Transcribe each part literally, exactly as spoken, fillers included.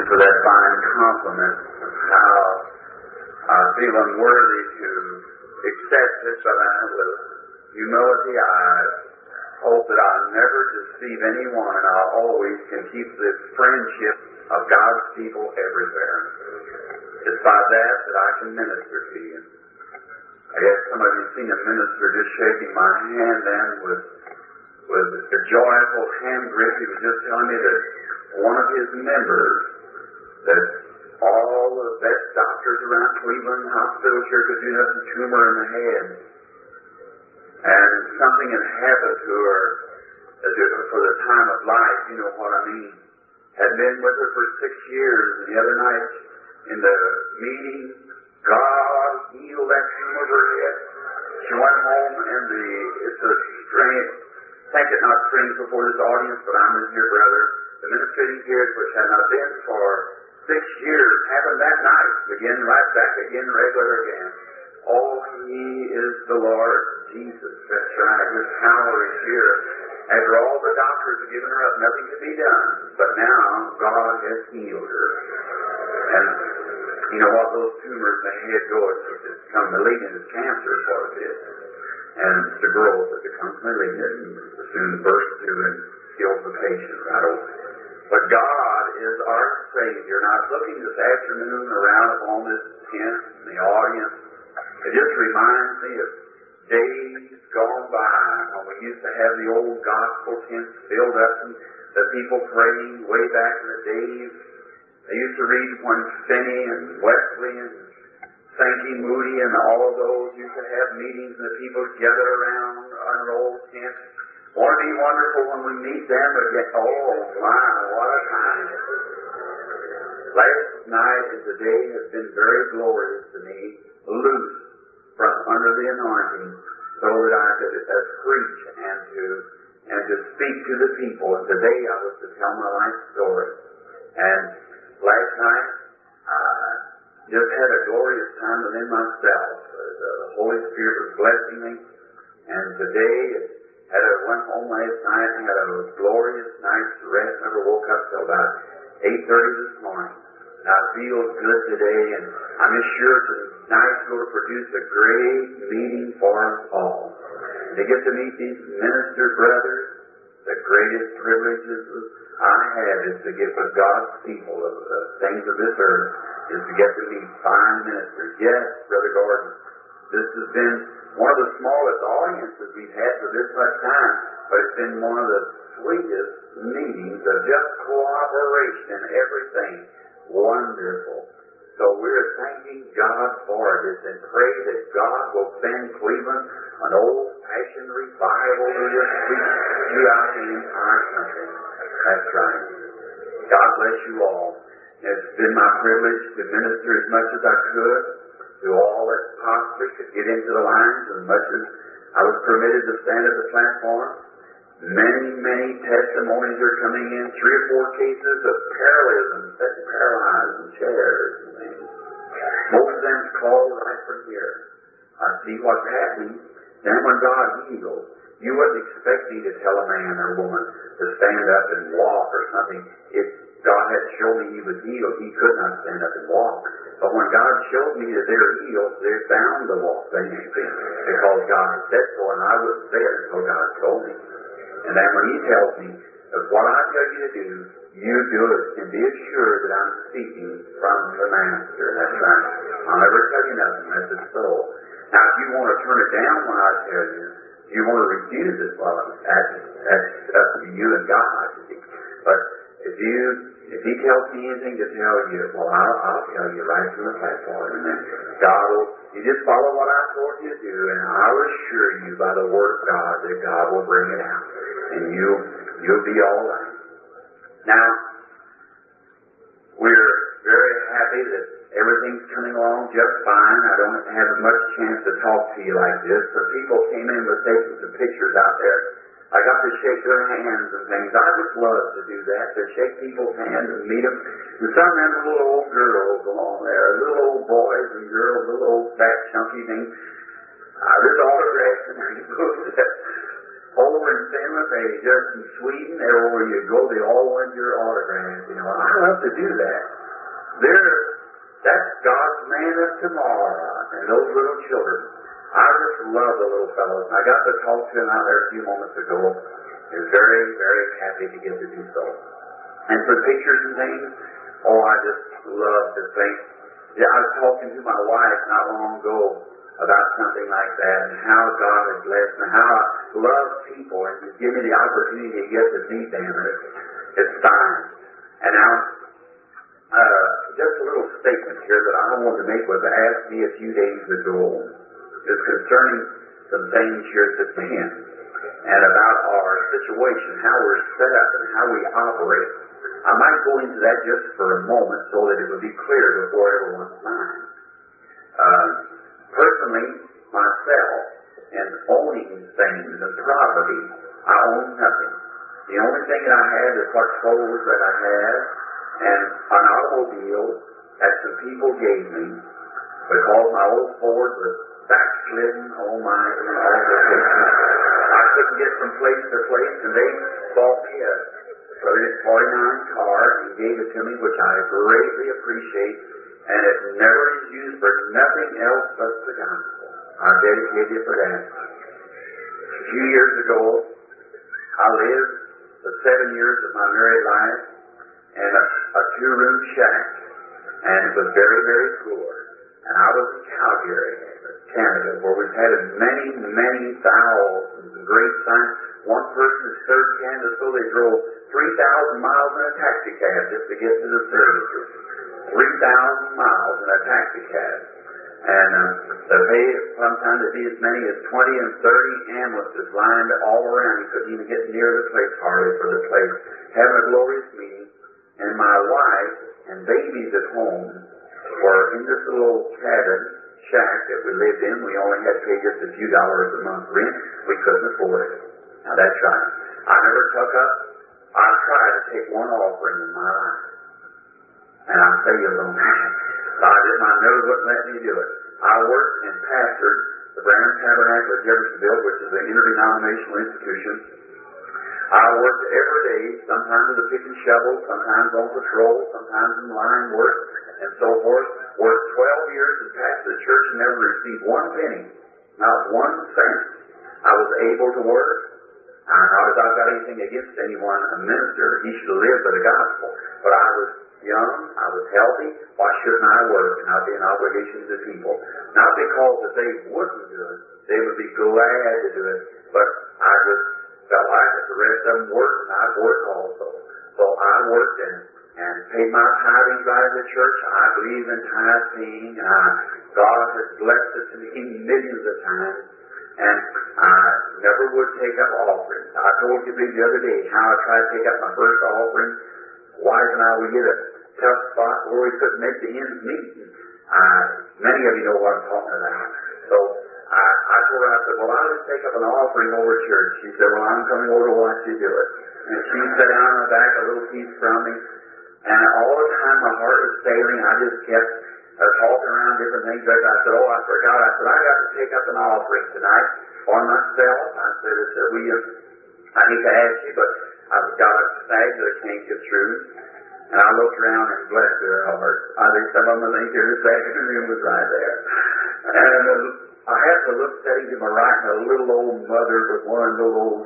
for that fine compliment of how I feel unworthy to accept this, but I with humility I hope that I'll never deceive anyone, and I always can keep the friendship of God's people everywhere. It's by that that I can minister to you. I guess some of you have seen a minister just shaking my hand then with, with a joyful hand grip. He was just telling me that one of his members, that all the best doctors around Cleveland Hospital sure could do nothing, tumor in the head. And something had happened to her for the time of life, you know what I mean. Had been with her for six years, and the other night in the meeting, God healed that tumor of her head. She went home, and the it's a strange, thank it not strange before this audience, but I'm his dear brother. The ministrating period, which had not been for six years, happened that night, again right back again regular again. Oh, He is the Lord Jesus. That's right. His power is here. After all the doctors have given her up, nothing could be done. But now God has healed her. And you know what? Those tumors in the head go, it's become malignant. It's cancer is what it is. And it's the growth that becomes malignant and soon bursts through and kills the patient right over. But God is our Savior. And I was looking this afternoon around upon this tent in the audience. It just reminds me of days gone by when we used to have the old gospel tents filled up and the people praying way back in the days. I used to read when Finney and Wesley and Sankey Moody and all of those used to have meetings and the people together around an old tent. Won't it be wonderful when we meet them again? Oh my, what a time. Last night as the day has been very glorious to me, loose from under the anointing, so that I could uh, preach and to and to speak to the people. And today I was to tell my life story. And last night I just had a glorious time within myself. The Holy Spirit was blessing me. And today had a, went home last night and had a glorious night's rest. Never woke up till about eight thirty this morning. And I feel good today, and I'm just sure tonight's going to produce a great meeting for us all. And to get to meet these minister brothers, the greatest privileges I have is to get with God's people, of the things of this earth, is to get to meet fine ministers. Yes, Brother Gordon, this has been one of the smallest audiences we've had for this much time, but it's been one of the sweetest meetings of just cooperation and everything. Wonderful. So we're thanking God for this and pray that God will send Cleveland an old-fashioned revival to just sweep throughout the entire country. That's right. God bless you all. It's been my privilege to minister as much as I could to all that possibly could get into the lines, as much as I was permitted to stand at the platform. Many, many testimonies are coming in. Three or four cases of parallelism, sitting paralyzed in chairs and things. Most of them called right from here. I see what's happening. Then when God heals, you wouldn't expect me to tell a man or woman to stand up and walk or something. If God had shown me he was healed, he could not stand up and walk. But when God showed me that they're healed, they're bound to walk. They ain't been, because God had said so, and I wouldn't say it until God told me. And then when he tells me that what I tell you to do, you do it, and be assured that I'm speaking from the Master. That's right. I'll never tell you nothing unless it's so. Now, if you want to turn it down when I tell you, if you want to refuse it, well, that's, that's up to you and God. But if you, if he tells me anything to tell you, well, I'll, I'll tell you right from the platform, and then God will, you just follow what I told you to do, and I'll assure you by the Word of God that God will bring it out, and you, you'll be all right. Now, we're very happy that everything's coming along just fine. I don't have much chance to talk to you like this, but people came in with taking some pictures out there. I got to shake their hands and things. I just love to do that, to shake people's hands and meet them. And some of them little old girls along there, little old boys and girls, little old fat chunky things. Uh, there's autographs and everything. Over in Finland, they just in Sweden, everywhere you go, they all want your autograph. You know, I love to do that. There, that's God's man of tomorrow, and those little children. I just love the little fellows. I got to talk to him out there a few moments ago. He was very, very happy to get to do so. And for pictures and things, oh, I just love to think. Yeah, I was talking to my wife not long ago about something like that, and how God has blessed me, how I love people, and to give me the opportunity to get to meet them. And it's, it's fine. And now, uh, just a little statement here that I wanted to make was asked me a few days ago. It's concerning some things here at the tent, and about our situation, how we're set up, and how we operate. I might go into that just for a moment so that it would be clear before everyone's mind. Uh, personally, myself, and owning things and property, I own nothing. The only thing that I have is what clothes that I have, and an automobile that some people gave me, because my old Ford was backslidden, oh my, all the I couldn't get from place to place, and they bought me a forty-nine car and gave it to me, which I greatly appreciate, and it never is used for nothing else but the gospel. I dedicate it for that. A few years ago, I lived the seven years of my married life in a, a two-room shack, and it was very, very poor. And I was in Calgary, Canada, where we've had many, many thousands of great signs. One person has served Canada, so they drove three thousand miles in a taxi cab just to get to the services. three thousand miles in a taxi cab. And uh, the pay, sometimes it'd be as many as twenty and thirty ambulances lined all around. You couldn't even get near the place, hardly for the place. Having a glorious meeting. And my wife and babies at home were in this little cabin shack that we lived in. We only had to pay just a few dollars a month rent. We couldn't afford it. Now that's right. I never took up, I tried to take one offering in my life. And I failed on that. God did my nerve wouldn't let me do it. I worked and pastored the Branham Tabernacle of Jeffersonville, which is an interdenominational institution. I worked every day, sometimes with a pick and shovel, sometimes on patrol, sometimes in line work, and so forth. Worked twelve years and pastored the church and never received one penny, not one cent. I was able to work. I not that I've got anything against anyone, a minister. He should live for the gospel. But I was young, I was healthy. Why shouldn't I work and not be an obligation to people? Not because that they wouldn't do it. They would be glad to do it. But I just felt like that the rest of them worked, and I'd work also. So I worked and, and paid my tithing right at the church. I believe in tithing. Uh, God has blessed it to me millions of times. And I never would take up offerings. I told you the other day how I tried to take up my first offering. Wife and I would get a tough spot where we couldn't make the ends meet. Uh, many of you know what I'm talking about. So I, I told her, I said, well, I'll just take up an offering over at church. She said, well, I'm coming over to watch you do it. And she sat down on the back a little piece from me. And all the time my heart was failing. I just kept uh, talking around different things. I said, oh, I forgot. I said, I got to take up an offering tonight for myself. I said, I said, we, uh, I need to ask you, but I've got a snag that I can't get through. And I looked around and blessed her heart. I think some of them think her second was right there. And uh, I had to look steady to my right, and a little old mother with one little old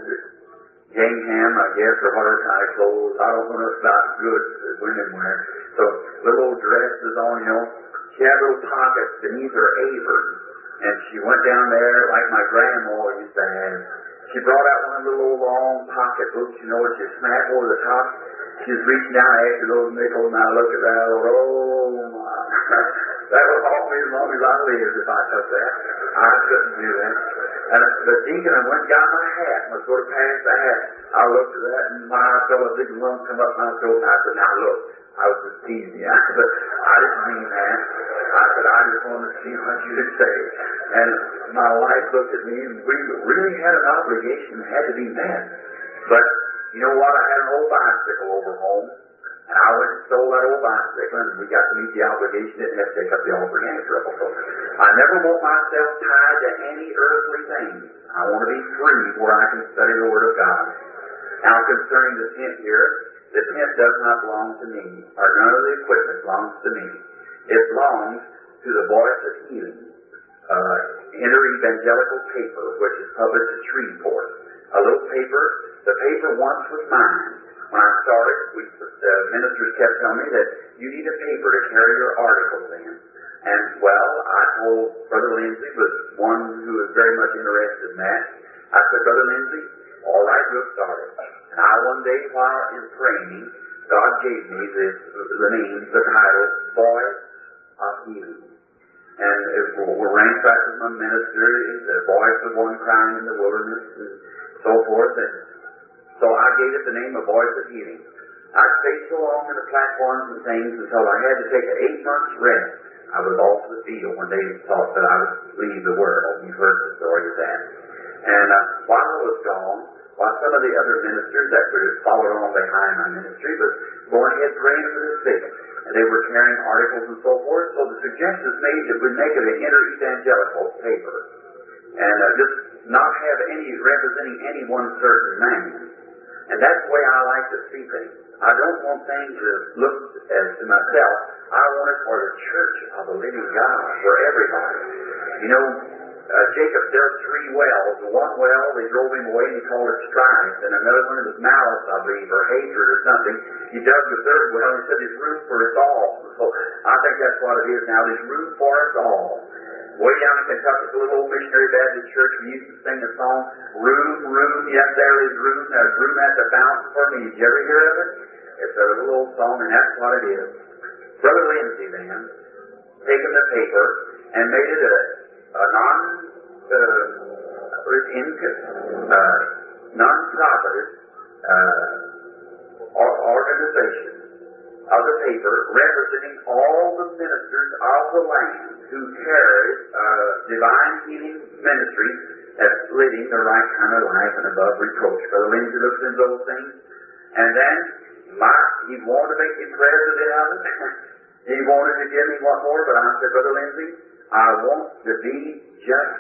gingham, I guess, or what her kind of clothes. I don't know if it's not good as women wear. So little old dresses on, you know. She had little pockets beneath her apron. And she went down there like my grandma used to have. She brought out one of the little long pocketbooks, you know, what you snap over the top. She was reaching down after those nickels, and I looked at that, I thought, oh my. That would hold me as long as I lived if I took that. I couldn't do that. And the deacon, I went and got my hat, and was going to pass the hat. I looked at that, and my felt a big lump come up my throat, and I said, now look, I was just teasing you. I said, I didn't mean that. I said, I just wanted to see what you would say. And my wife looked at me, and we really had an obligation that had to be met. But you know what? I had an old bicycle over home, and I went and sold that old bicycle, and we got to meet the obligation. Didn't have to take up the offering after all. So I never want myself tied to any earthly thing. I want to be free where I can study the Word of God. Now, concerning the tent here, the tent does not belong to me, or none of the equipment belongs to me. It belongs to the Voice of Healing, uh, inter-evangelical paper, which is published at Shreveport. A little paper. The paper once was mine. When I started, we, the ministers kept telling me that you need a paper to carry your articles in. And, well, I told Brother Lindsay, was one who was very much interested in that. I said, Brother Lindsay, all right, we'll start it. And I, one day, while in training, God gave me this, the name, the title, Voice of Healing. And it were ranked back with my ministry, the voice of one crying in the wilderness, and so forth. And so I gave it the name of Voice of Healing. I stayed so long in the platforms and things until I had to take an eight months rest. I was off the field when they thought that I would leave the world. You've heard the story of that. And uh, while I was gone, while some of the other ministers that were followed on behind my ministry was going ahead praying for the sick, and they were carrying articles and so forth, so the suggestion was made that we make it an inter-evangelical paper, and uh, just not have any representing any one certain man. And that's the way I like to see things. I don't want things to look as to myself. I want it for the church of the living God, for everybody. You know, uh, Jacob dug three wells. One well, they drove him away and he called it strife. And another one, it was malice, I believe, or hatred or something. He dug the third well and said, there's room for us all. So I think that's what it is now. There's room for us all. Way down in Kentucky, the little old missionary Baptist church, we used to sing a song, Room, Room, yes, there is room. There's room at the fountain for me. Did you ever hear of it? It's a little old song, and that's what it is. Brother Lindsay, then, taken the paper and made it a, a non, uh, uh, non-profit uh, organization of the paper representing all the ministers of the land who carry uh, divine healing ministries that's living the right kind of life and above reproach. Brother Lindsay looks into those things, and then my, he wanted to make me president of it. He wanted to give me one more, but I said, Brother Lindsay, I want to be just,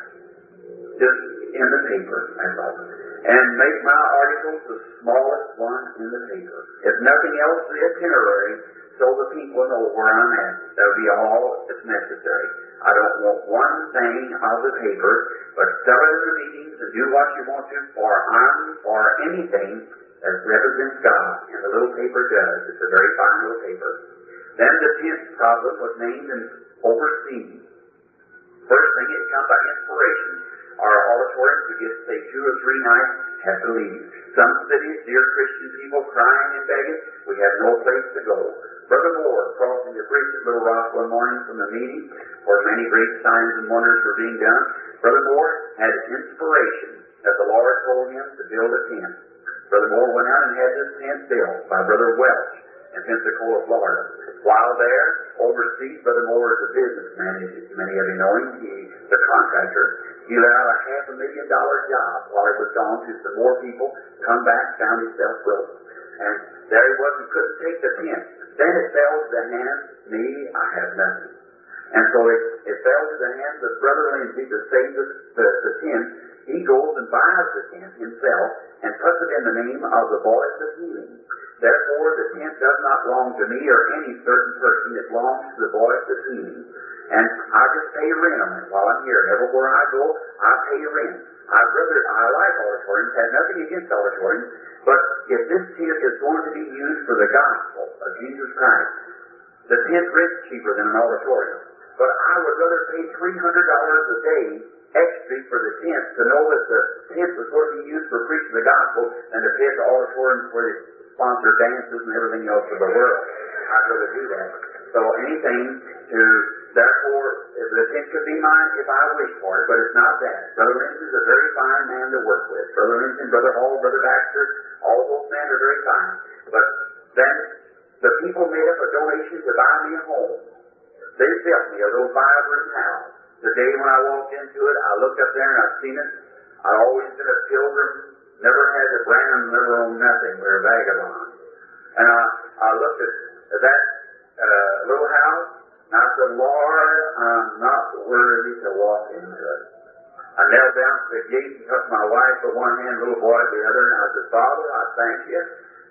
just in the paper, that's all. And make my articles the smallest one in the paper. If nothing else, the itinerary, so the people know where I'm at. That'll be all that's necessary. I don't want one thing of the paper, but sell it in the meetings and do what you want to for I'm for anything that represents God. And the little paper does. It's a very fine little paper. Then the tenth problem was named and overseen. First thing, it comes by inspiration. Our auditoriums, we get, say, two or three nights, have to leave. Some cities, dear Christian people crying and begging, we have no place to go. Brother Moore, crossing the bridge at Little Rock one morning from the meeting, where many great signs and wonders were being done, Brother Moore had inspiration that the Lord told him to build a tent. Brother Moore went out and had this tent built by Brother Welch in Pensacola, Florida. While there, overseas, Brother Moore is a businessman, as many of you know him. He's the contractor. He let out a half a million dollar job while he was gone to some more people, come back, found himself broke. And there he was, he couldn't take the tent. Then it fell to the hands, me, I have nothing. And so it, it fell to the hands of Brother Lindsay to save the, the, the tent. He goes and buys the tent himself and puts it in the name of the Voice of Healing. Therefore, the tent does not belong to me or any certain person. It belongs to the Voice of Healing. And I just pay rent on it while I'm here. Everywhere I go, I pay rent. I'd rather, I like auditoriums, have nothing against auditoriums, but if this tent is going to be used for the gospel of Jesus Christ, the tent rent's cheaper than an auditorium. But I would rather pay three hundred dollars a day extra for the tent to know that the tent was going to be used for preaching the gospel than to pay the auditoriums where they sponsor dances and everything else of the world. I'd rather do that. So anything to, therefore, if the tent could be mine if I wish for it, but it's not that. Brother Lindsay's a very fine man to work with. Brother Lindsay, Brother Hall, Brother Baxter, all those men are very fine. But then the people made up a donation to buy me a home. They built me a little five-room house. The day when I walked into it, I looked up there and I've seen it. I've always been a pilgrim, never had a brand, never owned nothing. We're a vagabond. And I, I looked at that uh, little house, and I said, Lord, I'm not worthy to walk into it. I knelt down to the gate and took my wife with one hand, little boy with the other, and I said, Father, I thank you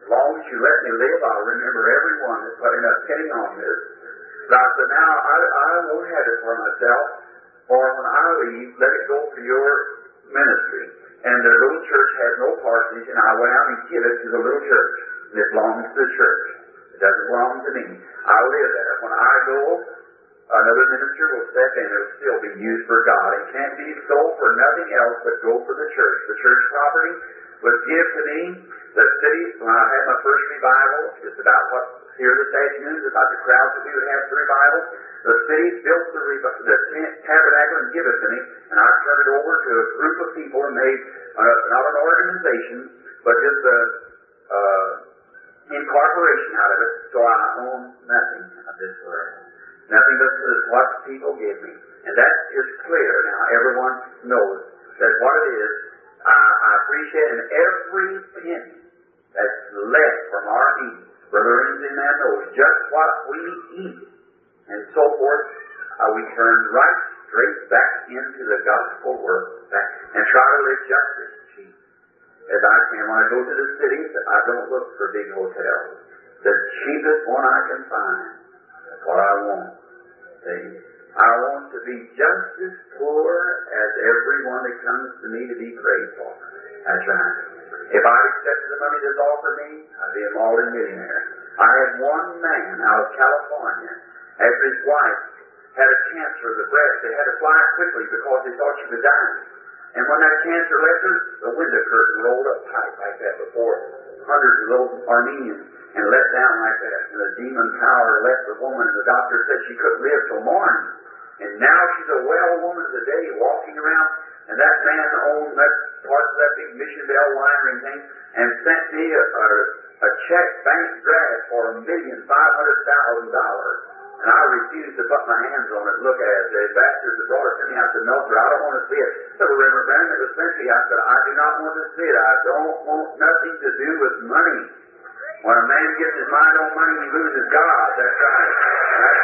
long as you let me live, I'll remember everyone that put in a penny on this. But I said, now, I, I won't have it for myself, for when I leave, let it go for your ministry. And their little church has no parsonage, and I went out and give it to the little church. And it belongs to the church. It doesn't belong to me. I live there. When I go, another minister will step in. It will still be used for God. It can't be sold for nothing else but go for the church. The church property was given to me. The city, when I had my first revival, just about what's here this afternoon, about the crowds that we would have for revival. The city built the, rev- the tabernacle and gave it to me, and I turned it over to a group of people and made, uh, not an organization, but just a uh, incorporation out of it, so I own nothing of this world. Nothing but what people give me. And that is clear now. Everyone knows that what it is. I, I appreciate in every penny that's left from our meetings. Brother Lindsay man knows just what we eat and so forth. Uh, we turn right straight back into the gospel work back, and try to live just as cheap as I can. When I go to the cities, I don't look for big hotels. The cheapest one I can find. That's what I want. See? I want to be just as poor as everyone that comes to me to be prayed for. That's right. If I accepted the money that's offered me, I'd be a multi-millionaire. I had one man out of California, after his wife had a cancer of the breast, they had to fly quickly because they thought she was dying. And when that cancer left her, the window curtain rolled up tight like that before hundreds of those Armenians and let down like that. And the demon power left the woman, and the doctor said she couldn't live till morning. And now she's a well woman of the day walking around, and that man owned that part of that big Mission Bell winery thing and sent me a, a, a check, bank draft for a million five hundred thousand dollars. And I refused to put my hands on it and look at it. The ambassadors that brought it to me, I said, no, sir, I don't want to see it. So Reverend Branham, it was sent to you. I said, I do not want to see it. I don't want nothing to do with money. When a man gets his mind on money, he loses God. That's right. That's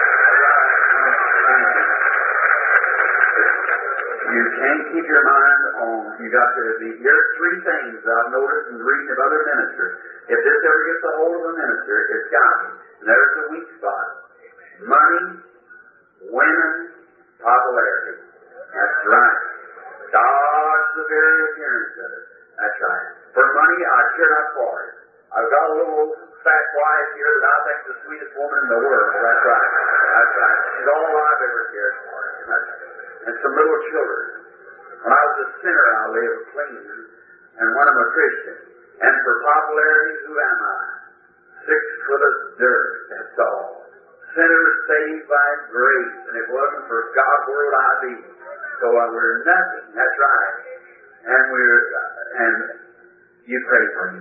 right. You can't keep your mind on, you got to be, here's three things I've noticed in reading of other ministers. If this ever gets a hold of a minister, it's got me. And there's the weak spot. Money, women, popularity. That's right. Dodge the very appearance of it. That's right. For money, I care not for it. I've got a little fat wife here that I think's the sweetest woman in the world. That's right. That's right. She's all I've ever cared for. That's right. And some little children. When I was a sinner, I lived clean. And when I'm a Christian. And for popularity, who am I? Six foot of dirt. That's all. Sinners saved by grace. And if it wasn't for God, where would I be? So uh, we're nothing. That's right. And we're, uh, and you pray for me.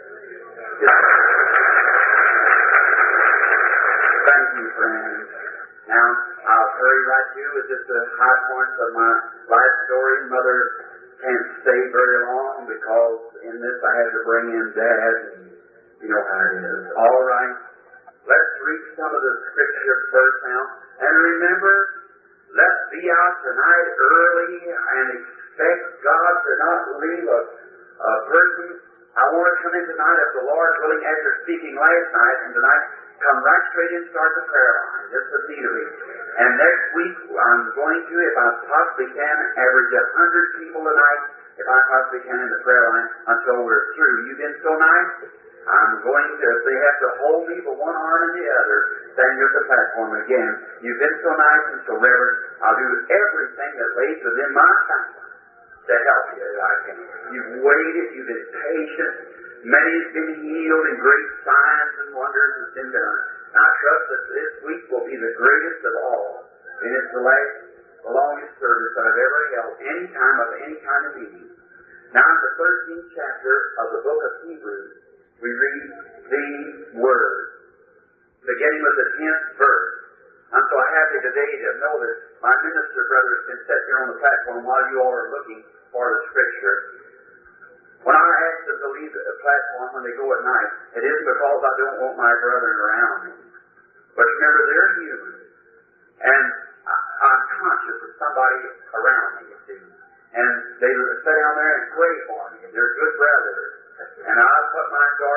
Thank you, friends. Now, I'll hurry right to with just the high points of my life story. Mother can't stay very long because in this I had to bring in Dad, and you know how it is. All right. Let's read some of the scripture first now. And remember, let's be out tonight early and expect God to not leave a, a person. I want to come in tonight, if the Lord's willing, after speaking last night and tonight, come right straight in and start the prayer line, just immediately. And next week, I'm going to, if I possibly can, average a hundred people tonight, if I possibly can, in the prayer line until we're through. You've been so nice. I'm going to, if they have to hold me with one arm and the other, stand here at the platform again. You've been so nice and so reverent. I'll do everything that lays within my power to help you as I can. You've waited, you've been patient. Many have been healed, and great signs and wonders have been done. And I trust that this week will be the greatest of all. And it's the last, the longest service that I've ever held, any time of any kind of meeting. Now in the thirteenth chapter of the book of Hebrews, we read these words, beginning with the tenth verse. I'm so happy today to know that my minister brother has been sitting here on the platform while you all are looking for the scripture. When I ask them to leave the platform when they go at night, it isn't because I don't want my brethren around me. But remember, they're human. And I, I'm conscious of somebody around me, you see. And they sit down there and pray for me. They're good brothers. And I put my guard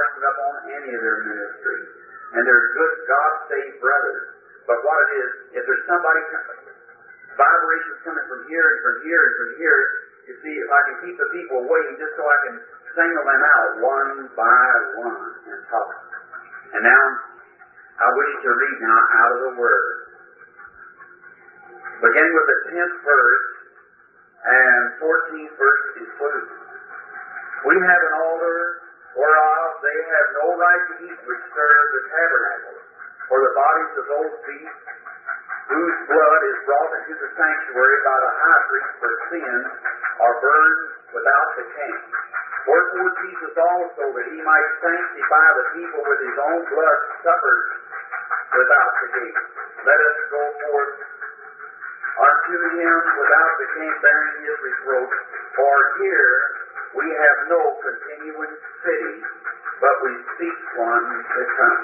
marking up on any of their ministry. And they're good, God-saved brothers. But what it is, if there's somebody, vibrations coming from here and from here and from here, you see, if I can keep the people waiting just so I can single them out one by one and talk. And now, I wish to read now out of the Word. Beginning with the tenth verse and fourteenth verse included. We have an altar whereof they have no right to eat which serve the tabernacle, for the bodies of those beasts whose blood is brought into the sanctuary by the high priest for sin are burned without the camp. Wherefore Jesus also, that he might sanctify the people with his own blood, suffered without the gate. Let us go forth unto him without the camp, bearing his reproach. For here we have no continuing city, but we seek one to come.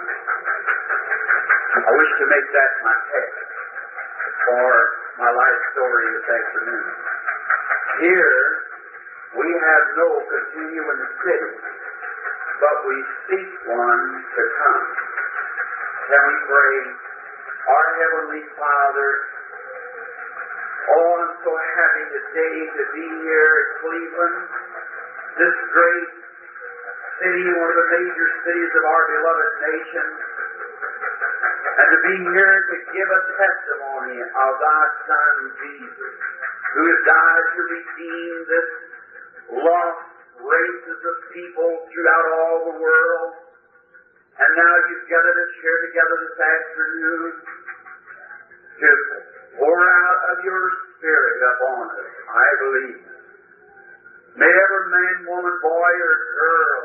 I wish to make that my text for my life story this afternoon. Here we have no continuing city, but we seek one to come. Can we pray? Our Heavenly Father, oh, I'm so happy today to be here at Cleveland, this great city, one of the major cities of our beloved nation, and to be here to give a testimony of thy Son Jesus, who has died to redeem this lost races of people throughout all the world. And now you've gathered us here together this afternoon to pour out of your Spirit upon us, I believe. May every man, woman, boy, or girl,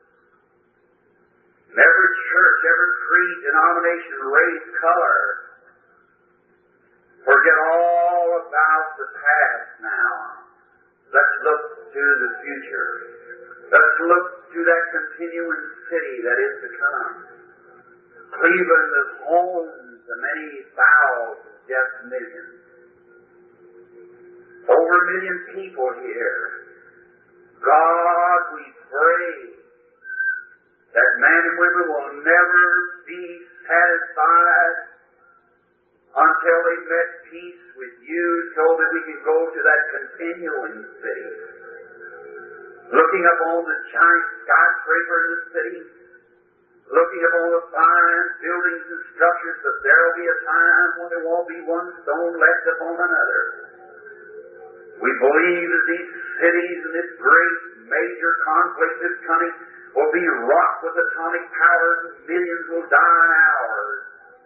every church, every creed, denomination, race, color, forget all about the past now. Let's look to the future. Let's look to that continuing city that is to come. Cleveland is home to many thousands, yes, millions. Over a million people here. God, we pray that men and women will never be satisfied until they met peace with you, so that we can go to that continuing city. Looking upon the giant skyscraper in the city, looking upon the fine buildings and structures, but there will be a time when there won't be one stone left upon another. We believe that these cities and this great major conflict that's coming will be rocked with atomic power, and millions will die in hours.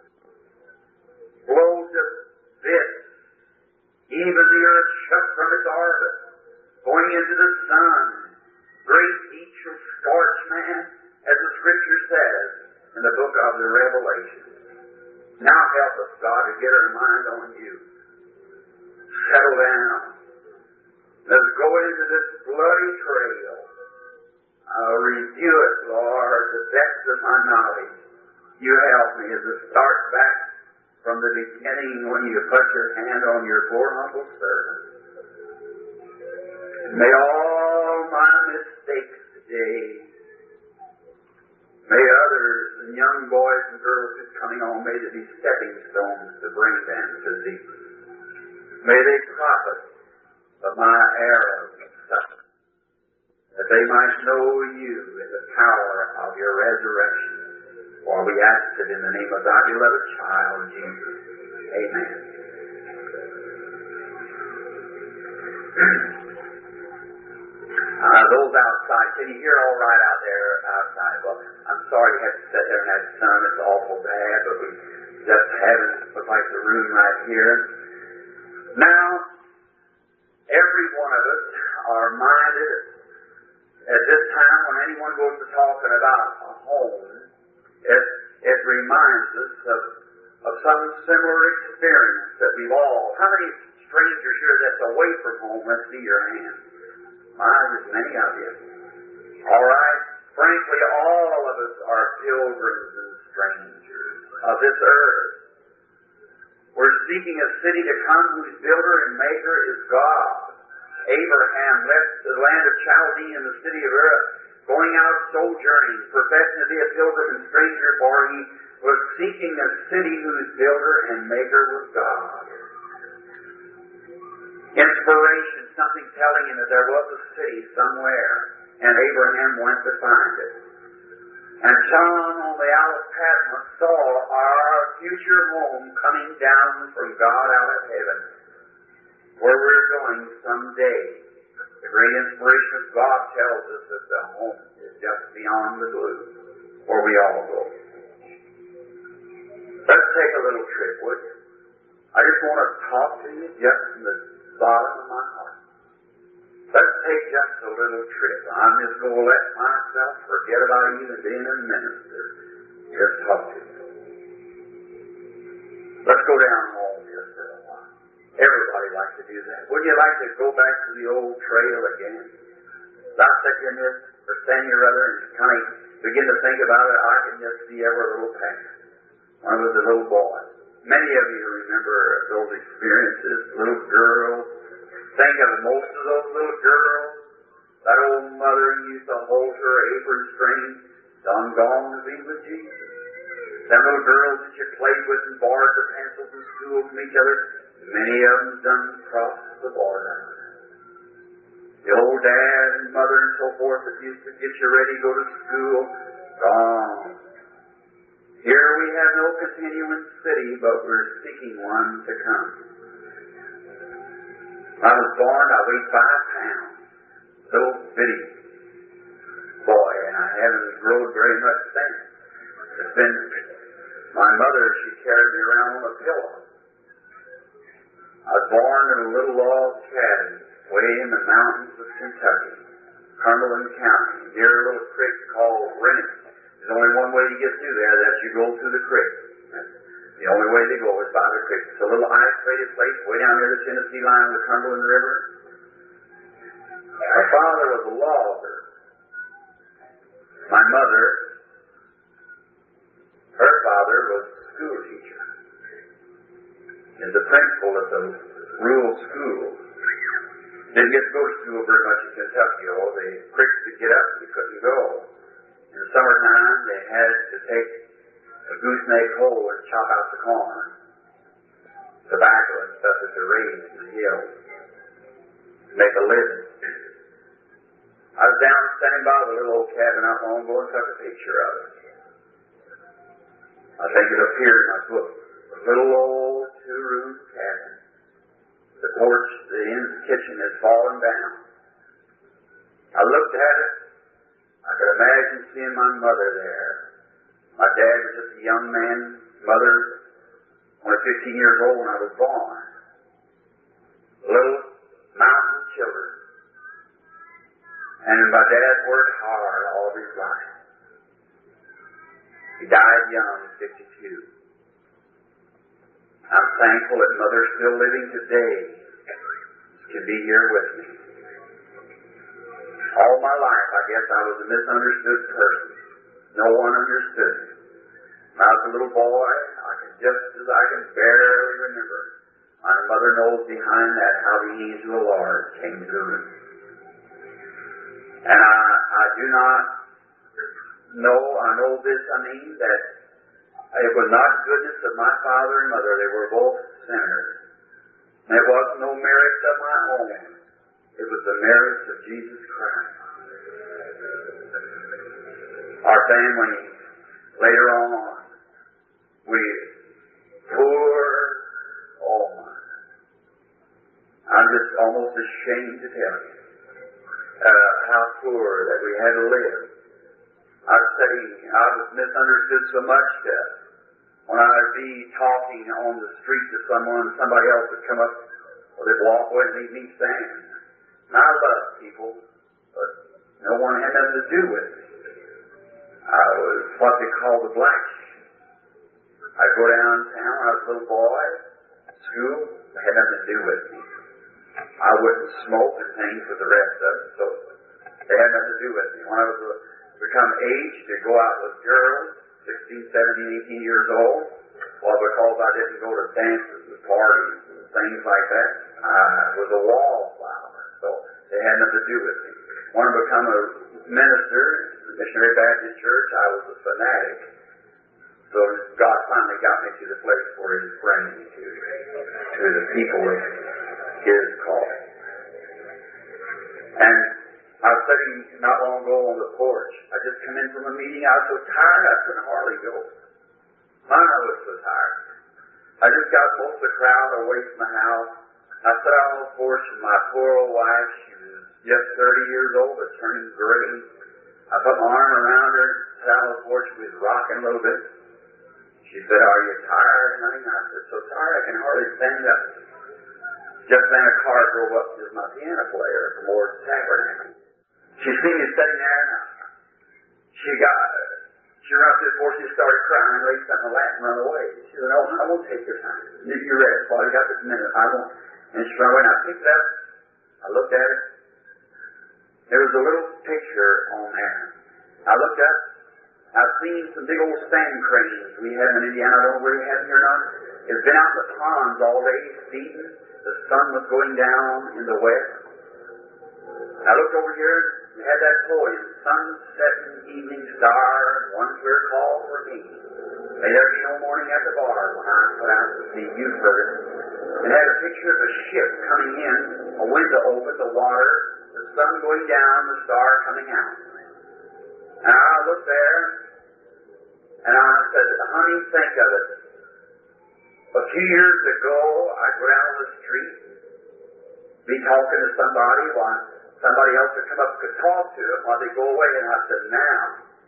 Blow to bits. Even the earth shut from its orbit, going into the sun. Great heat shall scorch man, as the Scripture says in the book of the Revelation. Now help us, God, to get our mind on you. Settle down. Let's go into this bloody trail. I'll review it, Lord, the best of my knowledge. You help me as I start back from the beginning when you put your hand on your poor humble servant. May all my mistakes today, may others and young boys and girls just coming on, may they be stepping stones to bring them to thee. May they profit of my error and suffering, that they might know you in the power of your resurrection. For we ask it in the name of thy beloved child, Jesus. Amen. uh, those outside, can you hear all right out there outside? Well, I'm sorry you had to sit there in that sun. It's awful bad, but we just haven't look like the room right here. Now, every one of us are minded at this time when anyone goes to talking about a home, It, it reminds us of, of some similar experience that we've all. How many strangers here that's away from home? Let's see your hand. My, there's many of you. All right. Frankly, all of us are pilgrims and strangers of this earth. We're seeking a city to come whose builder and maker is God. Abraham left the land of Chaldee and the city of Ur going out sojourning, professing to be a pilgrim and stranger, for he was seeking a city whose builder and maker was God. Inspiration, something telling him that there was a city somewhere, and Abraham went to find it. And John on the Isle of Patmos saw our future home coming down from God out of heaven, where we're going someday. The great inspiration of God tells us that the home is just beyond the blue, where we all go. Let's take a little trip, would you? I just want to talk to you just from the bottom of my heart. Let's take just a little trip. I'm just going to let myself forget about even being a minister. Just talk to you. Let's go down home just for a while. Everybody likes to do that. Wouldn't you like to go back to the old trail again? Stop thinking this or standing or other and kind of begin to think about it. I can just see every little path. When I was a little boy. Many of you remember those experiences. Little girls. Think of most of those little girls. That old mother used to hold her apron string. Done gone to be with Jesus. Them little girls that you played with and borrowed the pencils in school from each other. Many of them done crossed the border. The old dad and mother and so forth that used to get you ready to go to school. Gone. Here we have no continuing city, but we're seeking one to come. I was born, I weighed five pounds. Little bitty boy, and I haven't grown very much since. It's been my mother, she carried me around on a pillow. I was born in a little log cabin way in the mountains of Kentucky, Cumberland County, near a little creek called Rennie. There's only one way to get through there, that's you go through the creek. That's the only way to go is by the creek. It's a little isolated place way down near the Tennessee line of the Cumberland River. My father was a logger. My mother, her father was a school teacher. And the principal of the rural school. Didn't get to go to school very much in Kentucky. Oh, the creeks to get up, you couldn't go. In the summertime, they had to take a gooseneck hoe and chop out the corn, tobacco and stuff that they raised in the hills to make a living. I was down standing by the little old cabin out long ago and took a picture of it. I think it appeared in my book. A little old two-room cabin. The porch, the end of the kitchen has fallen down. I looked at it. I could imagine seeing my mother there. My dad was just a young man. Mother, only fifteen years old when I was born. Little mountain children. And my dad worked hard all of his life. He died young at fifty-two. I'm thankful that Mother's still living today. She can be here with me. All my life, I guess I was a misunderstood person. No one understood me. When I was a little boy, I can just as I can barely remember. My mother knows behind that how the angel of the Lord came to the room. And I, I do not know, I know this, I mean, that it was not goodness of my father and mother. They were both sinners. And it wasn't no merits of my own. It was the merits of Jesus Christ. Our family, later on, we poor, oh my. I'm just almost ashamed to tell you uh, how poor that we had to live. I'd say I was misunderstood so much that when I'd be talking on the street to someone, somebody else would come up, or they'd walk away and leave me standing. And I love people, but no one had nothing to do with me. I was what they call the black sheep. I'd go downtown, I was a little boy, at school, they had nothing to do with me. I wouldn't smoke and things with the rest of them, so they had nothing to do with me. When I was a become aged to go out with girls, sixteen, seventeen, eighteen years old. Well, because I didn't go to dances and parties and things like that, I was a wallflower. So they had nothing to do with me. When I become a minister in the Missionary Baptist Church. I was a fanatic. So God finally got me to the place where He's bringing me to, to the people of His call. And I was sitting not long ago on the porch. I just come in from a meeting. I was so tired I couldn't hardly go. My, I was so tired. I just got most of the crowd away from the house. I sat out on the porch and my poor old wife, she was just thirty years old, but turning gray. I put my arm around her, sat out on the porch, we was rocking a little bit. She said, "Are you tired, honey?" I said, "So tired I can hardly stand up." Just then a car drove up to my piano player from Lord's Tabernacle. She seen me sitting there, and she got it. She ran up to the porch, she started crying, laid something in the lap and run away. She said, "Oh, I won't take your time. You, you rest, Father. You got this minute. I won't." And she ran away, and I picked it up. I looked at it. There was a little picture on there. I looked up. I've seen some big old stand cranes we have in Indiana. I don't know where you have them here or not. It's been out in the ponds all day feeding. The sun was going down in the west. I looked over here. We had that poem, "Sunsetting evening star, one clear call for me. May there be no morning at the bar when I put out to sea." You've heard it. It had a picture of a ship coming in, a window open, the water, the sun going down, the star coming out. And I looked there, and I said, "Honey, think of it. A few years ago, I'd go down the street, be talking to somebody while somebody else would come up and could talk to them while they go away." And I said, "Now,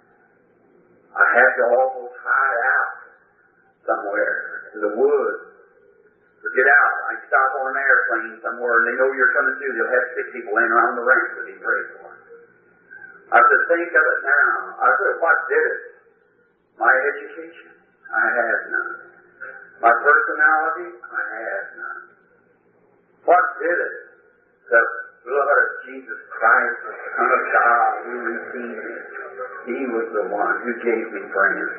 I have to almost hide out somewhere in the woods. Or get out. I stop on an airplane somewhere, and they know you're coming through. They'll have six people laying around the ramp to be prayed for." I said, "Think of it now." I said, "What did it? My education? I had none. My personality? I had none. What did it? The blood of Jesus Christ, the Son of God, who redeemed me. He was the one who gave me friends."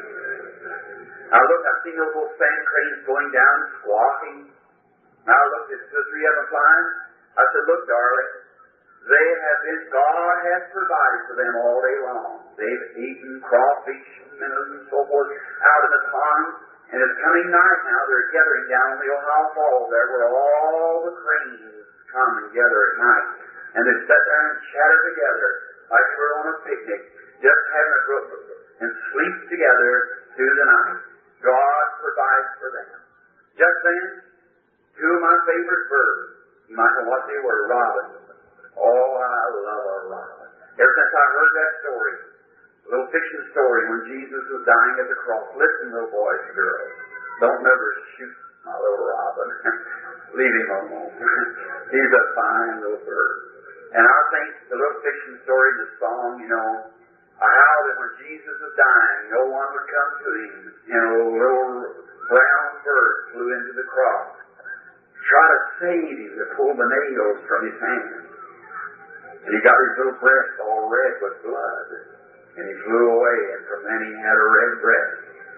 I looked, I see those little sand cranes going down, squawking. Now I looked at two or three of them flying. I said, "Look, darling, they have been, God has provided for them all day long. They've eaten crawfish, minnows, and so forth out in the pond. And it's coming night now. They're gathering down on the Ohio Falls there where all the cranes come and gather at night. And they sit there and chatter together like they were on a picnic, just having a group and sleep together through the night. God provides for them." Just then, two of my favorite birds, you might know what they were, robins. Oh, I love a robin. Ever since I heard that story, a little fiction story when Jesus was dying at the cross. Listen, little boys and girls, don't never shoot my little robin. Leave him alone. He's a fine little bird. And I think the little fiction story, the song, you know, how that when Jesus was dying, no one would come to him, and a little brown bird flew into the cross, try to save him, to pull the nails from his hands. And he got his little breast all red with blood, and he flew away, and from then he had a red breast.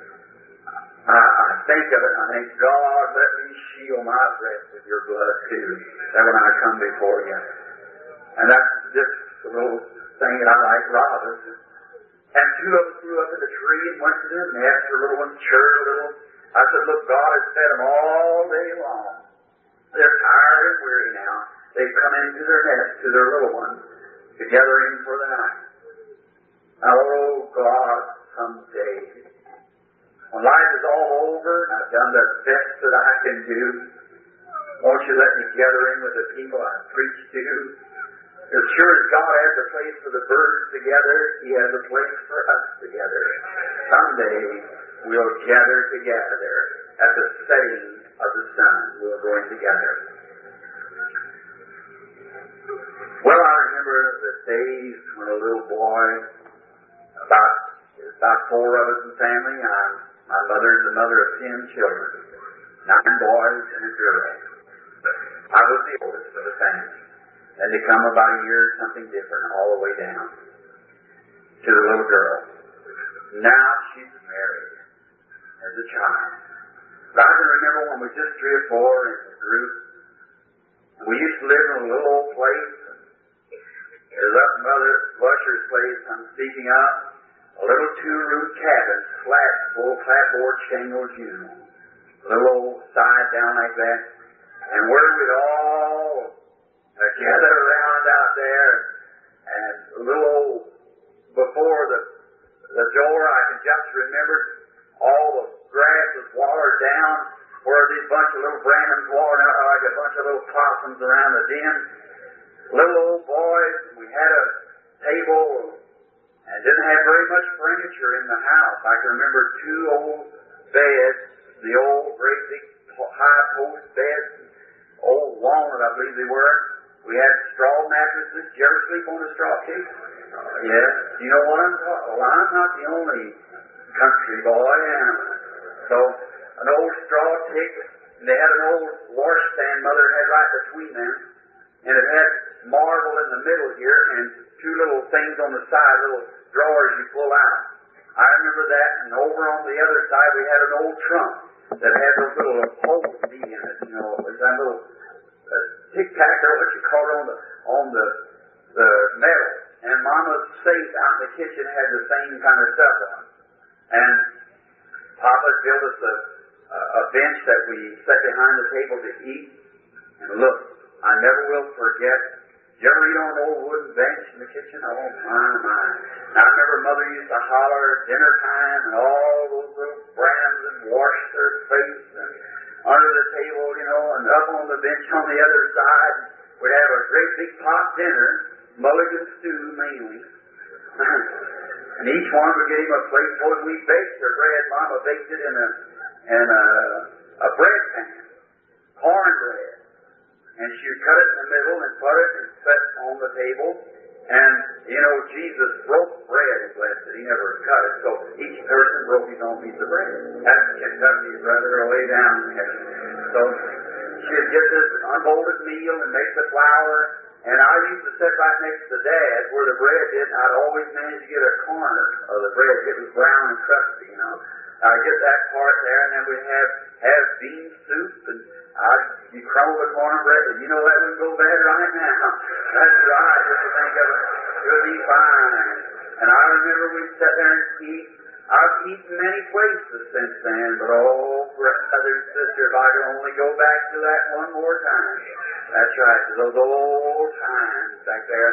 I, I think of it, and I think, God, let me shield my breast with your blood too, that when I come before you. And that's just a little thing that I like, robins. And two of them flew up to the tree and went to their nest. Their little ones chirped a little. I said, "Look, God has fed them all day long. They're tired and weary now. They've come into their nest, to their little ones, to gather in for the night. Oh, God, someday, when life is all over and I've done the best that I can do, won't you let me gather in with the people I preach to? As sure as God has a place for the birds together, He has a place for us together. Someday we'll gather together at the setting of the sun. We'll join together. Well, I remember the days when a little boy, about about four of us in the family, I'm, my mother's the mother of ten children, nine boys and a girl. I was the oldest of the family. And they come about a year or something different, all the way down to the little girl. Now she's married as a child. But I can remember when we were just three or four in the group. We used to live in a little old place. It was up in Mother Lusher's place, I'm speaking of, a little two-room cabin, flat, full clapboard shingles, you know, a little old side down like that, and where we'd all uh, gather around out there, and a little old, before the the door, I can just remember all the grass was watered down, where these bunch of little Brandons watered out like a bunch of little possums around the den. Little old boys, we had a table and didn't have very much furniture in the house. I can remember two old beds, the old great big high post beds, old walnut I believe they were. We had straw mattresses. Did you ever sleep on a straw cake? Uh, yes. You know what I'm talking about? Well, I'm not the only country boy. And so an old straw tick, and they had an old washstand Mother had right between them, and it had marble in the middle here and two little things on the side, little drawers you pull out. I remember that, and over on the other side we had an old trunk that had those little holes in it, you know, it was that little uh, tic-tac or what you call it on the on the the metal. And Mama's safe out in the kitchen had the same kind of stuff on it. And Papa built us a, a bench that we sat behind the table to eat. And look, I never will forget. Did you ever eat on an old wooden bench in the kitchen? Oh, my, my. Now, I remember Mother used to holler dinner time, and all those little brands and wash their face and under the table, you know, and up on the bench on the other side. We'd have a great big pot dinner, mulligan stew mainly. And each one would get him a plate full, and we baked their bread. Mama baked it in a in a, a bread pan, cornbread. And she would cut it in the middle and put it and set it on the table. And, you know, Jesus broke bread and blessed it. He never cut it. So each person broke his own piece of bread. That's Kentucky's brother away down there. So she'd get this unmolded meal and make the flour. And I used to sit right next to Dad where the bread did. And I'd always manage to get a corner of the bread. It was brown and crusty, you know. I'd get that part there, and then we'd have, have bean soup, and I'd you crumble the cornbread, and you know that wouldn't go bad right now. That's right, just to think of it, it would be fine. And I remember we'd sit there and eat. I've eaten many places since then, but oh, brother and sister, if I could only go back to that one more time. That's right, to those old times back there,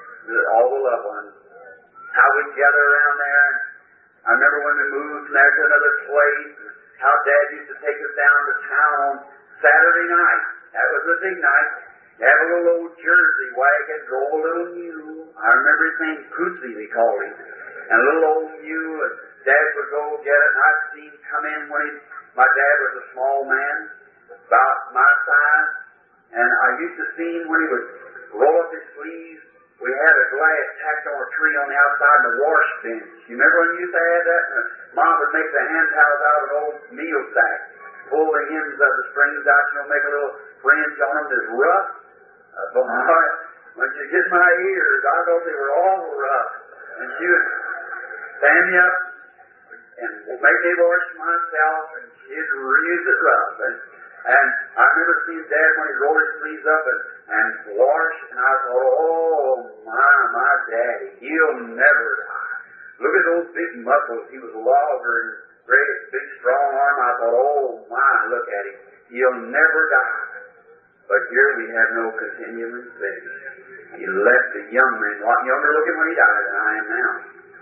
all the loved ones. How we'd gather around there. I remember when we moved there to another place, how Dad used to take us down to town on Saturday night. That was a big night. Have a little old Jersey wagon, drove a little mule. I remember his name, Cootsy, they called him. And a little old mule, and Dad would go get it, and I'd see him come in when he, my dad was a small man, about my size, and I used to see him when he would roll up his sleeves. We had a glass tacked on a tree on the outside of the wash bench. You remember when you used to have that? And Mom would make the hand towels out of an old meal sack, pull the ends of the strings out, you know, make a little fringe on them that's rough. Uh, boy, when she hit my ears, I thought they were all rough. And she would stand me up and make me wash myself, and she'd use it rough. And, and I remember seeing Dad when he rolled his sleeves up and, and washed, and I thought, oh, my, my daddy, he'll never die. Look at those big muscles. He was a logger and great, big, strong arm. I thought, oh, my, look at him. He'll never die. But here we have no continuing faith. He left a young man, a lot younger looking when he died than I am now.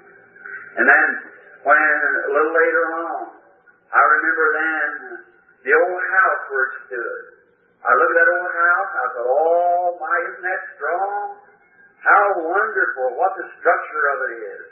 And then, when a little later on, I remember then the old house where it stood. I looked at that old house, I thought, oh my, isn't that strong? How wonderful, what the structure of it is.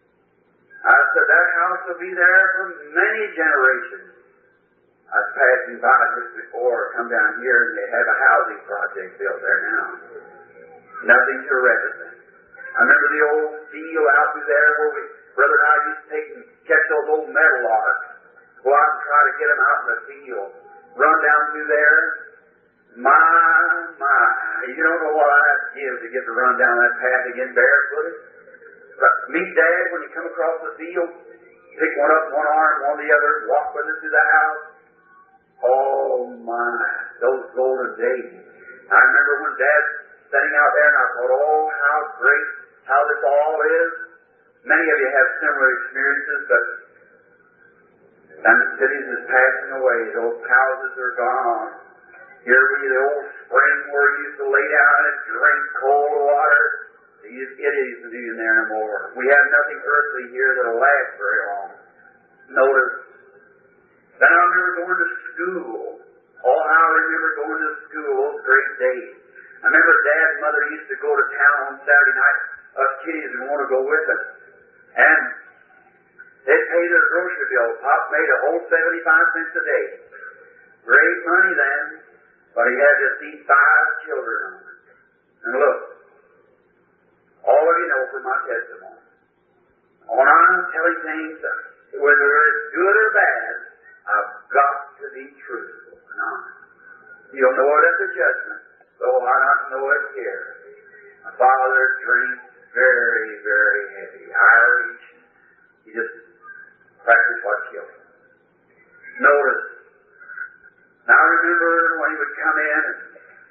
I said, that house will be there for many generations. I was passing by just before, come down here, and they have a housing project built there now. Nothing to represent. I remember the old field out through there where we, Brother and I used to take and catch those old metal larks, go out and try to get them out in the field, run down through there. My, my, you don't know what I'd give to get to run down that path again barefooted. But meet Dad when you come across the field, pick one up one arm, one the other, walk with us to the house. Oh my, those golden days. I remember when Dad sitting out there, and I thought, oh, how great, how this all is. Many of you have similar experiences, but and the cities is passing away. Those houses are gone. Here we, the old spring where we used to lay down and drink cold water, it isn't even there anymore. We have nothing earthly here that'll last very long. Notice, then I remember going to school. Oh, how I remember going to school, those great days. I remember Dad and Mother used to go to town on Saturday night. Us kiddies would want to go with us. And they'd pay their grocery bill. Pop made a whole seventy-five cents a day. Great money then, but he had to feed five children on it. And look, all of you know from my testimony, when I'm telling things, whether it's good or bad, I've got to be truthful and honest. You don't know it at the judgment, so why not know it here? My father drinks very, very heavy. Irish. He just practiced what killed him. Notice, now I remember when he would come in and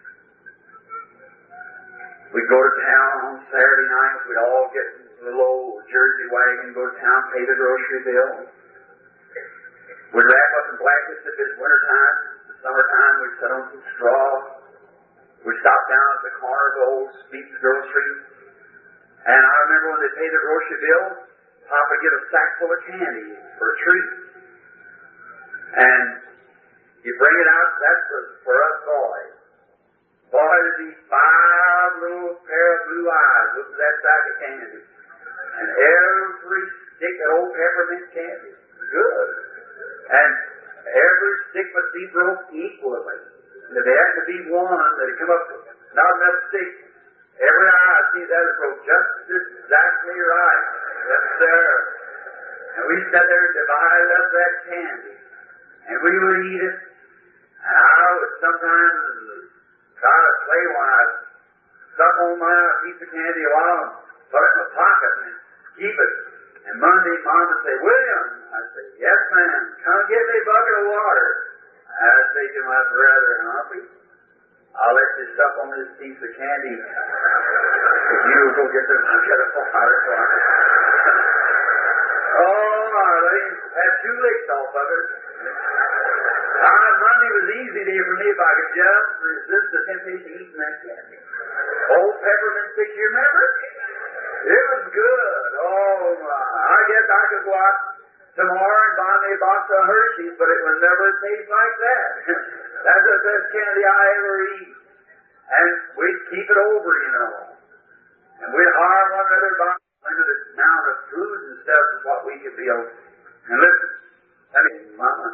we'd go to town on Saturday nights. We'd all get in the little old Jersey wagon, go to town, pay the grocery bill. We'd wrap up in blankets if it's wintertime. In the summertime, we'd sit on some straw. We'd stop down at the corner of the old Speaks grocery. And I remember when they paid the grocery bill, Pop would get a sack full of candy for a treat. And you bring it out, that's for, for us boys. Boy, there'd be five little pair of blue eyes looking at that sack of candy. And every stick of old peppermint candy. Good. And every stick must be broke equally. And if there had to be one that'd come up with not enough sticks, every eye see that is broke just exactly right. Yes, sir. And we sat there and divided up that candy. And we would eat it. And I would sometimes try to play when I stuck on my piece of candy a while and put it in my pocket and keep it. And Monday, Mom would say, William, I'd say, yes, ma'am, come get me a bucket of water. I'd say to my brother, Humpy, I'll let you suck on this piece of candy if you go get the bucket of water. Oh, my, let him have two licks off of it. Ah, Monday was an easy day for me if I could just resist the temptation of eating that candy. Old peppermint stick, you remember? It was good. Oh, my. I guess I could go out tomorrow and buy me a box of Hershey's, but it would never taste like that. That's the best candy I ever eat. And we'd keep it over, you know. And we'd hire one another by limited amount of food and stuff is what we could be able to. And listen, I mean, Mama,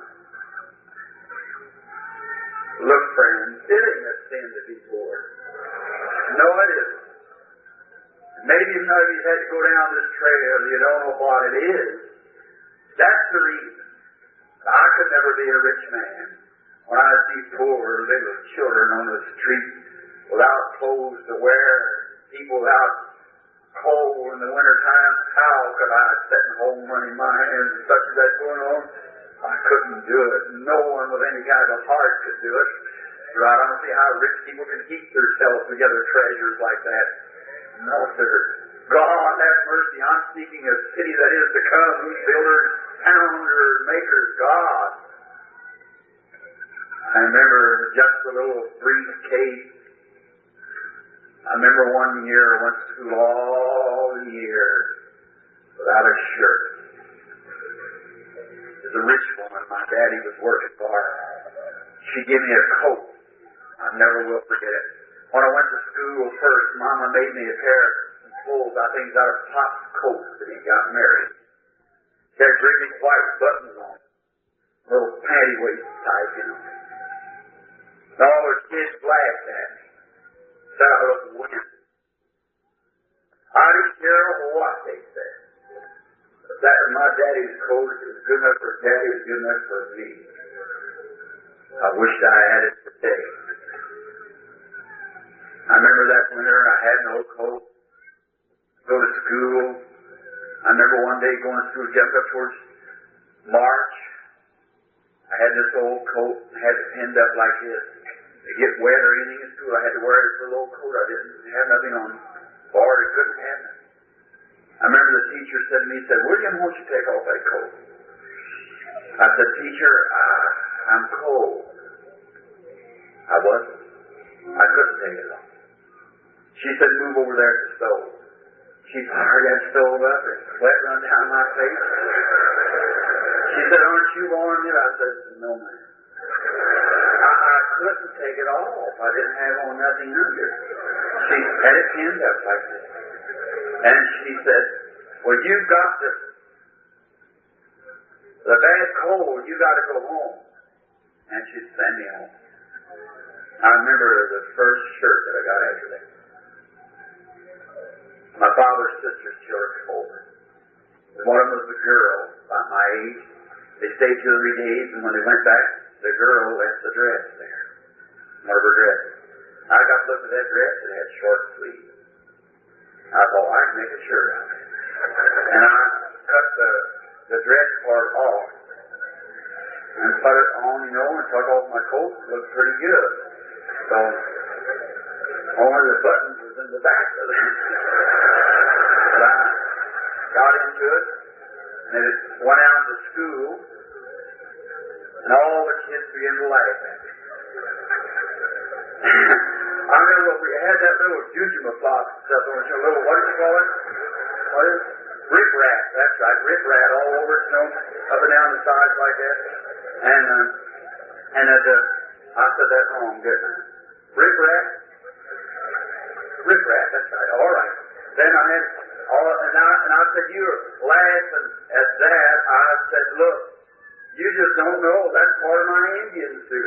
look, friends, it ain't a sin to be poor. No, it isn't. Maybe none of you had to go down this trail, you don't know what it is. That's the reason. I could never be a rich man. When I see poor little children on the street without clothes to wear, people without coal in the wintertime, how could I sit at home running my hands and such as that going on? I couldn't do it. No one with any kind of heart could do it. Right? I don't see how rich people can keep themselves together treasures like that. No, sir. God have mercy. I'm seeking a city that is to come, whose builder, founder, maker is God. I remember just a little brief case. I remember one year I went to school all year without a shirt. There's a rich woman my daddy was working for. She gave me a coat. I never will forget it. When I went to school first, Mama made me a pair of clothes, I think, out of Pop's coat that he got married. She had great big white buttons on it. Little panty waist type, you know. And all the kids laughed at me. Said I was weird. I didn't care what they said. But that was my daddy's coat. It was good enough for Daddy. It was good enough for me. I wished I had it today. I remember that winter I had no coat. Go to school. I remember one day going to school, jumped up towards March. I had this old coat, had it pinned up like this. it get wet or anything in school, I had to wear this little old coat. I didn't have nothing on. Lord, it couldn't happen. I remember the teacher said to me, he said, William, won't you take off that coat? I said, teacher, I, I'm cold. I wasn't. I couldn't take it off. She said, move over there at the stove. She fired that stove up and sweat run down my face. She said, aren't you warm yet? I said, no, ma'am. I, I couldn't take it off. I didn't have on nothing under. She had it pinned up like this. And she said, well, you've got to, the bad cold, you got to go home. And she'd send me home. I remember the first shirt that I got after that. My father's sister's children came over. One of them was a girl, about my age. They stayed two or three days, and when they went back, the girl left the dress there. One of her dresses. I got to look at that dress, it had short sleeves. I thought, I can make a shirt out of it. And I cut the, the dress part off and put it on, you know, and took off my coat. It looked pretty good. So, only the buttons was in the back of it. But I got into it, and it went out to school, and all the kids began to laugh at me. I remember we had that little jujuma flop stuff on it, a little, what do you call it? What is it? Rip rat, that's right, rip rat all over it, you know, up and down the sides like that. And, uh, and uh, the, I said that wrong, didn't I? Rip rat? Rip rat, that's right, all right. Then I had, all, and, I, and I said, you're laughing at that. I said, look, you just don't know, that's part of my Indian suit.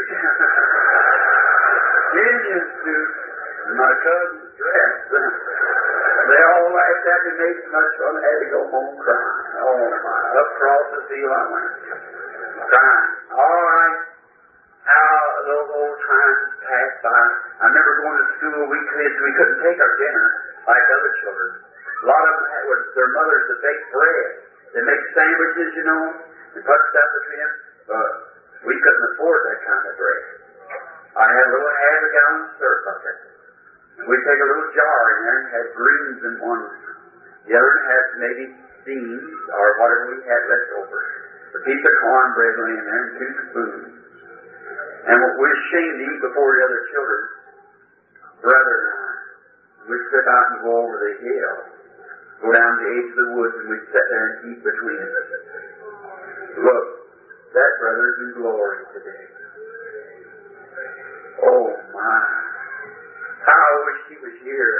Indian suit, my cousin's dress. They all laughed at me, made so much fun, I had to go home crying. Oh my, up across the field I went, crying. All right, how those old times passed by. I remember going to school, we kids, we couldn't take our dinner like other children. A lot of them had with their mothers that baked bread. They make sandwiches, you know, and put stuff between them, but we couldn't afford that kind of bread. I had a little half a gallon syrup bucket. We'd take a little jar in there and had greens in one. The other had maybe beans or whatever we had left over. A piece of cornbread laying there and two spoons. And what we were ashamed to eat before the other children, brother and I, we'd sit out and go over the hill, go down to the edge of the woods, and we'd sit there and eat between us. Look, that brother's in glory today. Oh my. How I wish he was here.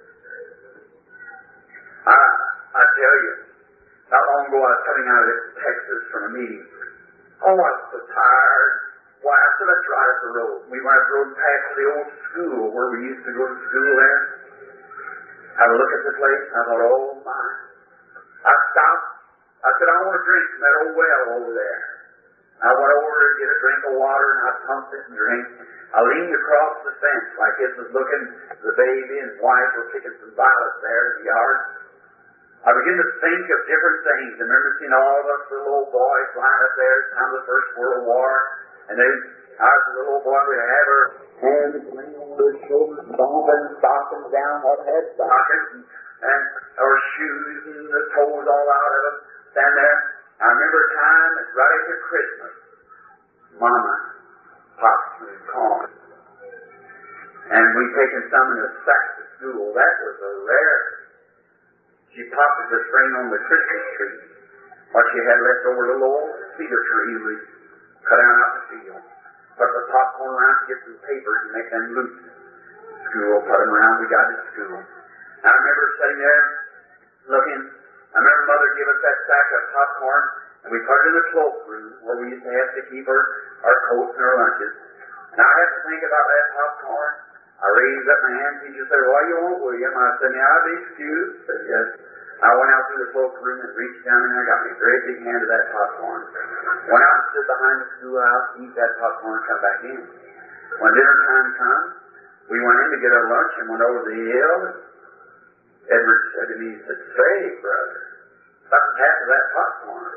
I I tell you, not long ago I was coming out of Texas from a meeting. Oh, I was so tired. Why, I said, let's ride up the road. We went up the road and passed the old school where we used to go to school there. Had a look at the place, and I thought, oh my. I stopped. I said, I want a drink from that old well over there. I went over to get a drink of water, and I pumped it and drank. I leaned across the fence like this was looking. The baby and wife were picking some violets there in the yard. I began to think of different things. I remember seeing all of us little old boys lying up there at the time of the First World War. And then I was a little old boy. We'd have her hands leaning over their shoulders, bumping stockings down, what had stockings, and, and or shoes and the toes all out of them. Stand there. I remember a time, it's right after Christmas. Mama popped some corn. And we'd taken some in a sack to school. That was a rarity. She popped it to spring on the Christmas tree. What she had left over, a little old cedar tree we cut down out in the field. Put the popcorn around to get some papers and make them loose. School, put them around, we got to school. And I remember sitting there looking. I remember Mother gave us that sack of popcorn, and we put it in the cloakroom where we used to have to keep our, our coats and our lunches. And I had to think about that popcorn. I raised up my hand. Teacher said, what do you want, William? I said, yeah, I'll be excused. I said, yes. I went out through the cloakroom and reached down in there, got me a great big hand of that popcorn. Went out and stood behind the schoolhouse, eat that popcorn, and come back in. When dinner time come, we went in to get our lunch and went over the hill. Edward said to me, he said, say, brother, something happened to that popcorn.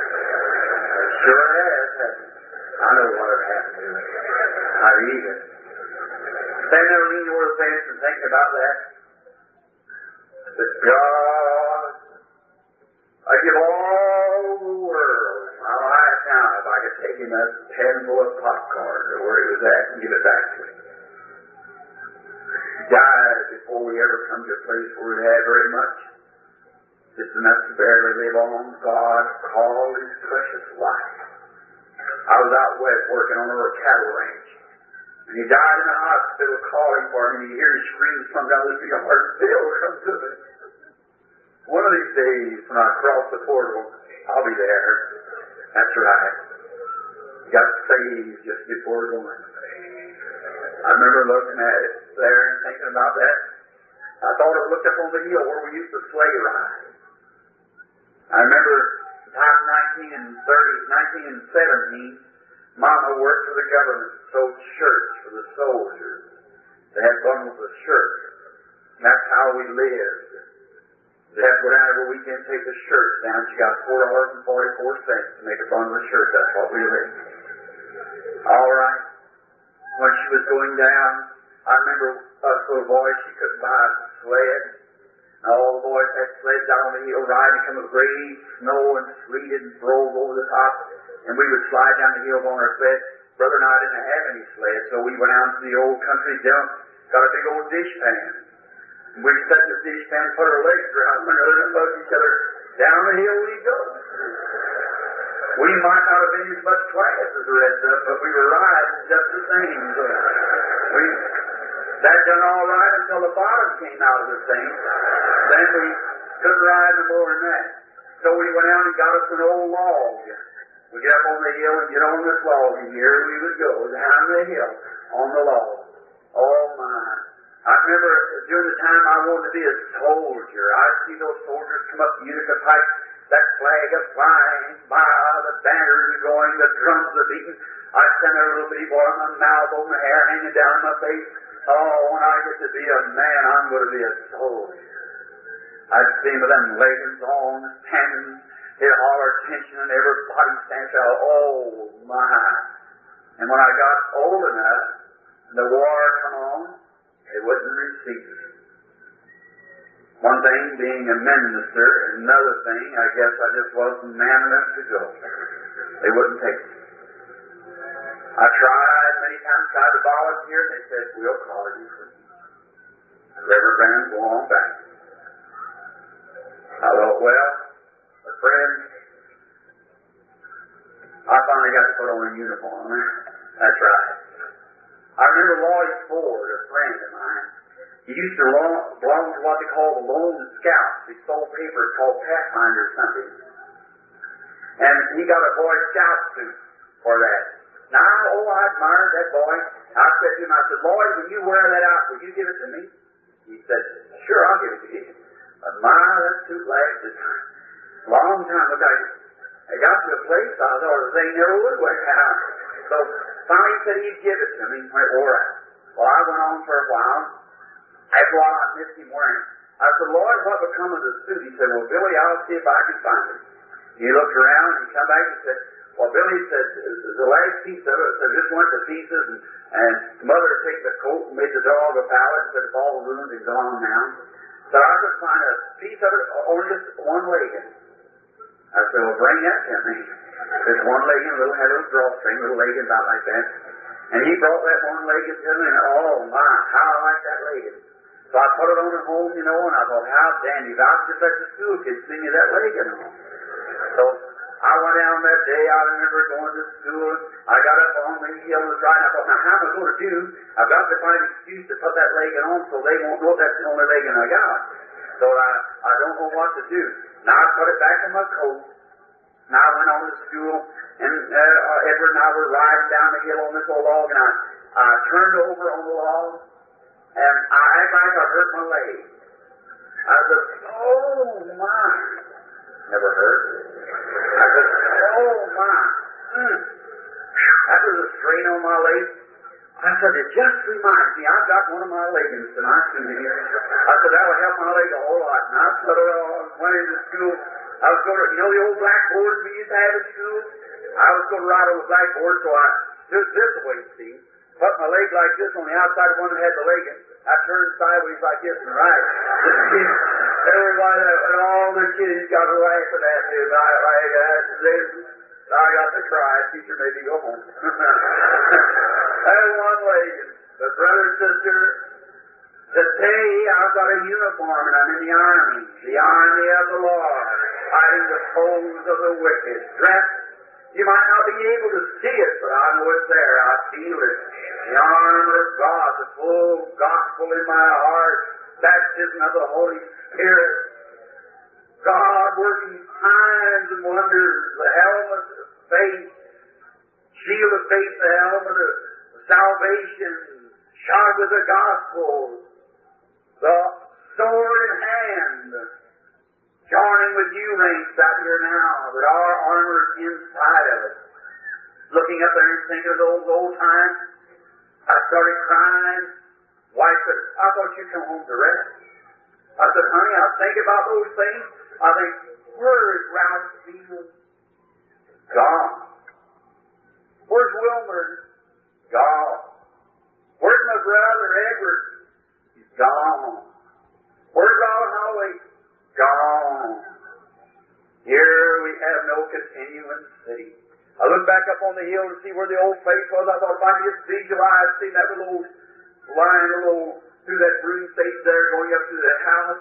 Sure has, hasn't it? I know what happened to it. I eat it. about that. I said, God, I give all the world in my life now if I could take him a handful of popcorn to where he was at and give it back to him. He died before we ever come to a place where we had very much. Just enough to barely live on. God called his precious life. I was out west working on a cattle ranch. And he died in the hospital calling for him, and you hear his screams come down the field, heart still come to me. One of these days, when I cross the portal, I'll be there. That's right. Got saved just before going. I remember looking at it there and thinking about that. I thought I looked up on the hill where we used to sleigh ride. I remember time nineteen thirty, nineteen seventeen, Mama worked for the government, sold shirts for the soldiers. They had bundles of shirts. That's how we lived. They had to go down every weekend and take the shirts down. She got four dollars and forty-four cents to make a bundle of shirts. That's what we lived. All right. When she was going down, I remember us little boys, she couldn't buy a sled. And all the boys had sleds down on the hill riding, come with great snow and sleet and drove over the top. And we would slide down the hill on our sled. Brother and I didn't have any sled, so we went out to the old country dump, got a big old dishpan. And we'd set the dishpan, put our legs around one another and love each other. Down the hill we go. We might not have been as much class as the rest of them, but we were riding just the same. So we, that done all right until the bottom came out of the thing. Then we couldn't ride no more than that. So we went out and got us an old log. We get up on the hill and get on this log, and here we would go down the hill on the log. Oh my. I remember during the time I wanted to be a soldier, I'd see those soldiers come up the Utica Pike, that flag is flying by, the banners are going, the drums are beating. I'd stand there a little bitty boy with my mouth open, my hair hanging down my face. Oh, when I get to be a man, I'm going to be a soldier. I'd see him with them leggings on, standing, he'd holler attention, and everybody stands out. Oh, my. And when I got old enough, the war come on, they wouldn't receive it. One thing being a minister, another thing, I guess I just wasn't man enough to go. They wouldn't take it. I tried many times, tried to volunteer, and they said, we'll call you for Reverend Branham, go on back. I thought, well, a friend, I finally got to put on a uniform. That's right. I remember Lloyd Ford, a friend of mine. He used to belong to what they call the Lone Scouts. He sold papers called Pathfinder or something. And he got a Boy Scout suit for that. Now, oh, I admired that boy. I said to him, I said, Lloyd, when you wear that out, will you give it to me? He said, sure, I'll give it to you. But my, that suit lasted a long time ago. I got to a place I thought the thing never would wear out. So finally he said he'd give it to me when it wore out. Well, I went on for a while. After a while I missed him wearing it. I said, Lord, what become of the suit? He said, well, Billy, I'll see if I can find it. He looked around and he come back and said, well, Billy said, the last piece of it, said, this went to pieces, and, and the mother took the coat and made the dog a pallet and said, it's all ruined and gone now. So I could find a piece of it, only just one leg in it. I said, well, bring that to me. There's one leg in, a little, had a little drawstring, a little leg in, about like that. And he brought that one leg in to me, and oh my, how I like that leg in. So I put it on at home, you know, and I thought, how dandy. If I was just at the school, kids see me that leg in on. So I went down that day, I remember going to school, I got up on the hill and was riding, I thought, now how am I going to do? I've got to find an excuse to put that leg on so they won't know that's the only leg I got. So I, I don't know what to do. Now I put it back in my coat. Now I went on to school, and uh, Edward and I were riding down the hill on this old log, and I, I turned over on the log, and I act like I hurt my leg. I said, oh my. Never hurt. I said, oh my. Mm. That was a strain on my leg. I said, it just reminds me, I've got one of my leggings tonight. I said, that would help my leg a whole lot. And I put it on, went into school. I was going to, you know the old blackboards we used to have at school? I was going to ride on the blackboard, so I stood this way, see, put my leg like this on the outside of one that had the legging, I turned sideways like this and right. Everybody, and all the kids got laughing at me about like that. They, I got to cry. Teacher made me go home. That's one way. But brother, sister, today I've got a uniform and I'm in the army, the army of the Lord, fighting the foes of the wicked. Dressed, you might not be able to see it, but I know it's there. I feel it. The armor of God, the full gospel in my heart, baptism of the Holy Spirit, God working signs and wonders, the helmet of faith, shield of faith, the helmet of salvation, shod with the gospel, the sword in hand, joining with you ranks out here now, that our armor is inside of us. Looking up there and thinking of those old times, I started crying. Wife said, I thought you'd come home to rest. I said, honey, I think about those things. I think, where is Ralph Stevens? Gone. Where's Wilmer? Gone. Where's my brother Edward? He's gone. Where's Robert Holloway? Gone. Here we have no continuing city. I looked back up on the hill to see where the old place was. I thought if I could just visualize seeing that little old line, a little through that broom stage there, going up to the house.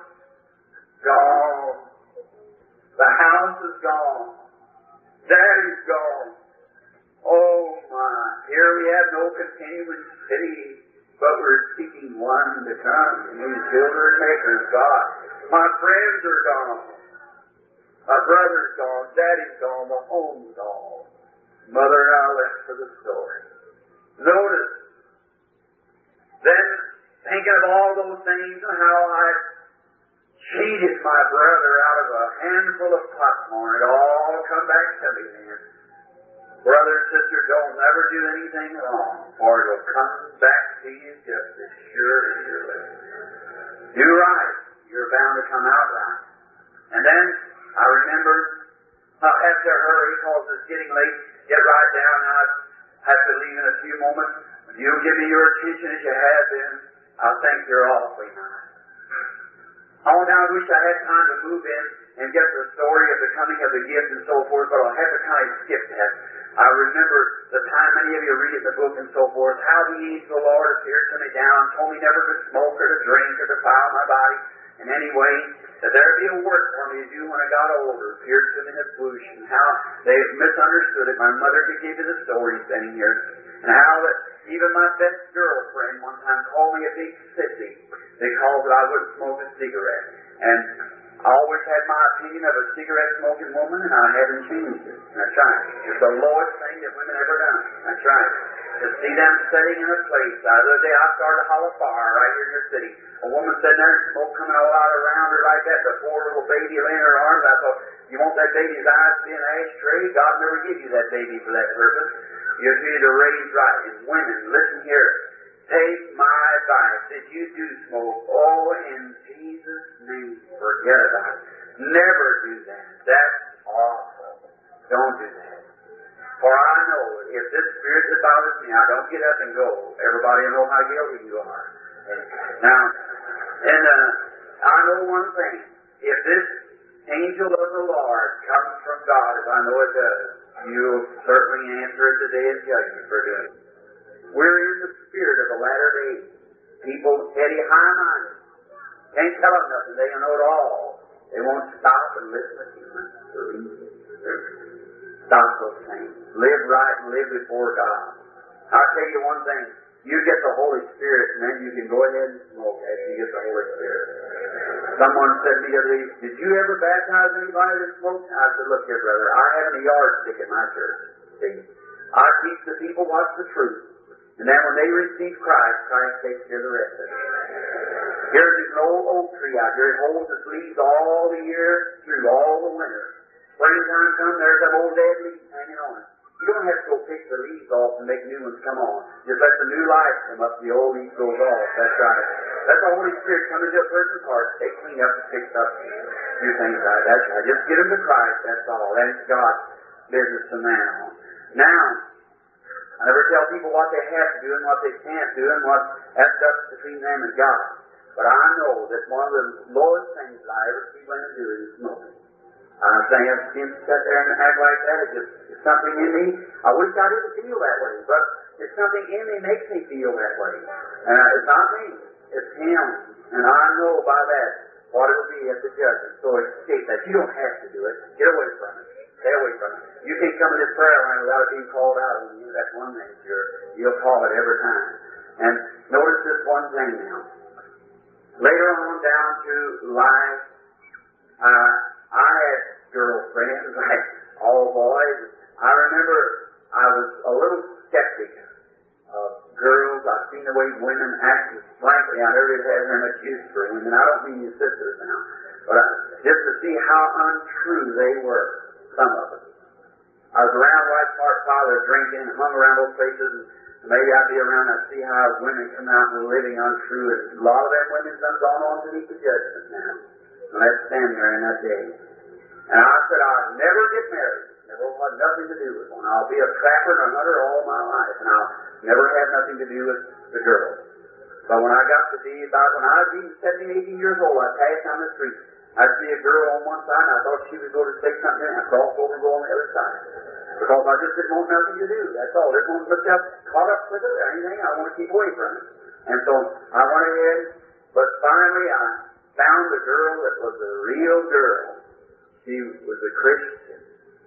Gone. The house is gone. Daddy's gone. Oh my. Here we have no continuing city, but we're seeking one to come. And these builder and makers, God. My friends are gone. My brother's gone. Daddy's gone. The home's gone. Mother and I left for the story. Notice, then thinking of all those things and how I cheated my brother out of a handful of popcorn, it all come back to me then. Brother and sister, don't never do anything wrong, for it'll come back to you just as sure as you're living. Do right, you're bound to come out right. And then I remember I have to hurry because it's getting late. Get right down. I have to leave in a few moments. If you'll give me your attention as you have been, I'll think you're awfully nice. Oh, now I wish I had time to move in and get the story of the coming of the gift and so forth, but I'll have to kind of skip that. I remember the time many of you read in the book and so forth, how the angel of the Lord appeared to me down, told me never to smoke or to drink or to defile my body in any way, that there'd be a work for me to do when I got older. Appeared to me in a bush, and how they misunderstood it. My mother could give you the story standing here, and how that even my best girlfriend one time called me a big sissy because that I wouldn't smoke a cigarette. And I always had my opinion of a cigarette-smoking woman, and I haven't changed it. That's right. It's the lowest thing that women ever done. That's right. To see them sitting in a place. The other day I started a hollow fire right here in your city. A woman sitting there and smoke coming all out around her like that. The poor little baby laying in her arms. I thought, you want that baby's eyes to be an ashtray? God never gave you that baby for that purpose. You need to raise right. And women, listen here. Take my advice. If you do smoke, oh, in Jesus' name, forget about it. Never do that. That's awful. Don't do that. For I know if this spirit that bothers me, I don't get up and go. Everybody will know how guilty you are. Now, and uh, I know one thing. If this angel of the Lord comes from God, as I know it does, you'll certainly answer it today and judge you for doing it. We're in the spirit of the latter days. People heady, high-minded. Can't tell them nothing. They don't know it all. They won't stop and listen to you. Stop those things. Live right and live before God. I'll tell you one thing. You get the Holy Spirit, and then you can go ahead and smoke as you get the Holy Spirit. Someone said to me the other day, did you ever baptize anybody that smoked? I said, look here, brother, I have a yardstick in my church. See? I teach the people what's the truth. And then when they receive Christ, Christ takes care of the rest of it. Here's this old oak tree out here. It holds its leaves all the year through, all the winter. Springtime comes, there's them old dead leaves hanging on it. You don't have to go pick the leaves off and make new ones come on. Just let the new life come up, the old leaf goes off. That's right. Let the Holy Spirit come into a person's heart. They clean up and fix up a few things right. That's right. Just get them to Christ, that's all. That's God's business from now on. Now, I never tell people what they have to do and what they can't do and what that's up between them and God. But I know that one of the lowest things that I ever see women do is smoking. I'm saying I can't sit there and act like that. It's just it's something in me. I wish I didn't feel that way, but it's something in me makes me feel that way. And it's not me. It's Him. And I know by that what it will be at the judgment. So escape that. You don't have to do it. Get away from it. Stay away from it. You can't come to this prayer line without it being called out on you. That's one thing. You're, you'll call it every time. And notice this one thing now. Later on down to life, uh, I had girlfriends, like all boys. I remember I was a little skeptic of girls. I've seen the way women act. Frankly, I never had very much use for women. I don't mean your sisters now. But I, just to see how untrue they were, some of them. I was around White Park Father drinking and hung around those places, and maybe I'd be around and I'd see how women come out and living untrue. And a lot of them women's done gone on to meet the judgment now. And I stand there in that day. And I said, I'll never get married. Never had nothing to do with one. I'll be a trapper and a hunter all my life, and I'll never have nothing to do with the girls. But when I got to be about, when I was even seventeen, eighteen years old, I passed down the street. I'd see a girl on one side, and I thought she would go to say something, and I'd cross over and go on the other side. Because I just didn't want nothing to do. That's all. I didn't want to look up, caught up with her or anything. I want to keep away from it. And so I went ahead, but finally I found a girl that was a real girl. She was a Christian.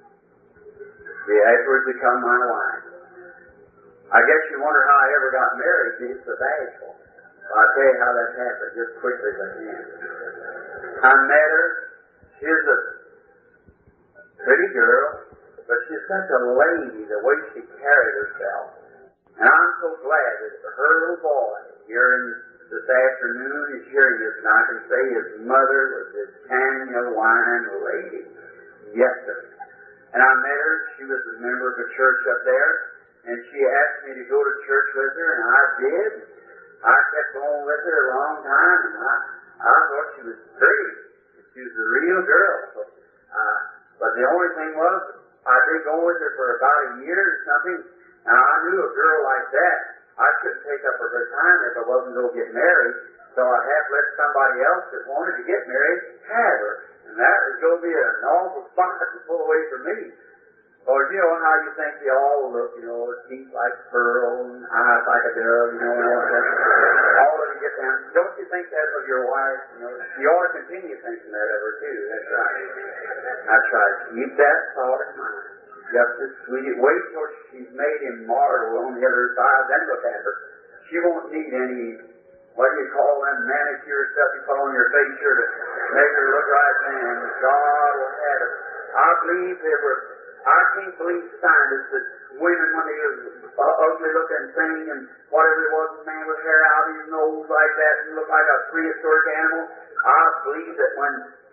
She afterwards become my wife. I guess you wonder how I ever got married. She's so bashful. Well, I'll tell you how that happened, just quickly as I can. I met her. She's a pretty girl, but she's such a lady, the way she carried herself. And I'm so glad that her little boy, here in this afternoon, is hearing this, and I can say his mother was this Tanya Wine lady. Yes, sir. And I met her. She was a member of a church up there, and she asked me to go to church with her, and I did. I kept going with her a long time, and I, I thought she was pretty. She was a real girl. So, uh, but the only thing was, I did go with her for about a year or something, and I knew a girl like that, I couldn't take up her time if I wasn't going to get married, so I had to let somebody else that wanted to get married have her. And that was going to be an awful spot to pull away from me. Or you know how you think they all look, you know, teeth like pearl and eyes like a dove, you know, and all that. All of you get down. Don't you think that of your wife? You know, you ought to continue thinking that of her too. That's right. That's right. Keep that thought in mind. Just as sweet. Wait till she's made him martyr on the other side, then look at her. She won't need any, what do you call them, manicure stuff you put on your face here to make her look right then. God will have her. I believe there were, I can't believe scientists that women, when they was uh, ugly looking thing and whatever it was, a man with hair out of his nose like that and looked like a prehistoric animal. I believe that when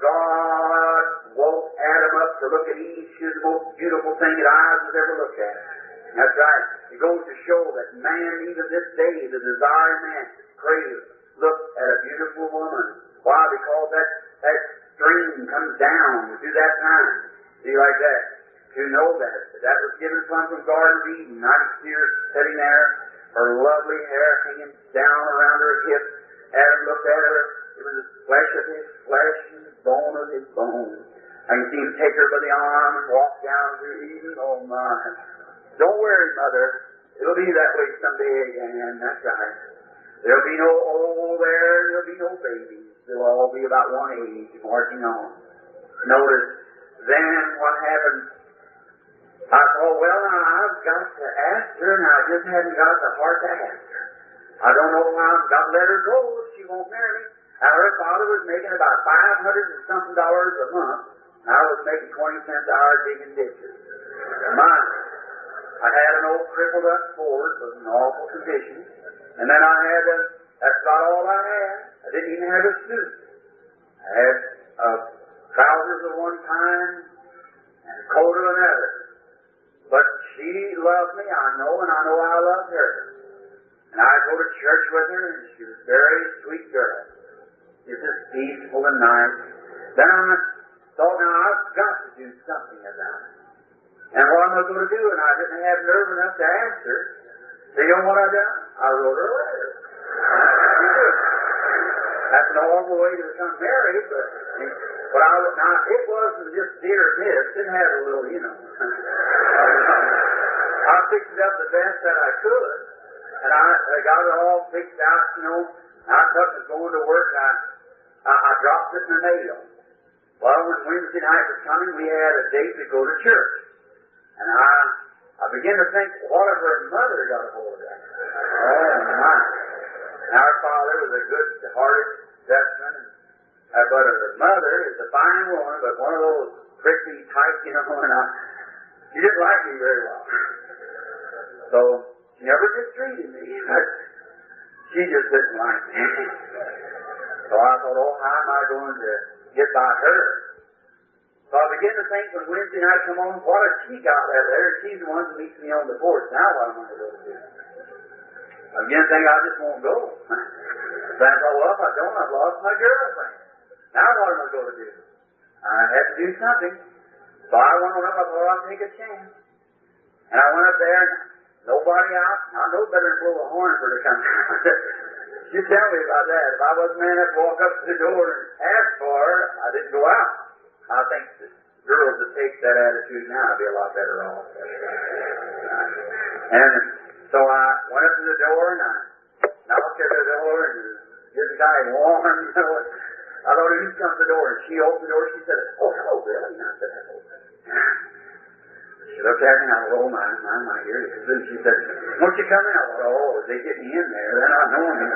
God woke Adam up to look at Eve, she was the most beautiful thing that eyes has ever looked at. That's right. It goes to show that man, even this day, the desiring man, craves, look at a beautiful woman. Why? Because that, that stream comes down through that time. See, like that. To know that. That was given from the Garden of Eden. I could see her sitting there, her lovely hair hanging down around her hips. Adam looked at her. It was the flesh of his flesh and bone of his bone. I can see him take her by the arm and walk down through Eden. Oh, my. Don't worry, Mother. It'll be that way someday again. That's right. There'll be no old there. There'll be no babies. They'll all be about one age, marching on. Notice, then what happened? I thought, well, I've got to ask her, and I just haven't got the heart to ask her. I don't know how I've got to let her go if she won't marry me. Now, her father was making about five hundred and something dollars a month. And I was making twenty cents an hour digging ditches. Mine. I had an old crippled up Ford with an awful condition. And then I had a, that's about all I had. I didn't even have a suit. I had uh, trousers of one kind and a coat of another. But she loved me, I know, and I know I loved her. And I'd go to church with her, and she was a very sweet girl. Just as peaceful and nice. Then I thought, now I've got to do something about it. And what am I I was going to do, and I didn't have nerve enough to ask her. So you know what I done? I wrote her a letter. That's an awful way to become married, but but I now it wasn't just dear miss. It had a little, you know. I fixed it up the best that I could, and I, I got it all fixed out. You know, I took it going to work. I, I I dropped it in the mail. Well, when Wednesday night was coming, we had a date to go to church, and I I began to think, what if her mother got a hold of that? Oh my! Our father was a good-hearted Dutchman, uh, but her mother is a fine woman, but one of those prickly types, you know, and I, she didn't like me very well. So she never mistreated me, but she just didn't like me. So I thought, oh, how am I going to get by her? So I began to think when Wednesday night come on, what if she got that letter? She's the one who meets me on the porch. Now what am I going to do? I began to think I just won't go. Then I thought, well, if I don't, I've lost my girlfriend. Now what am I going to do? I had to do something. So I went on up, I thought I'd take a chance. And I went up there, and nobody out. I know better than blow a horn for her to come out. You tell me about that. If I wasn't man enough to walk up to the door and ask for her, I didn't go out. I think the girls that take that attitude now would be a lot better off. And so I went up to the door, and I knocked at the door, and here's a guy warm, you know. I thought he'd come to the door, and she opened the door. She said, oh, hello, Bill. And I said, hello. She looked at me, and I thought, oh, my, my, my, here it is. And she said, won't you come in? I thought, oh, if they get me in there, then I know me.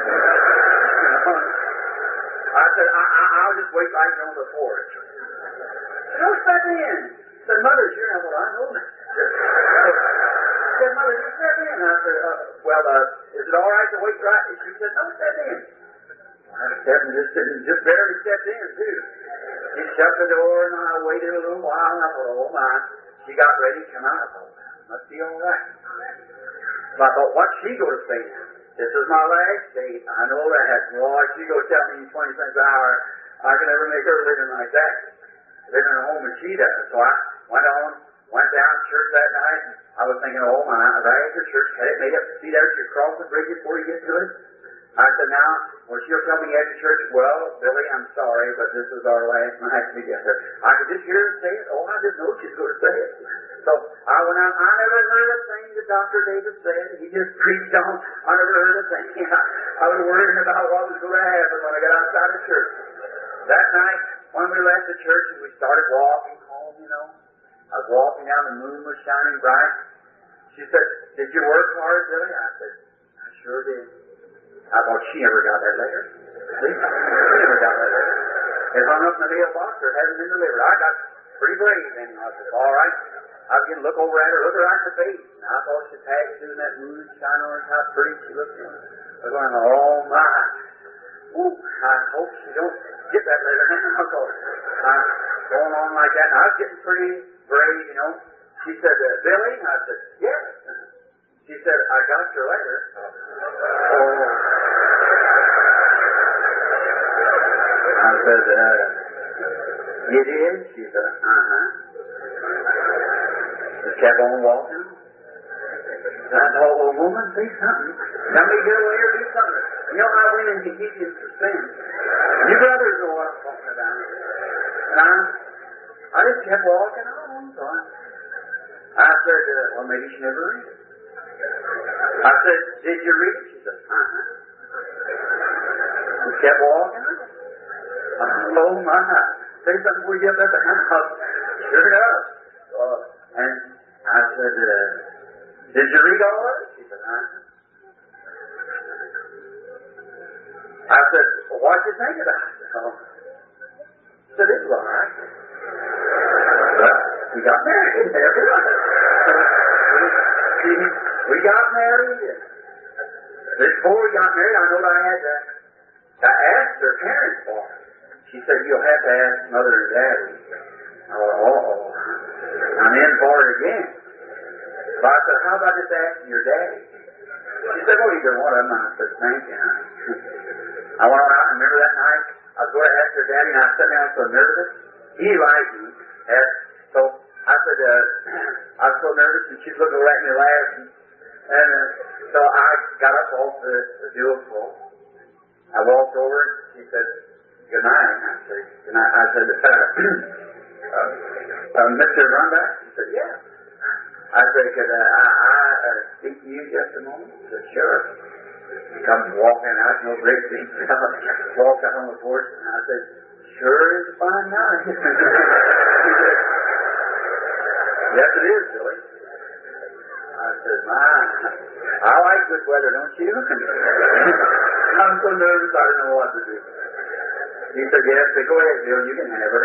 I said, I, I, I'll just wait right here on the porch. No, step in. She said, Mother's here. I thought, I know that. She said, Mother, just step in. I said, uh, well, uh, is it all right to wait right? She said, no, step in. I stepped and just, just barely stepped in, too. She shut the door, and I waited a little while, and I thought, oh, my. She got ready to come out. I thought, must be all right. So I thought, what's she going to say now? This is my last date. I know that. Boy, she going to tell me twenty cents an hour. I can never make her living like that. Living in a home as she does. So I went on, went down to church that night, and I was thinking, oh my, right after church, had it made up to see there, you cross the bridge before you get to it. I said, now, when she'll tell me after church, well, Billy, I'm sorry, but this is our last night together. I could just hear her say it. Oh, I didn't know she was going to say it. So I went out. I never heard a thing that Doctor Davis said. He just preached on. I never heard a thing. I, I was worrying about what was going to happen when I got outside of church. That night, when we left the church and we started walking home, you know, I was walking down, the moon was shining bright. She said, did you work hard, Billy? I said, I sure did. I thought she never got that letter. See? She never got that letter. It hung up in the mail box or hadn't been delivered. I got pretty brave then. I said, all right. I was going to look over at her, look her right in the face. And I thought she passed through that moon shine on her, how pretty she looked. I was going, oh my. Ooh, I hope she don't get that letter now. I'm going on like that. And I was getting pretty brave, you know. She said, uh, Billy? I said, yes. She said, I got your letter. Oh. I said, uh, you did? She said, uh-huh. Just kept on walking. I thought, well, woman, say something. Somebody get away or do something. You know how women can keep you in suspense. You brothers know what I'm talking about. And I, I just kept walking on. So I, I said, uh, well, maybe she never read it. I said, did you read it? She said, uh-huh. We kept walking. Oh, my. Say something before you get up at the house. Sure enough. Uh, and I said, uh, did you read all of it? She said, uh-huh. I said, well, what'd you think about it? Oh. I said, it was all right. But we got married. We got married. And before we got married, I know that I had to, to ask their parents for it. She said, you'll have to ask Mother and Daddy. I went, oh, I'm in for it again. So I said, how about just asking your daddy? She said, well, either one of them. I said, thank you, honey. I went on out and remember that night, I was going to ask her daddy, and I was sitting down so nervous. He liked me. And so I said, uh, I was so nervous, and she's looking at me laughing. And uh, so I got up off the, the dual floor. I walked over, she said, good night. I said, good night. I said, uh, uh, uh, Mister Runback? She said, yeah. I said, could uh, I, I uh, speak to you just a moment? She said, sure. He comes walking out, no great thing. Walked out on the porch, and I said, sure is a fine night. He said, yes, it is, Billy. I said, my, I like good weather, don't you? I'm so nervous, I don't know what to do. He said, yes, said, go ahead, Bill, you can have her.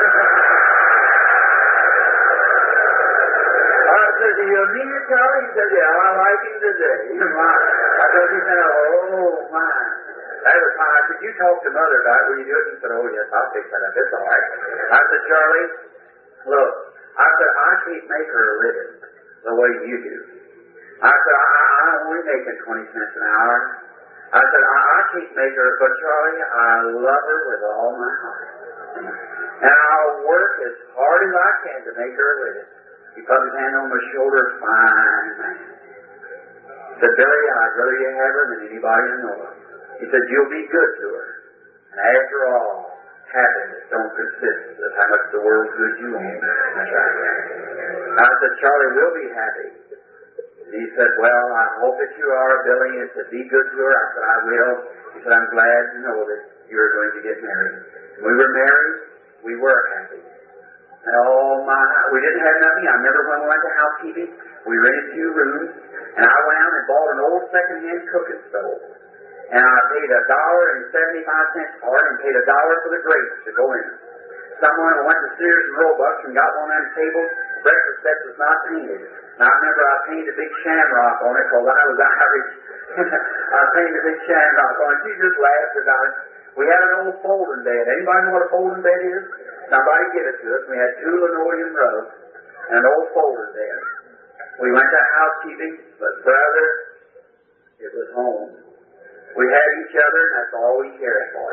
I said, do you mean it, Charlie? He said, yeah, I like him today. I said, he said, oh, my. That was fine. I said, you talk to Mother about it. Will you do it? He said, oh, yes, I'll fix that up. It's all right. I said, Charlie, look, I said, I can't make her a living the way you do. I said, I, I'm only making twenty cents an hour. I said, I, I can't make her, but Charlie, I love her with all my heart. And I'll work as hard as I can to make her a living. He put his hand on my shoulder, fine man. He said, Billy, I'd rather you have her than anybody I know of. He said, you'll be good to her. And after all, happiness don't consist of how much the world's good you own. That's right. I said, Charlie, we'll be happy. And he said, well, I hope that you are, Billy, and to be good to her. I said, I will. He said, I'm glad to know that you're going to get married. And we were married. We were happy. And oh my, we didn't have nothing. I remember when we went to housekeeping, we rented two rooms, and I went out and bought an old second-hand cooking stove. And I paid a dollar and seventy-five cents for it, and paid a dollar for the grates to go in. Someone went to Sears and Roebuck and got one of them tables. Breakfast set was not painted. And I remember I painted a big shamrock on it because I was Irish. I painted a big shamrock on it. She just laughed about it. We had an old folding bed. Anybody know what a folding bed is? Somebody give it to us. We had two linoleum rugs and an old folding bed. We went to housekeeping, but brother, it was home. We had each other, and that's all we cared for.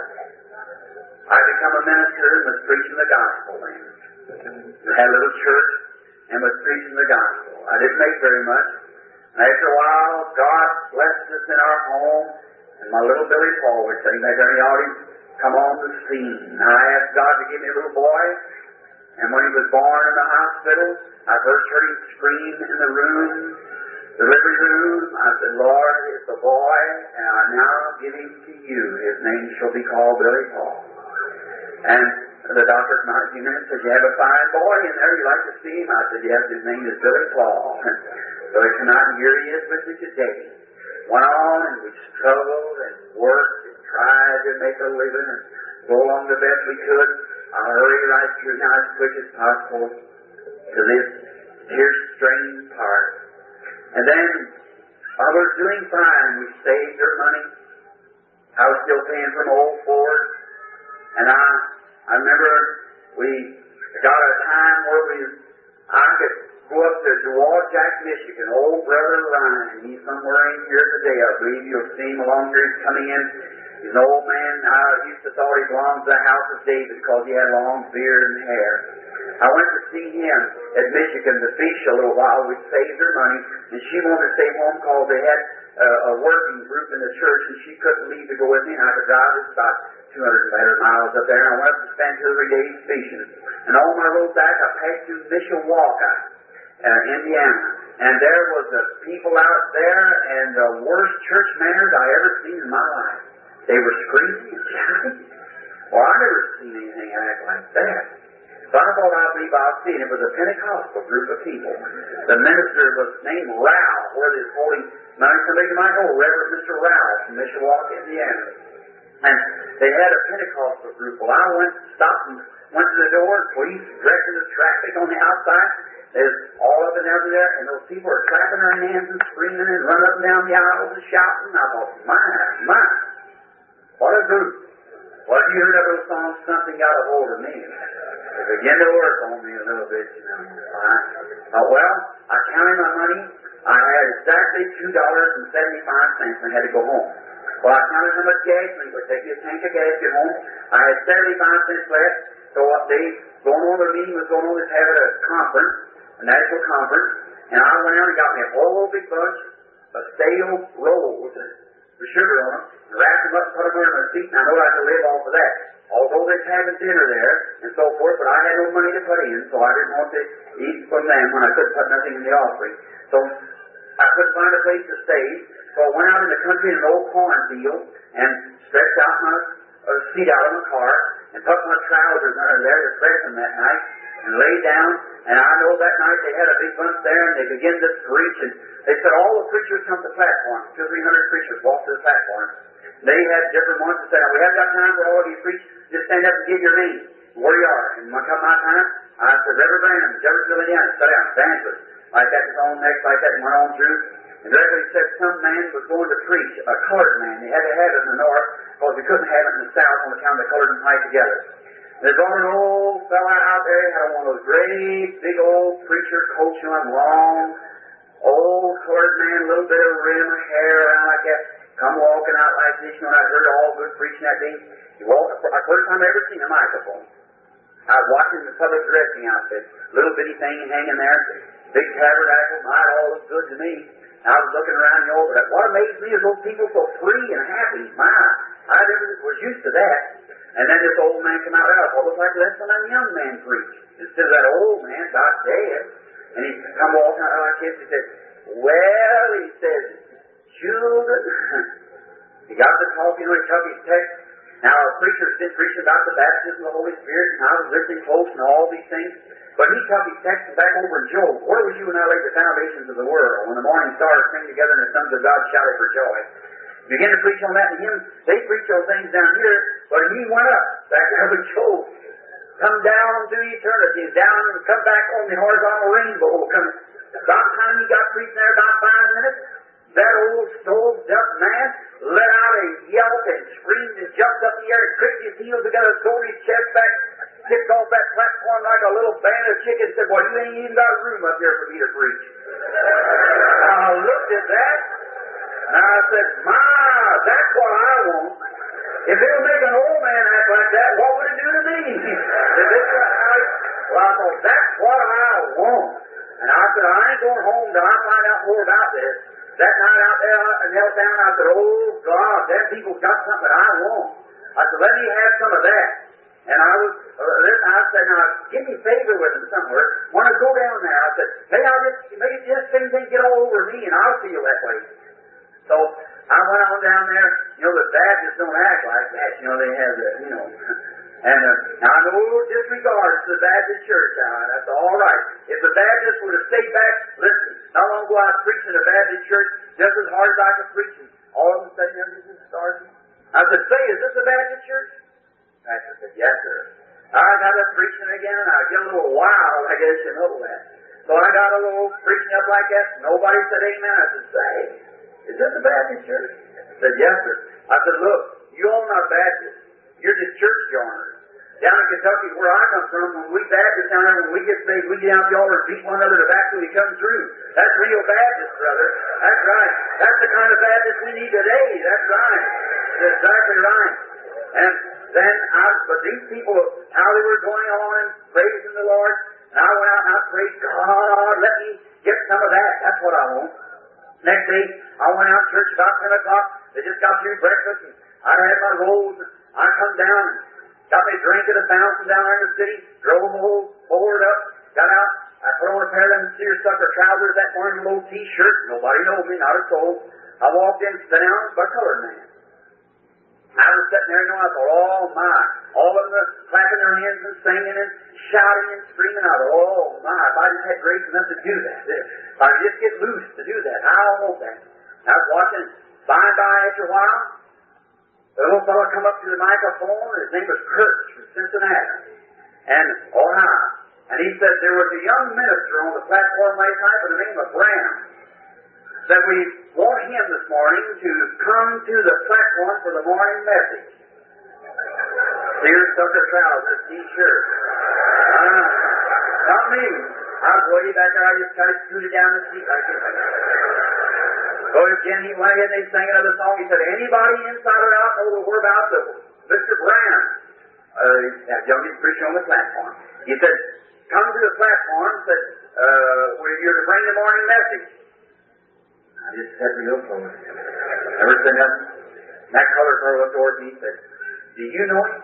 I became a minister and was preaching the gospel then. We had a little church and was preaching the gospel. I didn't make very much. And after a while, God blessed us in our home, and my little Billy Paul was sitting back there in the audience, come on the scene. And I asked God to give me a little boy, and when he was born in the hospital, I first heard him scream in the room, delivery room. I said, Lord, it's a boy, and I now give him to you. His name shall be called Billy Paul. And the doctor came out a few minutes and said, you have a fine boy in there. You like to see him? I said, yes, his name is Billy Paul. So he came out, and here he is with me today. Went on, and we struggled and worked and tried to make a living and go along the best we could. I'll hurry right through now as quick as possible to this tear-strained part. And then I was doing fine. We saved our money. I was still paying from old Ford. And I I remember we got a time where we I could go up to Dewalt-Jack, Michigan. Old Brother Ryan. He's somewhere in here today. I believe you'll see him along here. He's coming in. He's an old man. I used to thought he belonged to the house of David because he had long beard and hair. I went to see him at Michigan to fish a little while. We saved her money, and she wanted to stay home because they had uh, a working group in the church, and she couldn't leave to go with me, and I could drive us about two hundred miles up there, and I went up to spend two or three days fishing. And on my road back, I passed through Mishawaka, uh, Indiana, and there was the people out there, and the worst church manners I ever seen in my life. They were screaming and shouting. Well, I never seen anything act like that. So I thought, I believe I've seen it. It was a Pentecostal group of people. The minister was named Rao, where this holy, now somebody you might know, Reverend Mister Rao from Mishawaka, Indiana. And they had a Pentecostal group. Well, I went, stopped and went to the door, police directed the traffic on the outside. There's all up and everywhere, and those people are clapping their hands and screaming and running up and down the aisles and shouting. I thought, my, my, what a group. Well, you heard of those songs, something got a hold of me. It began to work on me a little bit, you know. I thought, well, I counted my money. I had exactly two dollars and seventy-five cents and had to go home. Well, I counted how much gas we would take you a tank of gas to get home. I had seventy-five cents left. So what they going on, the meeting was going on, was having a conference. a national conference, and I went out and got me a whole big bunch of stale rolls with sugar on them, and wrapped them up and put them under my seat, and I know I could live off of that. Although they're having dinner there, and so forth, but I had no money to put in, so I didn't want to eat from them when I couldn't put nothing in the offering. So I couldn't find a place to stay, so I went out in the country in an old cornfield, and stretched out my uh, seat out of my car, and put my trousers under there to press them that night, and lay down, and I know that night they had a big bunch there, and they began to preach, and they said all the preachers come to the platform, two or three hundred preachers walked to the platform. They had different ones that said, we haven't got time for all of you preach, just stand up and give your name, where you are. And when I come my time, I said, Reverend Branham, Jeffersonville, Indiana, sit down, evangelist. Like that was on next, like that, and went on through. And directly said some man was going to preach, a colored man. They had to have it in the north, because we couldn't have it in the south on account of the colored and white together. They brought an old fella out there, he had one of those great, big old preacher coats on, long, old colored man, a little bit of rim of hair around like that. Come walking out like this, you know, and I heard all good preaching that day. He walked, the first time I ever seen a microphone. I was watching the public addressing outfit, little bitty thing hanging there, big tabernacle, might all look good to me. And I was looking around, you know, but what amazed me is those people so free and happy. My, I never was used to that. And then this old man came out, I thought it was like that's when that young man preached. Instead of that old man got dead. And he come walking out like this, he said, well, he said, children, he got to talking, he took his text. Now, our preacher's been preaching about the baptism of the Holy Spirit, and I was listening close and all these things. But he took his text back over in Job. Where was you when I laid the foundations of the world? When the morning stars sang together and the sons of God shouted for joy. Begin to preach on that, and him, they preach those things down here, but he went up back there with Job. Come down through eternity, down and come back on the horizontal rainbow. Come, about the time he got preaching there, about five minutes, that old stove-up man let out a yelp and screamed and jumped up in the air and clicked his heels together, threw his chest back, tipped off that platform like a little band of chickens, and said, well, you ain't even got room up here for me to preach. I looked at that, and I said, my, that's what I want. If it'll make an old man act like that, what would it do to me? If it's, well, I thought, that's what I want. And I said, I ain't going home till I find out more about this. That night out there, I knelt down, I said, oh, God, them people got something I want. I said, let me have some of that. And I was, uh, I said, now, give me favor with them somewhere. When I go down there, I said, maybe I'll just, maybe this thing didn't get all over me, and I'll feel that way. So I went on down there. You know, the Baptists don't act like that. You know, they have that, you know. And uh, now I know disregard to the Baptist church. Now, that's all right. If the Baptists would have stayed back, listen, not long ago I was preaching in a Baptist church just as hard as I could preach. All of them said, you know, this is starting. I said, say, is this a Baptist church? Pastor said, yes, sir. I got up preaching again, and I get a little wild, I guess you know that. So I got a little preaching up like that. Nobody said amen. I said, say, is this a Baptist church? I said, yes, sir. I said, look, you all not Baptists. You're just church joiners. Down in Kentucky, where I come from, when we Baptists down there, when we get saved, we get out the altar and beat one another to back till we come through. That's real Baptist, brother. That's right. That's the kind of Baptist we need today. That's right. That's exactly right. And then, I, but these people, how they were going on and praising the Lord, and I went out and I prayed, God, let me get some of that. That's what I want. Next day, I went out to church about ten o'clock. They just got through breakfast, and I had my rolls. I come down and got me a drink at a fountain down there in the city, drove them all forward up, got out. I put on a pair of them seersucker trousers that morning, a little T-shirt. Nobody knowed me, not a soul. I walked in, sat down by a colored man. I was sitting there, you know, I thought, oh my. All of them were clapping their hands and singing and shouting and screaming. I thought, oh my, if I just had grace enough to do that. If I just get loose to do that, I want that. I was watching, by and by, after a while, the little fellow come up to the microphone, and his name was Kurt from Cincinnati, and Ohio. And he said there was a young minister on the platform last night by the name of Branham, that we want him this morning to come to the platform for the morning message. Seersucker trousers, T-shirt. Uh, not me. I was way back there. I just kind of scooted down the seat like this. So again, he went ahead and they sang another song. He said, anybody inside or out know the whereabouts of Mister Branham? Uh, that youngest preacher on the platform. He said, come to the platform. Said, uh, well, you're to bring the morning message. I just said real close. Never said nothing. And that colored fellow looked towards me and said, do you know him?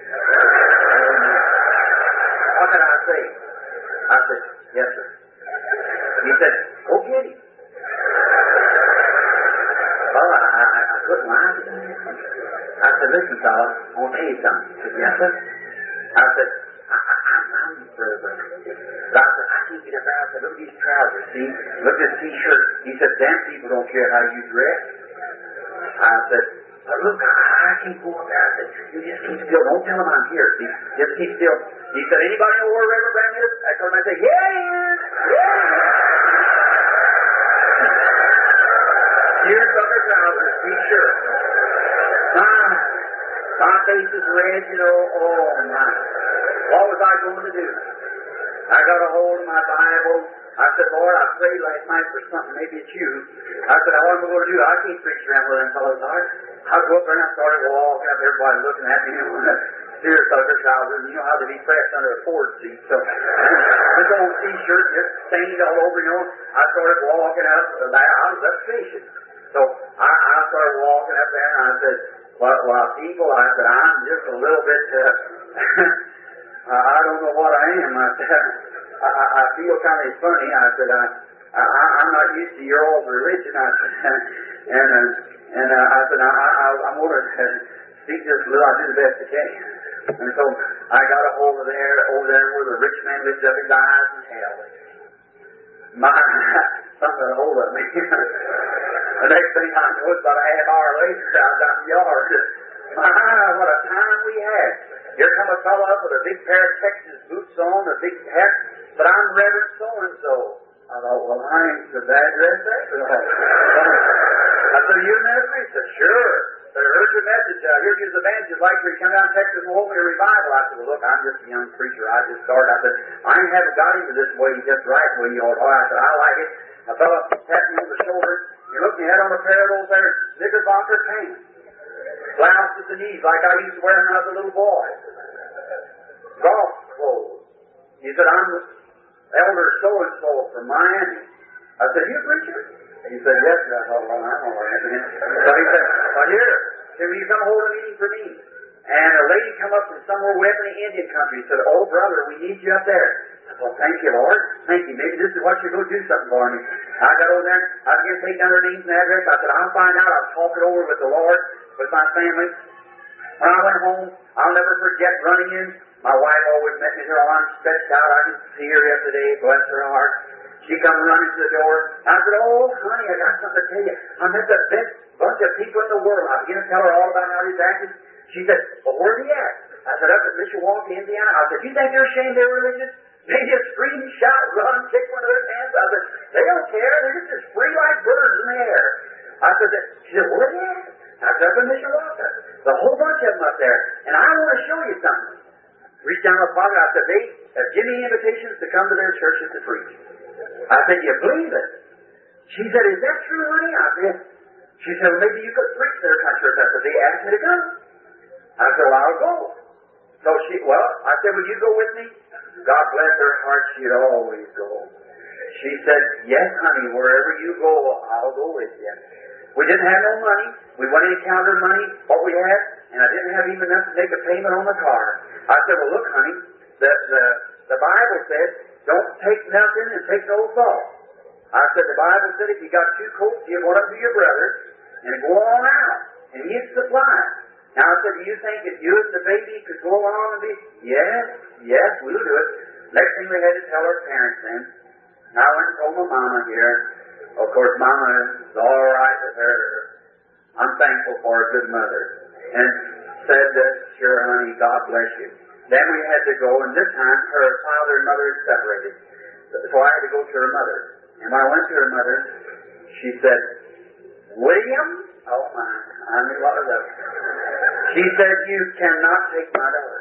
What did I say? I said, yes, sir. He said, go get him. Well, I, I, I couldn't lie to him. I said, listen, fella, I want to tell you something. He said, yes, sir. I said, I, I, I'm hungry for a brother. But I said, I can't get up there. I said, look at these trousers, see? Look at this t-shirt. He said, damn people don't care how you dress. I said, but look, I, I can't go up there. I said, you just keep still. Don't tell him I'm here. See? Just keep still. He said, anybody know where Reverend Branham is? I told him, I said, yeah, he is. Yeah, he is. Here's other trousers, t-shirt. My, my face is red, you know. Oh, my. What was I going to do? I got a hold of my Bible. I said, Lord, I prayed last night for something. Maybe it's you. I said, what am I going to do? I can't preach around with them fellows, Lord. I go up there and I started walking up, everybody looking at me, you know, in the serious other trousers. You know how to be pressed under a Ford seat. So, this old t-shirt just stained all over, you know. I started walking up there. I was up fishing. So, I, I started walking up there and I said, well, well people, I said, I'm just a little bit, uh, I don't know what I am. I said, I, I feel kind of funny. I said, I, I, I'm not used to your old religion. I said, and uh, and uh, I said, I, I, I'm going to speak just a little. I do the best I can. And so I got a hold of there, over there where the rich man lifted up his eyes and hell. My, something got a hold of me. The next thing I know, it's about a half hour later, I was out in the yard. My, what a time we had. Here come a fellow up with a big pair of Texas boots on, a big hat, but I'm Reverend so-and-so. I thought, well, I ain't so bad dressed after all. I said, are you a minister? He said, sure. I said, I heard your message. I heard you as a evangelist. Like you come down to Texas and hold me a revival. I said, well, look, I'm just a young preacher. I just started. I said, I haven't got into this way just right the way you ought to. I said, I like it. A fellow tapped me on the shoulder. He looked me head on a pair of those there knickerbocker pants. Blouse at the knees like I used to wear when I was a little boy. Golf clothes. He said, I'm the elder so-and-so from Miami. I said, you preacher? He said, yes. I thought, well, I'm all right. So he said, well, here, can you come hold a meeting for me? And a lady come up from somewhere way up in the Indian country and said, oh, brother, we need you up there. I thought, thank you, Lord. Thank you. Maybe this is what you're going to do something for me. I got over there. I was going to take down her names and address. I said, I'll find out. I'll talk it over with the Lord, with my family. When I went home, I'll never forget running in. My wife always met me there on stretched out. I could see her yesterday, bless her heart. She come running to the door. I said, oh, honey, I got something to tell you. I met the best bunch of people in the world. I began to tell her all about how he's acting. She said, well, where's he at? I said, up at Mishawaka, Indiana. I said, you think they're ashamed they're religious? They just scream, shout, run, kick one of their hands. I said, they don't care. They're just as free like birds in the air. I said, she said, where's he at? I said, up in Mishawaka. The whole bunch of them up there. And I want to show you something. Reached down my pocket. I said, they have given me invitations to come to their churches to preach. I said, you believe it? She said, is that true, honey? I said, she said, well, maybe you could preach their church. I said, they asked me to come. I said, well, I'll go. So she, well, I said, will you go with me? God bless her heart, she'd always go. She said, yes, honey, wherever you go, I'll go with you. We didn't have no money. We went and counted money, what we had, and I didn't have even enough to make a payment on the car. I said, well, look, honey, the, the, the Bible said, don't take nothing and take no thought. I said, the Bible said, if you got two coats, give one up to your brother, and go on out, and he'd supply. Now, I said, do you think if you and the baby could go along and be, yes, yes, we'll do it. Next thing we had to tell our parents then. And I went and told my mama here. Of course, mama is all right with her. I'm thankful for a good mother. And said, uh, sure, honey, God bless you. Then we had to go, and this time her father and mother had separated. So I had to go to her mother. And when I went to her mother, she said, William? Oh, my, I knew what was up. She said, you cannot take my daughter.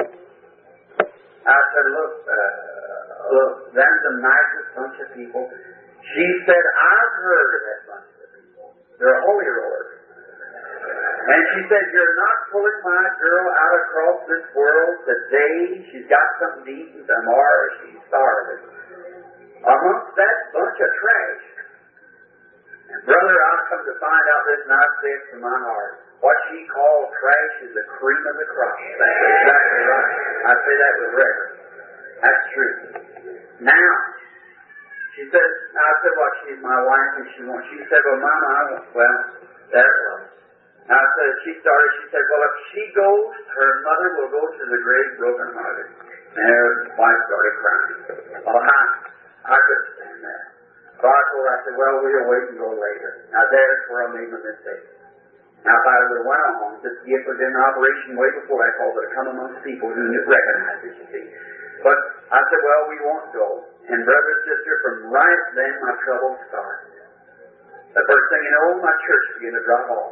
I said, look, uh, look, them's the nicest bunch of people. She said, I've heard of that bunch of people. They're holy rollers. And she said, you're not pulling my girl out across this world today. She's got something to eat, and tomorrow she's starving. amongst that bunch of trash. And brother, I've come to find out this, and I've said from my heart, what she called trash is the cream of the crop. That's exactly right. I say that with reverence. That's true. Now, she said, I said, well, she's my wife, and she wants, she said, well, Mama, I want, well, there it was. Now, I said, she started, she said, well, if she goes, her mother will go to the grave broken-hearted. And her wife started crying. Well, I, I couldn't stand that. So I told her, I said, well, we'll wait and go later. Now, there's where I made my mistake. Now, if I would have went on, this gift was in operation way before I called it to come amongst people who didn't recognize it, you see. But I said, well, we won't go. And brother and sister, from right then, my troubles started. The first thing you know, my church began to drop off.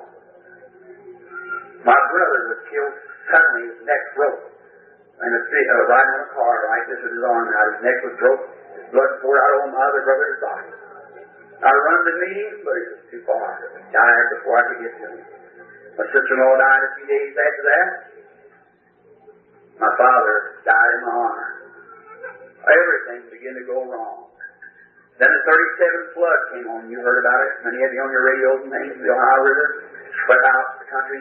My brother was killed suddenly, his neck broke. And a street, uh, riding on a car, right, this was his arm out, his neck was broke, his blood poured out on my other brother's body. I run the meeting, but it was too far. He died before I could get to him. My sister-in-law died a few days after that. My father died in my arm. Everything began to go wrong. Then the thirty-seven flood came on. You heard about it. Many of you on your radios and things. The Ohio River swept out the country.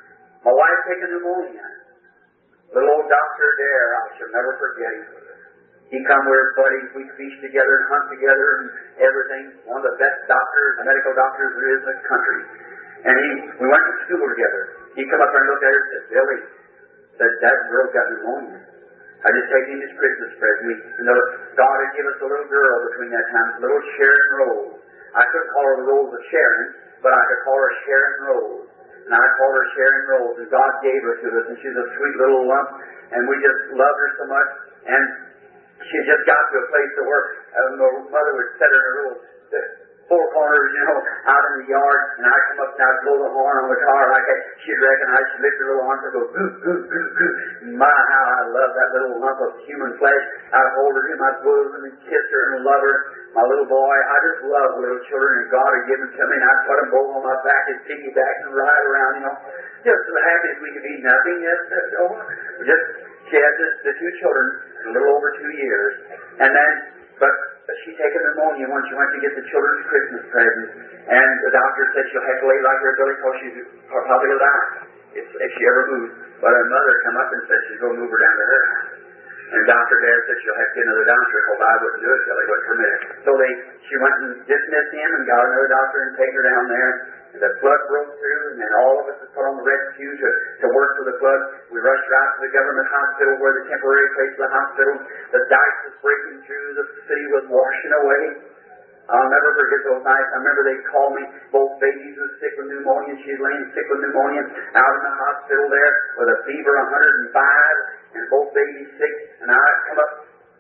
My wife taking pneumonia. Little old Doctor Dare, I shall never forget him. He come with his buddies. We fished together and hunt together and everything. One of the best doctors, medical doctors there is in the country. And he, we went to school together. He come up there and looked at her and said, Billy, said, that girl's got pneumonia. I just taken him his Christmas present. We, you know, God had given us a little girl between that time, little Sharon Rose. I couldn't call her the Rose of Sharon, but I could call her Sharon Rose. And I called her Sharon Rose, and God gave her to us, and she's a sweet little lump, and we just loved her so much. And she just got to a place to where uh, my mother would set her in her little uh, four corners, you know, out in the yard, and I'd come up and I'd blow the horn on the car like that. She'd recognize, she'd lift her little arm and go, goo, goo, goo, goo. My, how I love that little lump of human flesh. I'd hold her in my bosom and kiss her and love her. My little boy, I just love little children, and God had given them to me, and I'd put them both on my back and piggyback and ride around, you know. Just as happy as we could be, nothing else. Oh, just, she had this, the two children, a little over two years. And then, but she taken pneumonia when she went to get the children's Christmas presents. And the doctor said she'll have to lay like her Billy because she's probably going to die if, if she ever moves. But her mother come up and said she's going to move her down to her house. And Doctor Dare said she'll have to get another doctor because I wouldn't do it, Billy wouldn't permit it. So they, she went and dismissed him and got another doctor and take her down there. And the flood broke through, and then all of us was put on the rescue to, to work for the flood. We rushed right to the government hospital where the temporary place of the hospital. The dike was breaking through. The city was washing away. I'll never forget those nights. I remember they called me. Both babies were sick with pneumonia. She was laying sick with pneumonia out in the hospital there with a fever one hundred five, and both babies sick. And I come up,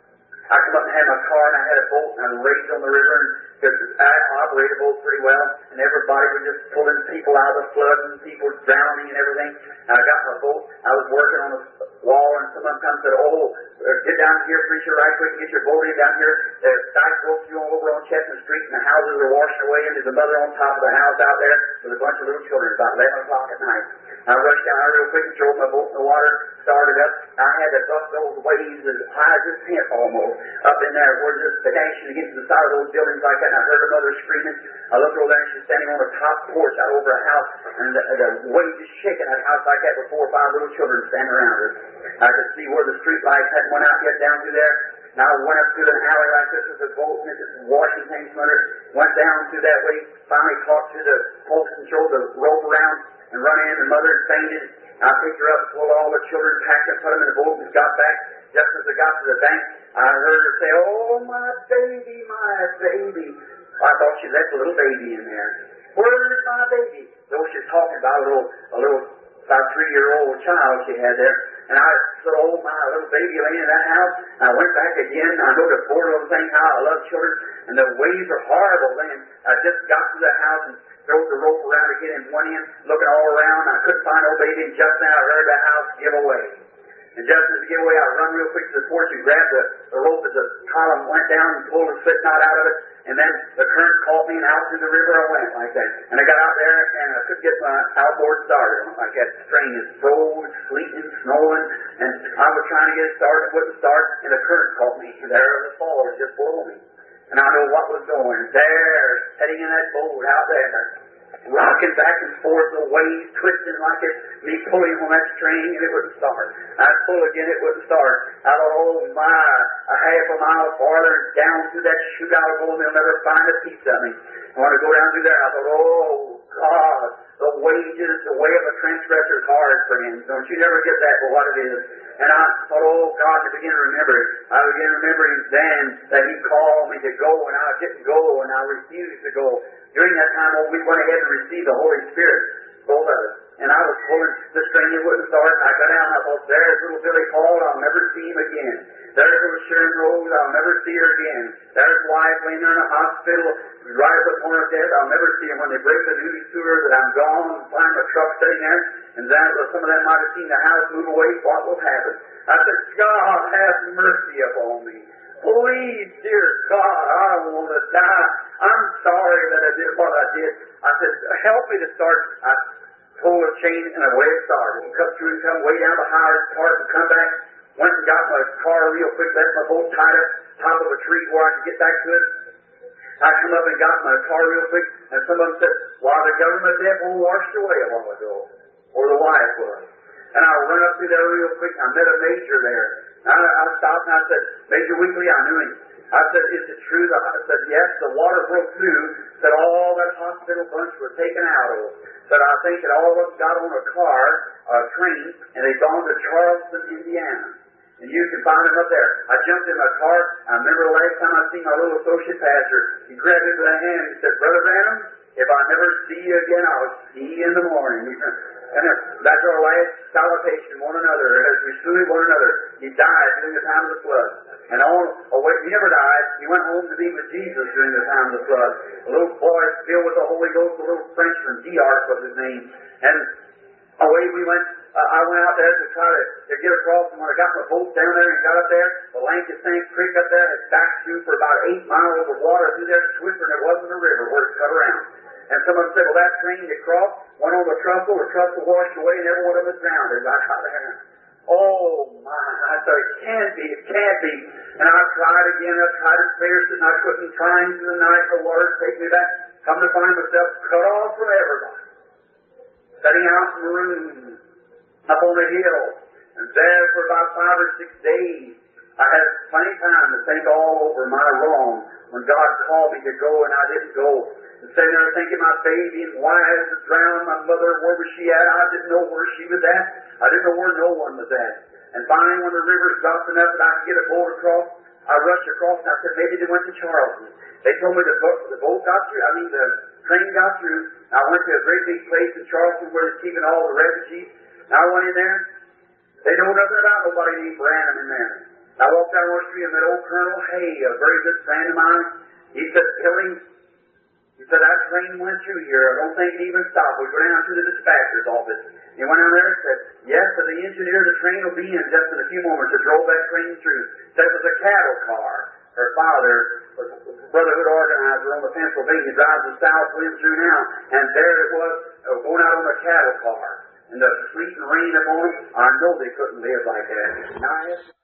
I come up and had my car, and I had a boat, and I raced on the river, and because I operated the boat pretty well, and everybody was just pulling people out of the flood, and people drowning and everything. And I got my boat. I was working on the wall, and someone comes and said, "Oh, get down here, preacher, right quick, get your boat in down here. The dike broke through over on Chestnut Street, and the houses are washing away, and there's a mother on top of the house out there with a bunch of little children. About eleven o'clock at night." I rushed down there real quick and threw my boat in the water, started up. I had to bust those waves as high as this tent almost up in there where just dashing against the side of those buildings like that. And I heard her mother screaming. I looked over there and she was standing on the top porch out over a house, and the, the waves just shaking that house like that with four or five little children standing around her. I could see where the street lights hadn't went out yet down through there. Now I went up through an alley like this with a boat and just washing things from under. Went down through that way, finally caught to the post and threw the rope around and run in. The mother fainted. I picked her up, pulled all the children, packed them, put them in the boat, and got back. Just as I got to the bank, I heard her say, "Oh, my baby, my baby." I thought she left a little baby in there. "Where's my baby?" Though she's talking about a little, a little, about three-year-old child she had there. And I said, "Oh, my little baby laying in that house." And I went back again. I know the poor little thing, how I love children. And the waves are horrible. Then I just got to the house and threw the rope around again and went in, looking all around. I couldn't find no baby. And just now I heard the house give away. And just as it gave away, I run real quick to the porch and grabbed the, the rope as the column went down and pulled the slip knot out of it. And then the current caught me, and out through the river I went like that. And I got out there, and I couldn't get my outboard started. Like that strain is froze, sleeting, snowing, and I was trying to get it started, wouldn't start, and the current caught me. And there the fall was just below me. And I know what was going. There, sitting in that boat out there, rocking back and forth, the waves twisting like it, me pulling on that string, and it wouldn't start. I'd pull again, it wouldn't start. I thought, oh my, a half a mile farther down through that chute I'll go, and they'll never find a piece of me. I want to go down through there. I thought, oh God, the wages, the way of a transgressor is hard, friends. Don't you never get that for what it is. And I thought, oh God, to begin to remember it. I began remembering then that He called me to go, and I didn't go, and I refused to go. During that time, oh, we went ahead and received the Holy Spirit, both of us. And I was pulling the string, it wouldn't start, and I got down, and I thought, there's little Billy Paul, I'll never see him again. There's little Sharon Rose, I'll never see her again. There's wife laying there in a hospital, right at the corner of death, I'll never see him. When they break the news to her that I'm gone, and find my truck sitting there, and then some of them might have seen the house move away, what will happen? I said, God, have mercy upon me. Please, dear God, I don't want to die. I'm sorry that I did what I did. I said, help me to start. I pulled a chain and away it started. Cut through and come way down the highest part and come back. Went and got my car real quick, left my boat tied up top of a tree where I could get back to it. I come up and got my car real quick, and someone said, well, the government debt will wash away a while ago, or the wife was. And I run up through there real quick, and I met a major there. I, I stopped and I said, Major Weekly, I knew him. I said, is it true? That I said, yes, the water broke through, that all that hospital bunch was taken out of. Said, I think that all of us got on a car, a train, and they'd gone to Charleston, Indiana. And you can find them up there. I jumped in my car. I remember the last time I seen my little associate pastor. He grabbed me by the hand and he said, Brother Branham, if I never see you again, I'll see you in the morning. And that's our last salutation, one another, as we salute one another. He died during the time of the flood. And all, oh wait, he never died. He went home to be with Jesus during the time of the flood. A little boy filled with the Holy Ghost, a little Frenchman, Diarc was his name. And away we went. Uh, I went out there to try to, to get across, and when I got my boat down there and got up there, the Lancaster Creek up there had backed through for about eight miles of water through there, twisting. There wasn't a river where it cut around. And someone said, well, that train that crossed went on the trestle, the trestle washed away, and every one of us drowned. And I got there. Oh, my. I thought, it can't be, it can't be. And I tried again, I tried to fierce it, and I couldn't trying through the night, the water take me back. Come to find myself cut off from everybody. Setting out in the room, up on the hill. And there for about five or six days, I had plenty of time to think all over my wrong when God called me to go and I didn't go. And sitting there thinking my baby and wife was drowned, my mother, where was she at? I didn't know where she was at. I didn't know where no one was at. And finally, when the river stopped enough that I could get a boat across, I rushed across and I said, maybe they went to Charleston. They told me the boat, the boat got through, I mean the train got through. I went to a great big place in Charleston where they're keeping all the refugees. And I went in there. They know nothing about nobody named Branham in there. I walked down the street and met old Colonel Hay, a very good friend of mine. He said, Billy, he said, that train went through here. I don't think it even stopped. We went down to the dispatcher's office. He went down there and said, yes, so the engineer of the train will be in just in a few moments to drove that train through. Said it was a cattle car. Her father was a Brotherhood organizer on the Pennsylvania, drives the South Wind through now. And there it was, uh, going out on a cattle car. And the sleet and rain upon them, I know they couldn't live like that. Now, I have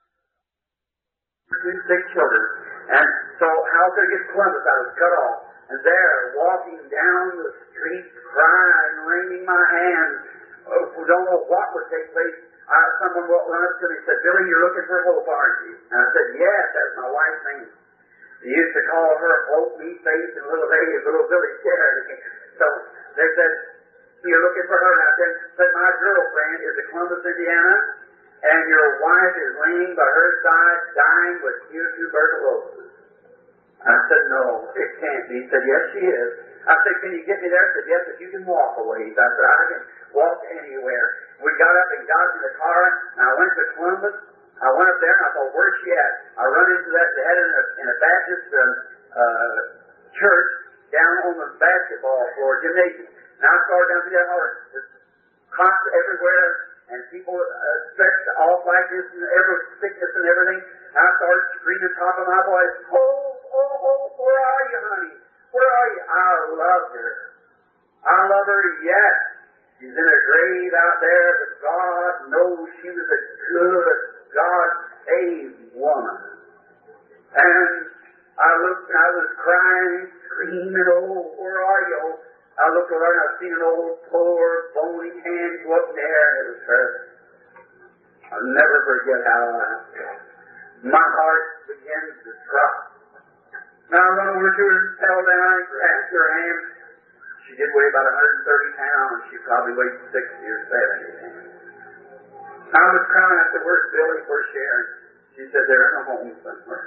two sick children. And so how could I get to Columbus? I was cut off. And there, walking down the street, crying, wringing my hands, oh, we don't know what would take place. I, someone walked run up to me and said, Billy, you're looking for hope, aren't you? And I said, yes, that's my wife's name. They used to call her Hope, Meat Face, and Little Baby, Little Billy scared me. So they said, you're looking for her. And I said, said, my girlfriend is in Columbus, Indiana, and your wife is laying by her side, dying with acute tuberculosis. I said, no, it can't be. He said, yes, she is. I said, can you get me there? He said, yes, if you can walk a ways. I said, I can walk anywhere. We got up and got in the car, and I went to Columbus. I went up there, and I thought, where's she at? I run into that, they had her in a, in a Baptist uh, uh, church down on the basketball floor, gymnasium. And I started down through that holler. There's cots everywhere, and people uh, stretched off like this, and every sickness and everything. And I started screaming top of my voice, oh, oh, oh, where are you, honey? Where are you? I love her. I love her, yes. She's in a grave out there, but God knows she was a good, God-saved woman. And I looked and I was crying, screaming, oh, where are you? I looked over and I seen an old, poor, bony hand go up in the air, and it was her. I'll never forget how I, my heart began to drop. Now I went over to her and fell down and grabbed her hand. She did weigh about one hundred thirty pounds. She probably weighed sixty or seventy. I was crying. I said, where's Billy? Where's Sharon? She said, they're in a home somewhere.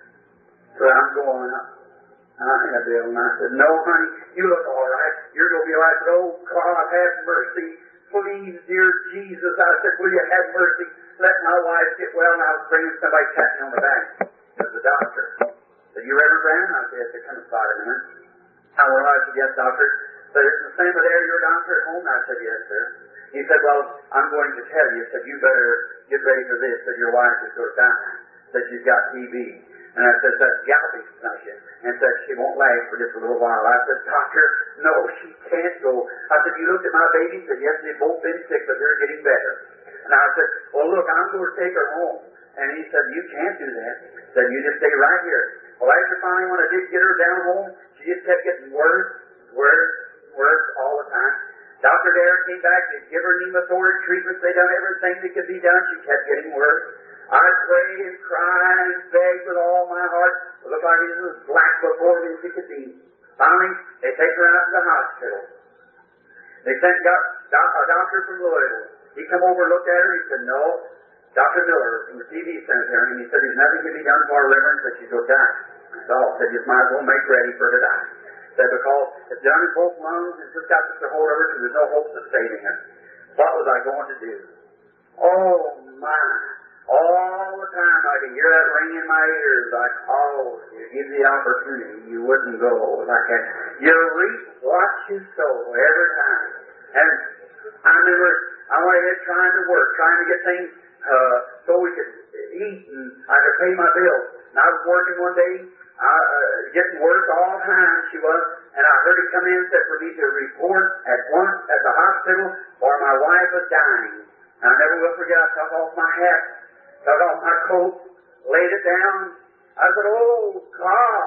So I'm going up. I had Bill, and I said, no, honey, you look all right. You're going to be all right. I said, oh, God, have mercy. Please, dear Jesus. I said, will you have mercy? Let my wife get well. And I was bringing somebody tapping on the back as the doctor. Said, you Reverend Brown? I said, yes, they come inside a minute. I went, I said, yes, doctor. So is the same with there, your doctor at home? I said, yes, sir. He said, well, I'm going to tell you. He said, you better get ready for this. Said, your wife is going to die. Said, she's got T B. And I said, that's galloping snuffing. And said, she won't last for just a little while. I said, doctor, no, she can't go. I said, you looked at my baby? He said, yes, they've both been sick, but they're getting better. And I said, well, look, I'm going to take her home. And he said, you can't do that. He said, you just stay right here. Well, after finally when I did get her down home, she just kept getting worse, worse, worse all the time. Doctor Derrick came back, they give her pneumothorax treatments, they done everything that could be done. She kept getting worse. I prayed and cried and begged with all my heart. It looked like it was black before me as it could be. Finally, they take her out to the hospital. They sent got a doctor from Louisville. He come over and looked at her. He said, no, Doctor Miller from the T V Cemetery. And he said, there's nothing can be done for our reverend, but she's going to die. That's all. Said, you might as well make ready for her to die. Said, because it's done in both lungs and just got such a hold of her, so there's no hope of saving her. What was I going to do? Oh, my. All the time I could hear that ring in my ears. Like, oh, you give the opportunity, you wouldn't go. Like that. You reap what you sow every time. And I remember I went ahead trying to work, trying to get things uh, so we could eat and I could pay my bills. And I was working one day, uh, uh, getting work all the time, she was, and I heard it come in and said for me to report at once at the hospital or my wife was dying. And I never will forget, I took off my hat, took off my coat, laid it down. I said, oh, God,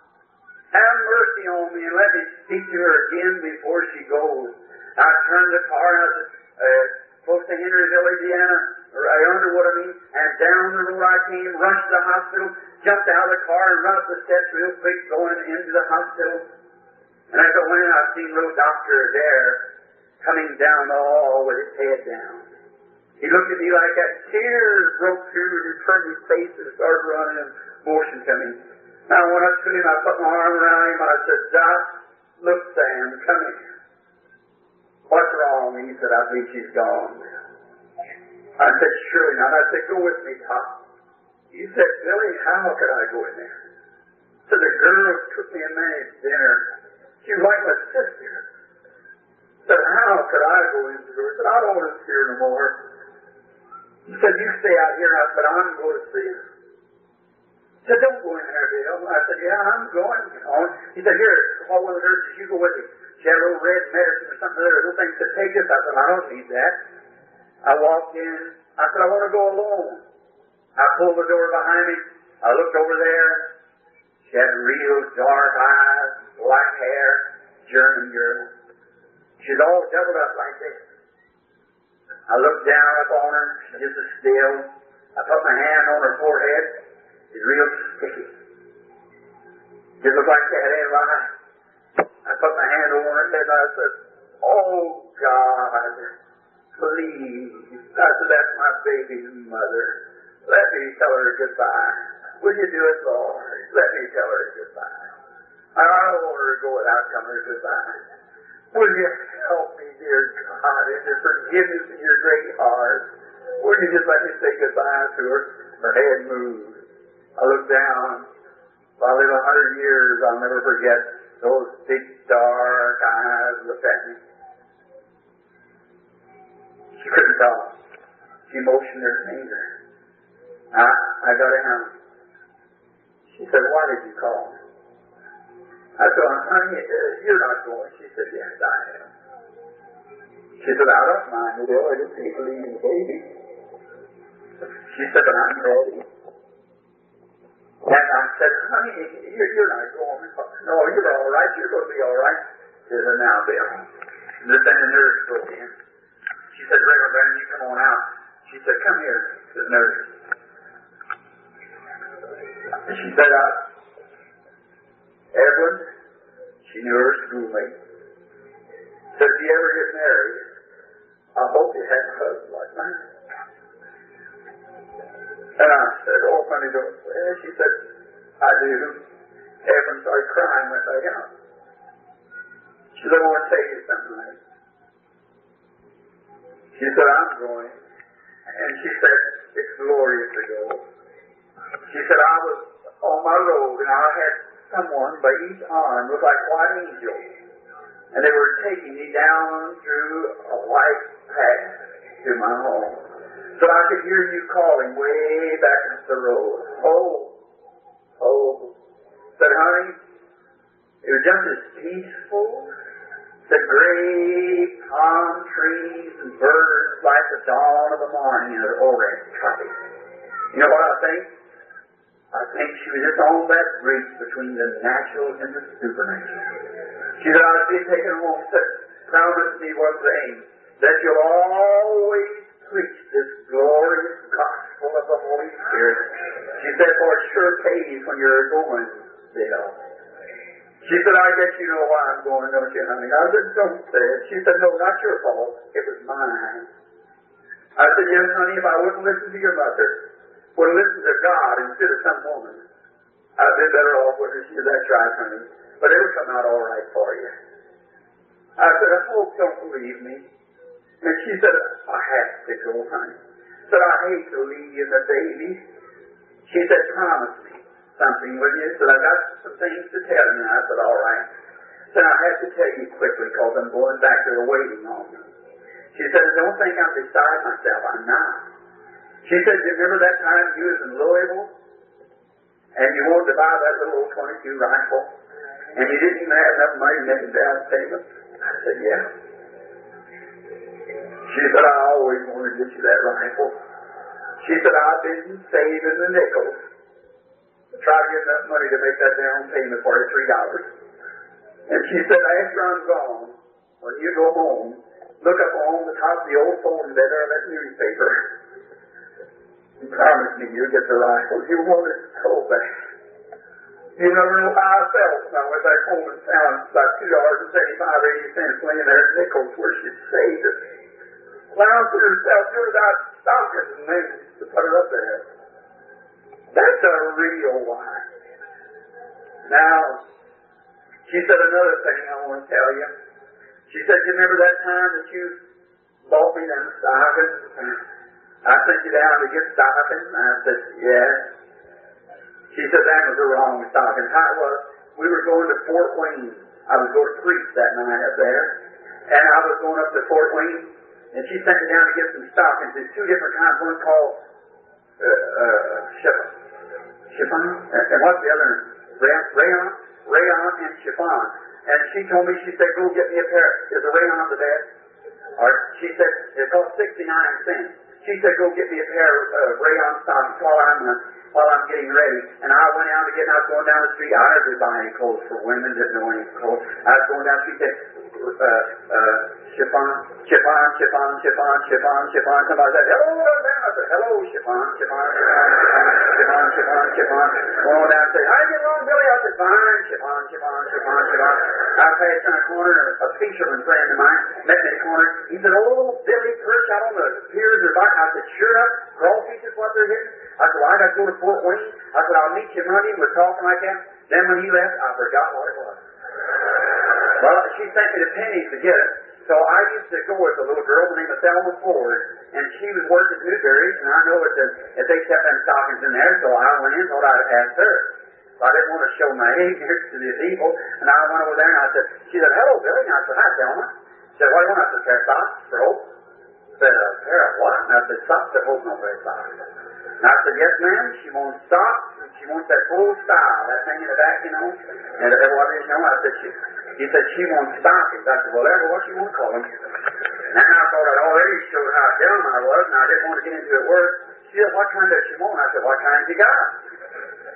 have mercy on me and let me speak to her again before she goes. I turned the car, and I was uh, close to Henryville, Indiana, or Underwood, I mean, and down the road I came, rushed to the hospital, jumped out of the car and run up the steps real quick, going into the hospital. And as I went in, I seen a little doctor there coming down the hall with his head down. He looked at me like that. Tears broke through and he turned his face and started running and motion coming. Now I went up to him, I put my arm around him, I said, Doc, look, Sam, come here. What's wrong? And he said, I think she's gone. I said, surely not. I said, go with me, Doc. He said, Billy, how could I go in there? So the girl took me and made dinner. She was like my sister. Said, how could I go into her? I said, I don't want to see her no more. He said, you stay out here. I said, I'm going to see her. He said, don't go in there, Bill. I said, yeah, I'm going. You know. He said, here, call one of the nurses. You go with me. She had a little red medicine or something there. Little thing said, take this. I said, I don't need that. I walked in. I said, I want to go alone. I pulled the door behind me. I looked over there. She had real dark eyes, black hair, German girl. She's all doubled up like this. I looked down upon her. She just was still. I put my hand on her forehead. It's real sticky. Just looked like she had a line. I put my hand over her head and I said, oh, God, please. I said, that's my baby's mother. Let me tell her goodbye. Will you do it, Lord? Let me tell her goodbye. I don't want her to go without telling her goodbye. Will you help me, dear God, in your forgiveness in your great heart? Will you just let me say goodbye to her? Her head moved. I looked down. If I live a hundred years, I'll never forget those big dark eyes looked at me. She couldn't talk. She motioned her finger. I, I got down. She said, why did you call me? I said, honey, you're not going. She said, yes, I am. She said, I don't mind it. I just hate leaving the baby. She said, but I'm ready. And I said, honey, you're, you're not going. No, you're all right. You're going to be all right. She said, now, Bill. And then the nurse broke in. She said, Reverend Brandon, you come on out. She said, come here, the nurse. And she said, uh, Edwin, she knew her schoolmate, said, if you ever get married, I hope you have a husband like mine. And I said, oh, honey, don't say it. She said, I do. Evan started crying, went back out. She said, I want to tell you something, honey. She said, I'm going. And she said, it's glorious to go. She said, I was on my road, and I had someone by each arm looked like white angels. And they were taking me down through a white path to my home. So I could hear you calling way back up the road. Oh, oh. Said, honey, it was just as peaceful. The great palm trees and birds like the dawn of the morning in the orange tropic. You know what I think? I think she was just on that bridge between the natural and the supernatural. She said, I'll be taken home. Said, promise me what's the aim? That you'll always preach this glorious gospel of the Holy Spirit. She said, for it sure pays when you're going, Bill. She said, I guess you know why I'm going, don't you, honey? I said, don't say it. She said, no, not your fault. It was mine. I said, yes, honey, if I wouldn't listen to your mother, would listen to God instead of some woman, I'd be better off with her. She said, that's right, honey. But it'll come out all right for you. I said, I hope don't believe me. And she said, I have to go, honey. Said, I hate to leave you the baby. She said, promise me something, will you? Said, I got some things to tell you. I said, all right. Said, I have to tell you quickly because I'm going back there waiting on me. She said, don't think I'm beside myself. I'm not. She said, you remember that time you was in Louisville? And you wanted to buy that little old twenty-two rifle? And you didn't even have enough money to make a down payment? I said, yeah. She said, I always wanted to get you that rifle. She said, I've been saving the nickels to try to get enough money to make that down payment for you, three dollars. And she said, after I'm gone, when you go home, look up on the top of the old phone there, that newspaper. You promised me you'd get the rifle. You want it so bad. You never know how I felt when I went back home and found about two dollars and seventy-five, eighty cents laying there in nickels where she'd saved it. Allowing for herself to without stockings and then to put it up there. That's a real wife. Now, she said another thing I want to tell you. She said, you remember that time that you bought me them stockings? I sent you down to get stockings. And I said, yes. She said, that was the wrong stocking. How it was, we were going to Fort Wayne. I was going to preach that night up there. And I was going up to Fort Wayne. And she sent me down to get some stockings. There's two different kinds. One called uh, uh, chiffon. Chiffon? And what's the other? Rayon? Rayon? Rayon and chiffon. And she told me, she said, go get me a pair. Is the rayon the best? Or she said, it cost sixty-nine cents. She said, go get me a pair of uh, rayon stockings while I'm uh, while I'm getting ready. And I went out to get, I was going down the street. I never did buy any clothes for women, didn't know any clothes. I was going down the street, said, uh, uh, chiffon, chiffon, chiffon, chiffon, chiffon, chiffon. Somebody said, hello, I said, hello, chiffon, chiffon, chiffon, chiffon, chiffon. Going on down and said, how you getting along, Billy? I said, fine, chiffon, chiffon, chiffon, chiffon. I passed on a corner, a fisherman friend of mine met me in the corner. He said, oh, Billy, perch out on the piers or back. I said, sure enough, crawfish is what they're hitting. I said, well, I got to go to Fort Wayne. I said, I'll meet you Monday. We're talking like that. Then when he left, I forgot what it was. Well, she sent me the pennies to get it. So I used to go with a little girl named Thelma Ford, and she was working at Newberry's, and I know that the, if they kept them stockings in there, so I went in, thought I'd ask her. So I didn't want to show my age here to the people, and I went over there, and I said, she said, hello, Billy. And I said, hi, Thelma. She said, what do you want? I said, a pair of socks for hope. I said, a pair of what? And I said, socks for hope, no pair of socks. And I said, yes, ma'am. She wants socks, and she wants that full style, that thing in the back, you know. And if what didn't know, I said, she, he said, she wants stockings. I said, well, that's what you want to call them. And I thought I'd already showed how dumb I was, and I didn't want to get into it worse. She said, what kind does she want? I said, what kind have you got?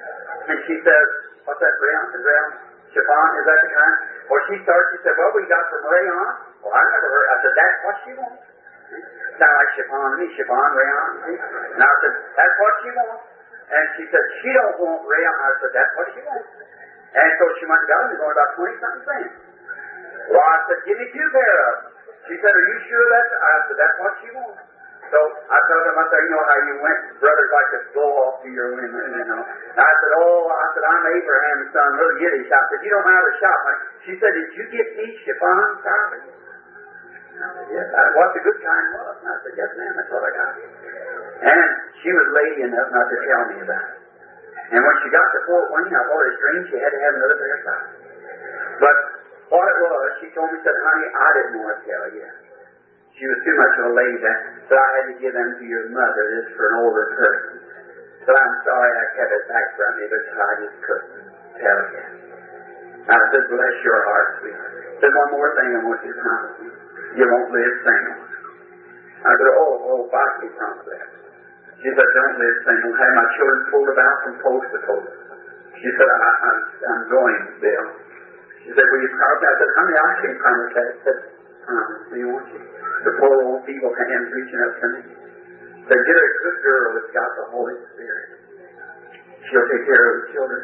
And she says, what's that, rayon? Is rayon? Chiffon? Is that the kind? Well, she starts, she said, well, we got some rayon. Well, I never heard. I said, that's what she wants. Sound like chiffon to me, chiffon, rayon. And I said, that's what she wants. And she said, she don't want rayon. I said, that's what she wants. And so she went and got them. They're going about twenty-something cents. Well, I said, give me two pair of them. She said, are you sure that's... I said, that's what she wants. So I told them, I said, you know how you went, brothers like to blow off to your women, you know. And I said, oh, I said, I'm Abraham's son, little Yiddish. I said, you don't know how to shop. She said, did you get me chiffon carpet? I said, yes. I, what the good kind was. And I said, yes, ma'am, that's what I got. And she was lady enough not to tell me about it. And when she got to Fort Wayne, I thought it was strange she had to have another pair of socks. But what it was, she told me, said, honey, I didn't want to tell you. She was too much of a lady that, so I had to give them to your mother. This for an older person. But I'm sorry I kept it back from you, but I just couldn't tell you. And I said, bless your heart, sweetheart. I said, one more thing I want you to promise me. You won't live single. I said, oh, oh, Bob, you promise that. She said, don't live single. Have my children pulled about from post to post. She said, I, I'm, I'm going, Bill. She said, will you promise that? I said, honey, I can't promise that. I said, promise me, won't you? The poor old feeble hands reaching up to me. Said, get a good girl that's got the Holy Spirit. She'll take care of the children.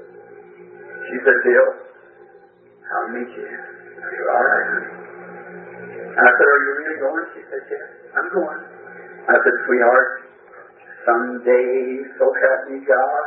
She said, Bill, I'll meet you. I said, all right, honey. I said, are you really going? She said, yes, I'm going. I said, sweetheart, someday, so help me God.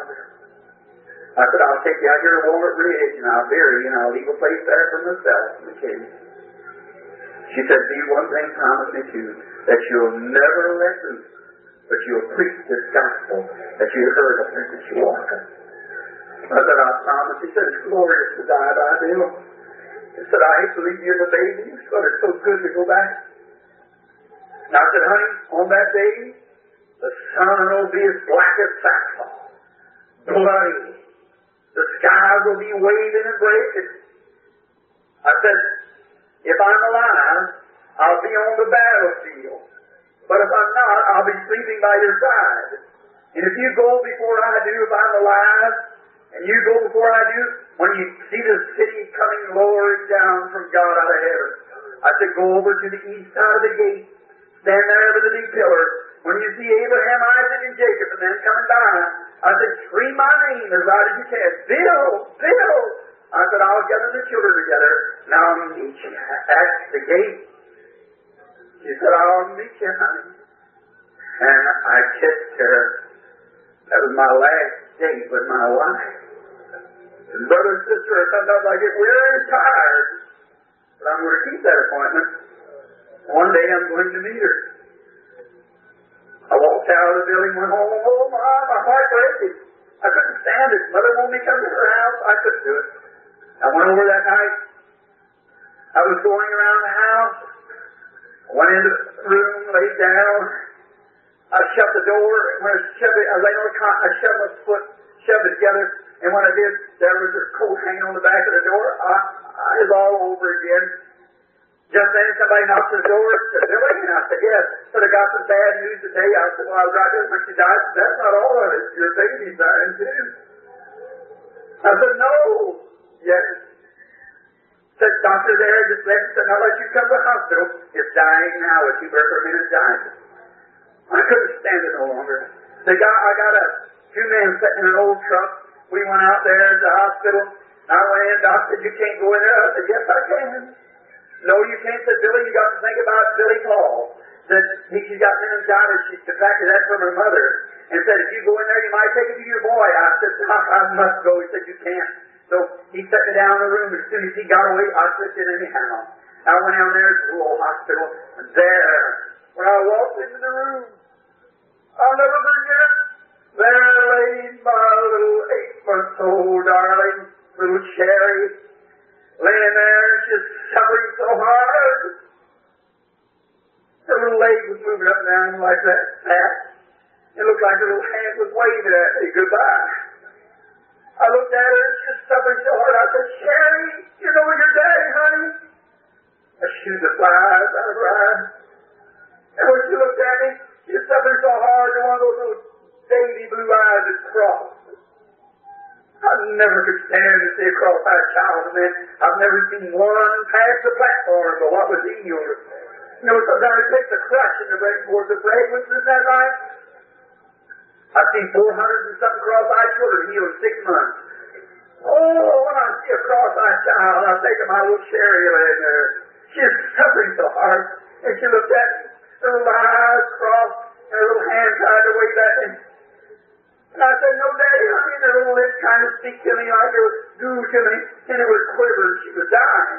I said, I'll take you out here to Walnut Ridge, and I'll bury you, and I'll leave a place there for myself in the cave. She said, see, one thing promise me too, that you'll never let loose, but you'll preach this gospel that you heard of as you walk up. I said, I promise. He said, it's glorious to die by Bill. He said, I hate to leave you as a baby, but it's so good to go back. And I said, honey, on that day, the sun will be as black as sackcloth, bloody. The sky will be waving and breaking. I said, if I'm alive, I'll be on the battlefield. But if I'm not, I'll be sleeping by your side. And if you go before I do, if I'm alive, and you go before I do, when you see the city coming lowering down from God out of heaven, I said, go over to the east side of the gate, stand there over the big pillar. When you see Abraham, Isaac, and Jacob, and then coming by, I said, scream my name as loud as you can. Bill! Bill! I said, I'll gather the children together. Now I'll meet you at the gate. She said, I'll meet you, honey. And I kissed her. That was my last date with my wife. And brother and sister, sometimes I get weary and tired. But I'm going to keep that appointment. One day I'm going to meet her. I walked out of the building, went home. Oh, my, my heart breaking. I couldn't stand it. Mother wanted me to come to her house. I couldn't do it. I went over that night. I was going around the house. Went into the room, laid down. I shut the door. When I shoved it, I laid on the cot. I shoved my foot, shoved it together. And when I did, there was a coat hanging on the back of the door. I, I was all over again. Just then somebody knocked on the door and said, Billy? And I said, yes. But I got some bad news today. I said, well, I was right there when she died. I said, that's not all of it. Your baby's dying too. I said, no. Yes. Said, doctor there just left and said, I'll let you come to the hospital. It's dying now. It's two birth per minute dying. I couldn't stand it no longer. They got, I got a two men sitting in an old truck. We went out there to the hospital. I went in. Doc said, you can't go in there. I said, yes, I can. No, you can't. Said, Billy, you got to think about Billy Paul. Said, he, she got meningitis. She contracted that from her mother. And said, if you go in there, you might take it to your boy. I said, Doc, I must go. He said, you can't. So he set me down in the room. As soon as he got away, I slipped in anyhow. I went down there to the little hospital. And there, when I walked into the room, I'll never forget, there lay my little eight-month-old darling, little Sherry, laying there just suffering so hard. Her little leg was moving up and down like that. It looked like her little hand was waving at me goodbye. I looked at her, just suffering so hard. I said, Sherry, you know where your daddy, honey? I shooed the flies out of her eyes. And when she looked at me, she was suffering so hard, and one of those little baby blue eyes had crossed. never could stand to see a cross-eyed child, and then I've never seen one pass the platform, but what was healed. You know, sometimes it takes a crush in the bring forth the fragrance, isn't that right? I've seen four hundred and something cross-eyed children healed in six months. Oh, when I see a cross-eyed child, I think of my little Sherry laying there. She's suffering so hard, and she looked at me, her little eyes crossed, and her little hand tried to wave at me. And I said, no, Daddy, honey, and her little lips trying to speak to me like it was goo to me, and it was quivering. She was dying.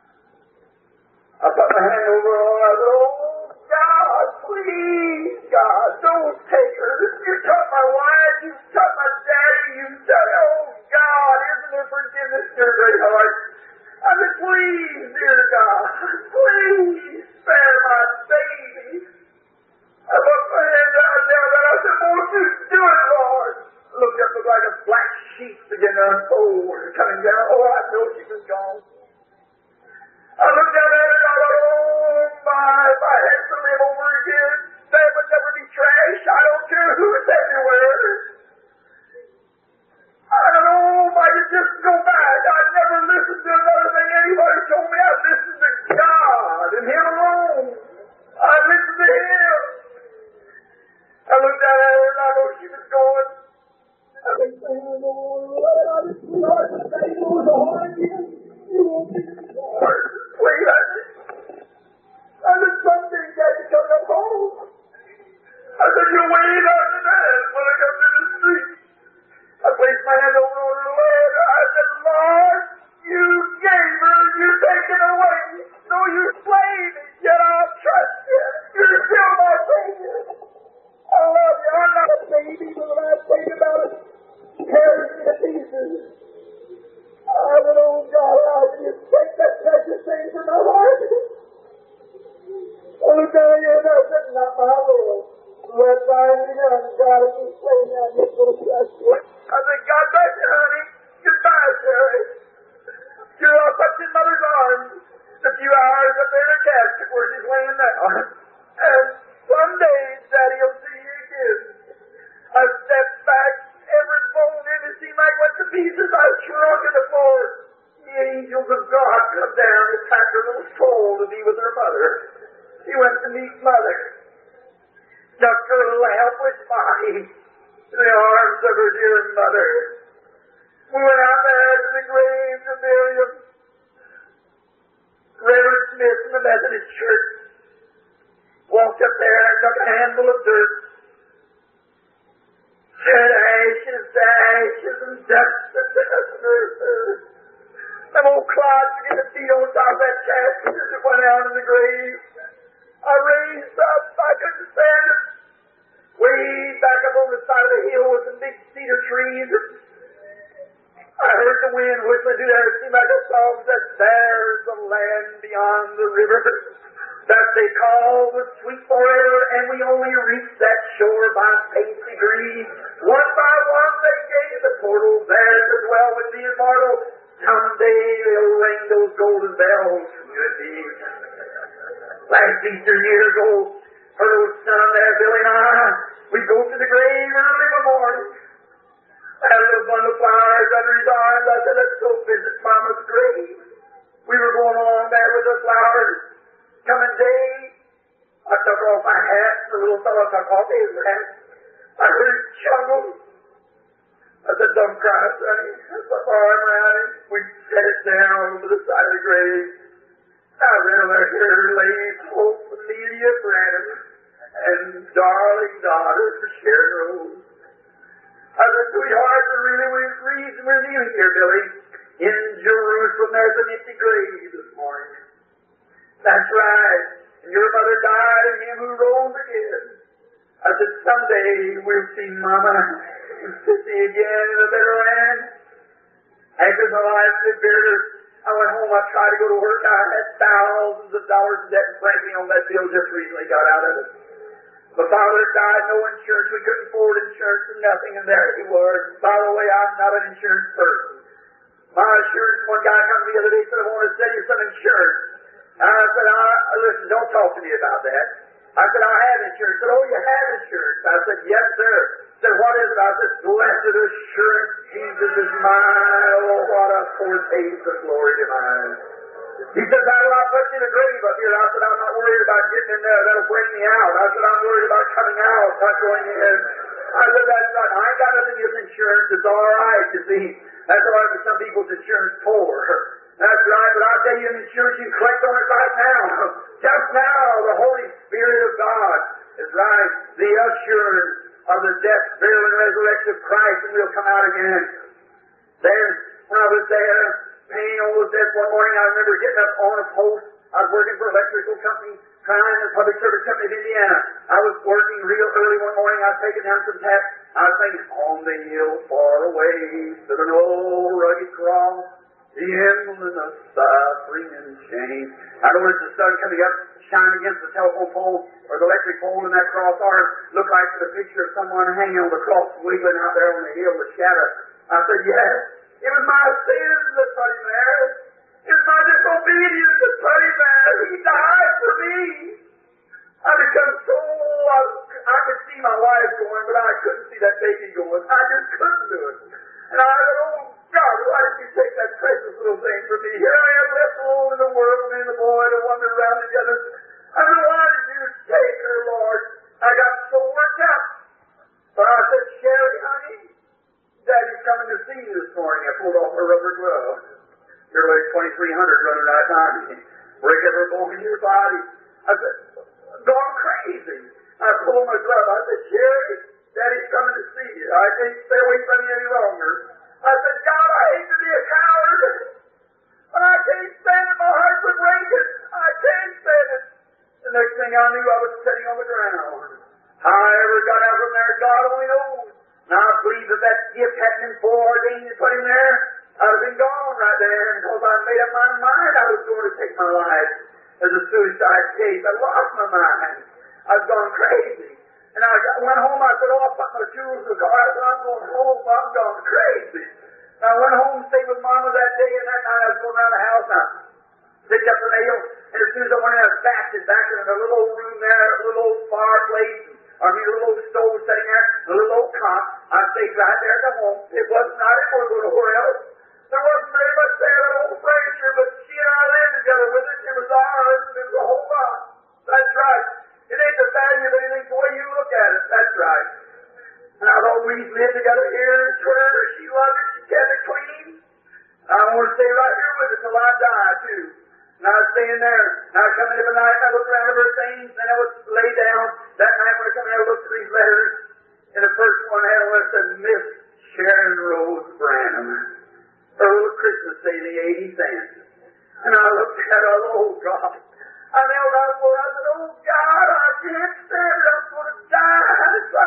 I put my hand over her, and I said, oh, God, please, God, don't take her. You took my wife, you took my daddy, you took, oh, God, isn't there forgiveness in your great heart? I said, please, dear God, please spare my baby. I put my hand down there, and I said, won't you do it, Lord? I looked up, looked like a black sheet began to unfold and coming down. Oh, I know she was gone. I looked down at her, and I thought, oh, my, if I had to live over again, that would never be trash. I don't care who is everywhere. I don't know if I could just go back. I never listened to another thing anybody told me. I listened to God and Him alone. I listened to Him. I looked at her and I know she was going. I was saying, Lord, I just start to say, Lord, the heart again. You won't be hard. Wait, I just, I just someday got to come up home. I said, you wait on the bed when I come to the street. I placed my hand over on her leg. I said, Lord, you gave her, you take it away. No, you slayed me, yet I'll trust you. You're still my Savior. I love you. I'm not a baby, but when I think about it, it tears me to pieces. I said, oh God, how can you take that precious thing from my heart? I looked down here and I said, not my Lord. Let thine be done, God, if you say me, I'm just going to trust you. I said, God bless you, honey. Goodbye, Sherry. You're all tucked in Mother's arms. A few hours up there in a casket where she's laying now. And someday, Daddy will see you again. I stepped back, every bone in it seemed like went to pieces. I shrunk to the floor. The angels of God come down and packed her little soul to be with her mother. She went to meet Mother. Stuck her little helpless body in the arms of her dear mother. We went out there to the grave to bury him. Reverend Smith in the Methodist Church walked up there and took a handful of dirt, said ashes, ashes, and dust, and dust. Them old clods began to beat on top of that casket as it went out in the grave. I raised up, I couldn't stand it. Way back up on the side of the hill with some big cedar trees. I heard the wind whistling through there. It seemed like a song that there's a land beyond the river that they call the sweet forever, and we only reach that shore by faint degrees. One by one they gain the portal there to dwell with the immortal. Someday they'll ring those golden bells from good deeds. Last Easter years ago, her old son there, Billy and I, we go to the grave early in the morning. I had a little bundle of flowers under his arms. I said, let's go visit Mama's grave. We were going along there with the flowers. Coming day, I took off my hat. The little fellow took off his hat. I heard it chuckle. I said, don't cry, sonny. I put my arm around him. We set it down over the side of the grave. I read over here, laid Hope Amelia Branham and darling daughter Sharon Rose. I said, sweetheart, the really reason we're kneeling here, Billy, in Jerusalem, there's an empty grave this morning. That's right. And your mother died and him who rose again. I said, someday we'll see Mama and Sissy again in a better land. After my life lived bitter, I went home, I tried to go to work. I had thousands of dollars in debt and frankly on that bill just recently got out of it. My father died, no insurance. We couldn't afford insurance and nothing, and there he was. By the way, I'm not an insurance person. My insurance, one guy come the other day and said, I want to sell you some insurance. And I said, I, listen, don't talk to me about that. I said, I have insurance. He said, oh, you have insurance. I said, yes, sir. Said, what is it? I said, blessed assurance, Jesus is mine. Oh, what a foretaste of glory divine. He said, how do I put you in the grave up here? I said, I'm not worried about getting in there. That'll bring me out. I said, I'm worried about coming out, not going in. I said, that's not, I ain't got nothing against insurance. It's all right, you see. That's all right for some people's insurance poor. That's right, but I'll tell you, in insurance, you collect on it right now. Just now, the Holy Spirit of God is right. The assurance of the death, burial, and resurrection of Christ, and we'll come out again. Then, when I was there, pain almost death one morning, I remember getting up on a post. I was working for an electrical company, trying the public service company of Indiana. I was working real early one morning. I was taking down some taps. I was thinking, on the hill far away, stood an old rugged cross, the emblem of suffering and shame. I noticed the sun coming up, shining against the telephone pole, or the electric pole, and that cross arm looked like the picture of someone hanging on the cross, wiggling out there on the hill, the shadow. I said, yes, it was my sins that put him there. It was my disobedience that put him there. He died for me. I become so, I, I could see my wife going, but I couldn't see that baby going. I just couldn't do it. And I said, oh, God, why did you take that precious little thing from me? Here I am left alone in the world, me and the boy, to wander around together. I said, why did you take her, Lord? I got so worked out. But I said, Sherry, honey, Daddy's coming to see you this morning. I pulled off her rubber glove. Your weight twenty-three hundred running right down me. Break every bone in your body. I said, gone crazy. I pulled my glove. I said, Sherry, Daddy's coming to see you. I can't stay away from you any longer. I said, God, I hate to be a coward, but I can't stand it. My heart was breaking. I can't stand it. The next thing I knew, I was sitting on the ground. How I ever got out from there, God only knows. Now, I believe that that gift hadn't been foreordained to put him there. I'd have been gone right there, because I made up my mind I was going to take my life as a suicide case. I lost my mind. I was gone crazy. And I went home, I said, oh, I put my jewels in the car. I said, I'm going home, I'm gone crazy. And I went home, stayed with Mama that day, and that night I was going around the house, and I picked up the nail, and as soon as I went in, I backed it back in a little old room there, a little old fireplace, I mean, a little old stove sitting there, a little old cot. I stayed right there at the home. It wasn't, I didn't want to go nowhere else. There wasn't very much there, that old furniture, but she and I lived together with it. It was ours, and it was a whole lot. That's right. It ain't the value of anything the way you look at it. That's right. And I've always lived together here in church. She loved it. She kept it clean. I want to stay right here with it till I die, too. And I was staying there. And I was coming in the night, and I looked around at her things, and I would lay down. That night when I come in, I looked at these letters. And the first one had one that said, Miss Sharon Rose Branham. Earl of Christmas Day, the eighty cents. And I looked at her, oh, God. I knelt down for her. I said, oh, God, I can't stand it. I'm going to die. So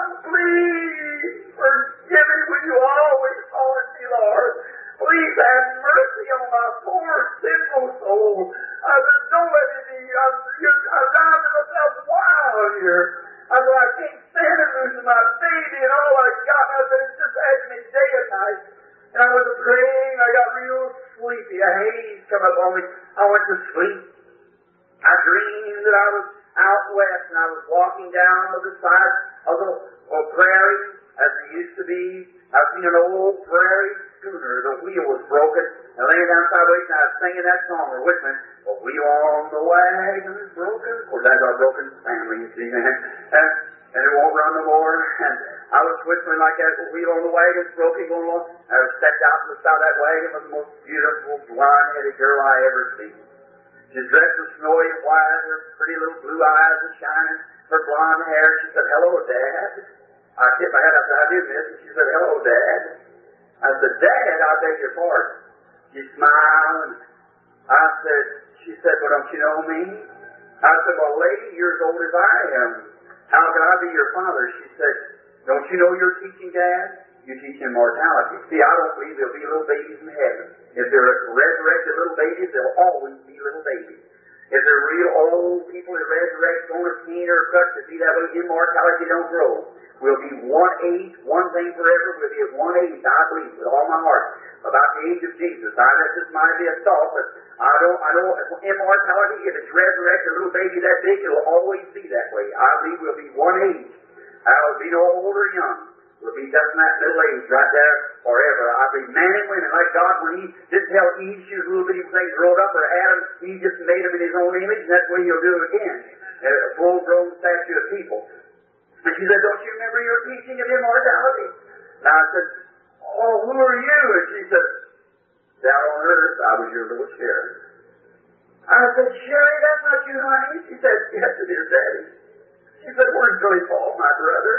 please forgive me when you always call it me, Lord. Please have mercy on my poor, sinful soul. I said, don't let me be. I'm, I'm down to myself wild here. I said, I can't stand it losing my baby and all I got. I said, it's just agony me day and night. And I was praying. I got real sleepy. A haze come up on me. I went to sleep. I dreamed that I was out west and I was walking down to the side of the old prairie as it used to be. I was seeing an old prairie schooner. The wheel was broken. And laying down sideways and I was singing that song with Whitman. The wheel on the wagon is broken. Of course, that's our broken family, you see, man. And, and it won't run no more. And I was whistling like that. The wheel on the wagon's broken, going along. I was stepped out to the side of that wagon with the most beautiful, blonde-headed girl I ever seen. She's dressed in snowy white, her pretty little blue eyes are shining, her blonde hair. She said, hello, Dad. I tipped my head up, I did, miss. And she said, hello, Dad. I said, Dad, I beg your pardon. She smiled, and I said, she said, well, don't you know me? I said, well, lady, you're as old as I am. How can I be your father? She said, don't you know you're teaching, Dad? You teach immortality. See, I don't believe there'll be little babies in heaven. If they're resurrected little babies, there'll always be little babies. If they're real old people that resurrect, going to seen or such, to see that way immortality don't grow. We'll be one age, one thing forever. We'll be at one age, I believe, with all my heart, about the age of Jesus. I know this might be a thought, but I don't, I know immortality, if it's resurrected a little baby that big, it'll always be that way. I believe we'll be one age. I will be no old or young. We'll be just in that middle age right there forever. I'll be man and women like God when He didn't tell Eve she was a little bitty thing growed up, or Adam, He just made them in His own image, and that's the way He'll do it again. A full-grown statue of people. And she said, don't you remember your teaching of immortality? And I said, oh, who are you? And she said, down on earth, I was your little Sherry. I said, Sherry, that's not you, honey. She said, yes, it is, Daddy. She said, where's Billy Paul, my brother?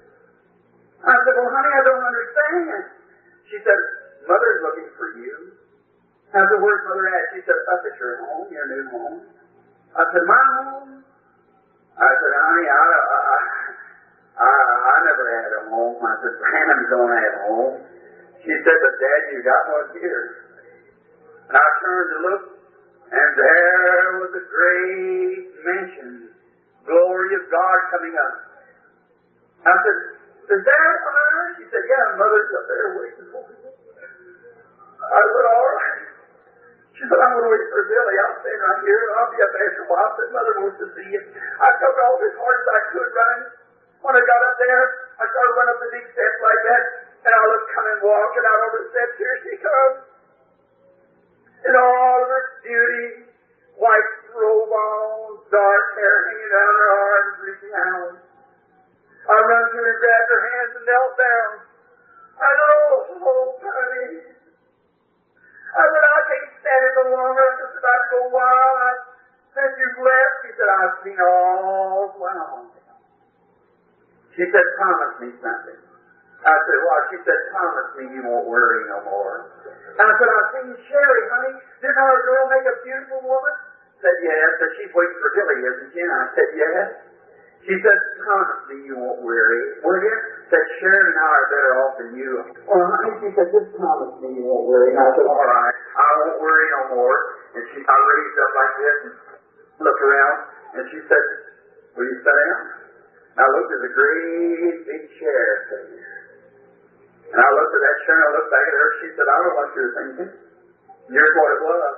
I said, well, honey, I don't understand. She said, Mother's looking for you. I said, where's Mother at? She said, up at your home, your new home. I said, my home? I said, honey, I, I, I, I never had a home. I said, Brandon's don't have a home. She said, but Dad, you got one here. And I turned to look, and there was a great mention, glory of God coming up. I said, is that her? She said, yeah, Mother's up there waiting for me. I said, all right. She said, I'm going to wait for Billy. I'll stay right here, and I'll be up there for a while. I said, Mother wants to see you. I took off as hard as I could running. When I got up there, I started running up the big steps like that, and I was coming walking out on the steps. Here she comes. In all of her beauty, white robe on, dark hair hanging down her arms, reaching out. I run to her and grabbed her hands and knelt down. I said, oh, oh, honey. I said, I can't stand it no longer. I'm just about to go wild. I said, you've left. She said, I've seen all went on. She said, promise me something. I said, well, she said, promise me you won't worry no more. And I said, I've seen Sherry, honey. Didn't our girl make a beautiful woman? Said, yes. Said, she's waiting for Billy, isn't she? And I said, yes. She said, promise me you won't worry. Will you? Said, Sharon and I are better off than you. Well, honey, she said, just promise me you won't worry. And I said, all right, I won't worry no more. And she, I raised up like this and looked around, and she said, will you sit down? And I looked at the great big chair sitting there. And I looked at that chair, and I looked back at her. She said, I don't know what you're thinking. Here's what it was.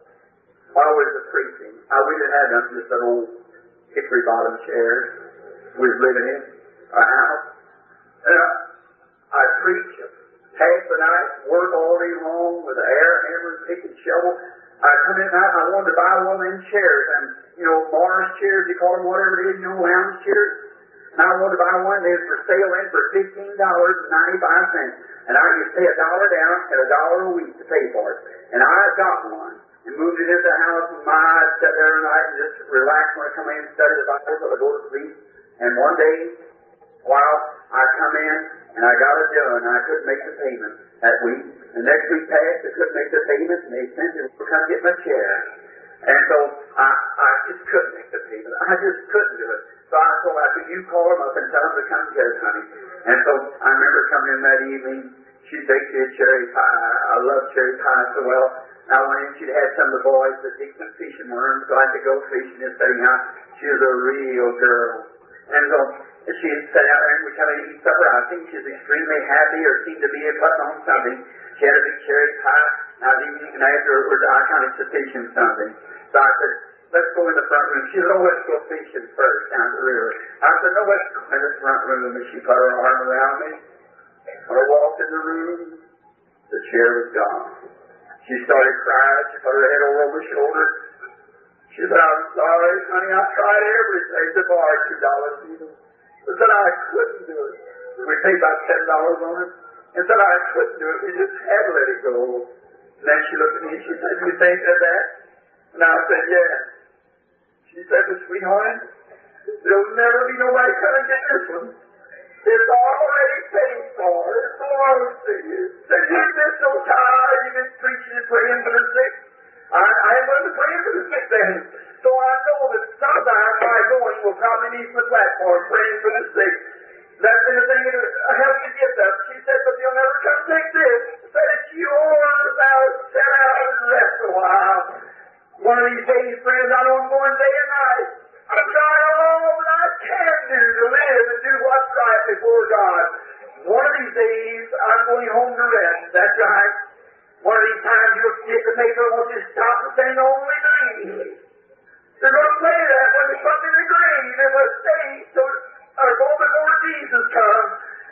While we was preaching, I, we didn't have nothing, just an old hickory bottom chair we was living in, a house. And I, I preach half the night, work all day long with an air hammer, pick and shovel. I come in at night, I wanted to buy one of them chairs, and, you know, Mars chairs, you call them whatever it is, you know, lounge chairs. And I wanted to buy one, they was for sale in for fifteen dollars and ninety-five cents. And I could pay a dollar down and a dollar a week to pay for it. And I got one and moved it into the house, and my, I'd sit there at night and just relax when I come in and study the Bible till I go to sleep. And one day, while I come in and I got it done, I couldn't make the payment that week. The next week passed, I couldn't make the payment, and they sent me to come get my chair. And so I, I just couldn't make the payment. I just couldn't do it. So I told her, I said, you call them up and tell them to come get it, honey. And so I remember coming in that evening. She baked me a cherry pie. I love cherry pie so well. I went in, she'd had some of the boys that take some fishing worms, so I could go fishing and setting out. She was a real girl. And so she sat out there and we come in and eat supper. I think she was extremely happy or seemed to be putting on something. She had a big cherry pie. Now the evening afterwards, I kind of to fishing something. So I said, let's go in the front room. She said, oh, let's go fishing first down the river. I said, no, let's go in the front room. And she put her arm around me. When I walked in the room, the chair was gone. She started crying. She put her head over my shoulder. She said, I'm sorry, honey. I tried everything to borrow two dollars even. I said, I couldn't do it. We paid about ten dollars on it. And said, I couldn't do it. We just had to let it go. And then she looked at me and she said, you think of that? And I said, yeah. She said, well, sweetheart, there'll never be nobody coming to get this one. It's already paid for. It belongs to you. Said, you've been so tired. You've been preaching and praying for the sick. I, I am going to pray for the sick then. So I know that sometimes my going will probably need the platform praying for the sick. That's been the thing that helped you get that. She said, but you'll never come take this. Said, it's yours. Now sit out and rest a while. One of these days, friends, I know I'm going day and night. I'm trying all that I can do to live and do what's right before God. One of these days, I'm going home to rest. That's right. One of these times, you'll get the paper and won't just stop and sing only believe. They're going to play that when they put me in the grave in the state, so, or go before Jesus comes.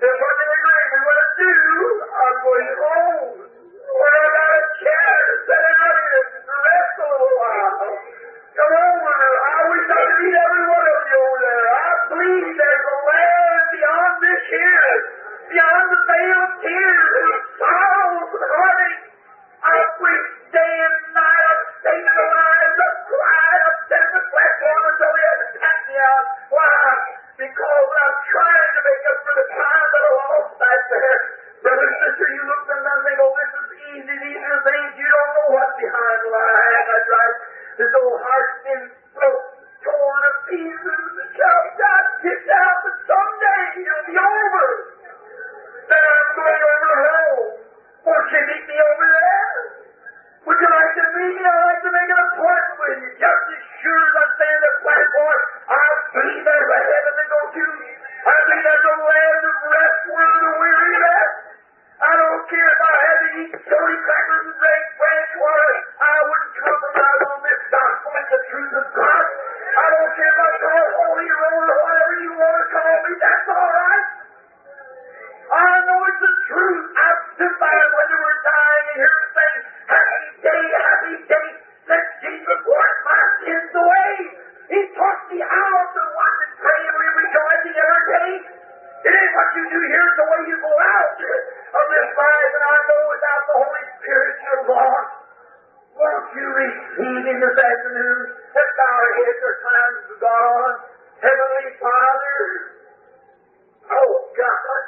If what they agree we want to do, I'm going home. Well, I got a chair to sit out here and rest a little while. Come over. I wish I could meet every one of you over there. I believe there's a land beyond this here, beyond the veil of tears and sorrows and heartache. I preach day and night. I'm staying alive. I'm crying. I'm sitting the platform until he had to pat me out. Why? Because I'm trying to make up for the time that I lost back there. Brother and sister, you look at them and think, oh, this is easy. These are things you don't know what's behind the line. That's right. This old heart's been torn to pieces. The child got kicked out, but someday it'll be over. Then I'm going over home. Won't you meet me over there? Would you like to meet me? I'd like to make an appointment with you. Just as sure as I'm standing at the platform, I believe there's a heaven to go to. I believe there's a land of rest where the weary rest. I don't care if I had to eat chili crackers and drink fresh water. I wouldn't compromise on this gospel and the truth of God. I don't care if I call holy roller or whatever you want to call me. That's all right. I know it's the truth. I've stood by it when they were dying and hear them saying, happy day, happy day, let Jesus wash my sins away. He taught me how to watch and pray and be rejoicing every day. It ain't what you do here, it's the way you go out of this life, and I know without the Holy Spirit you're lost. Won't you receive Him this afternoon? Let's bow our heads, our time is gone. Heavenly Father, oh God,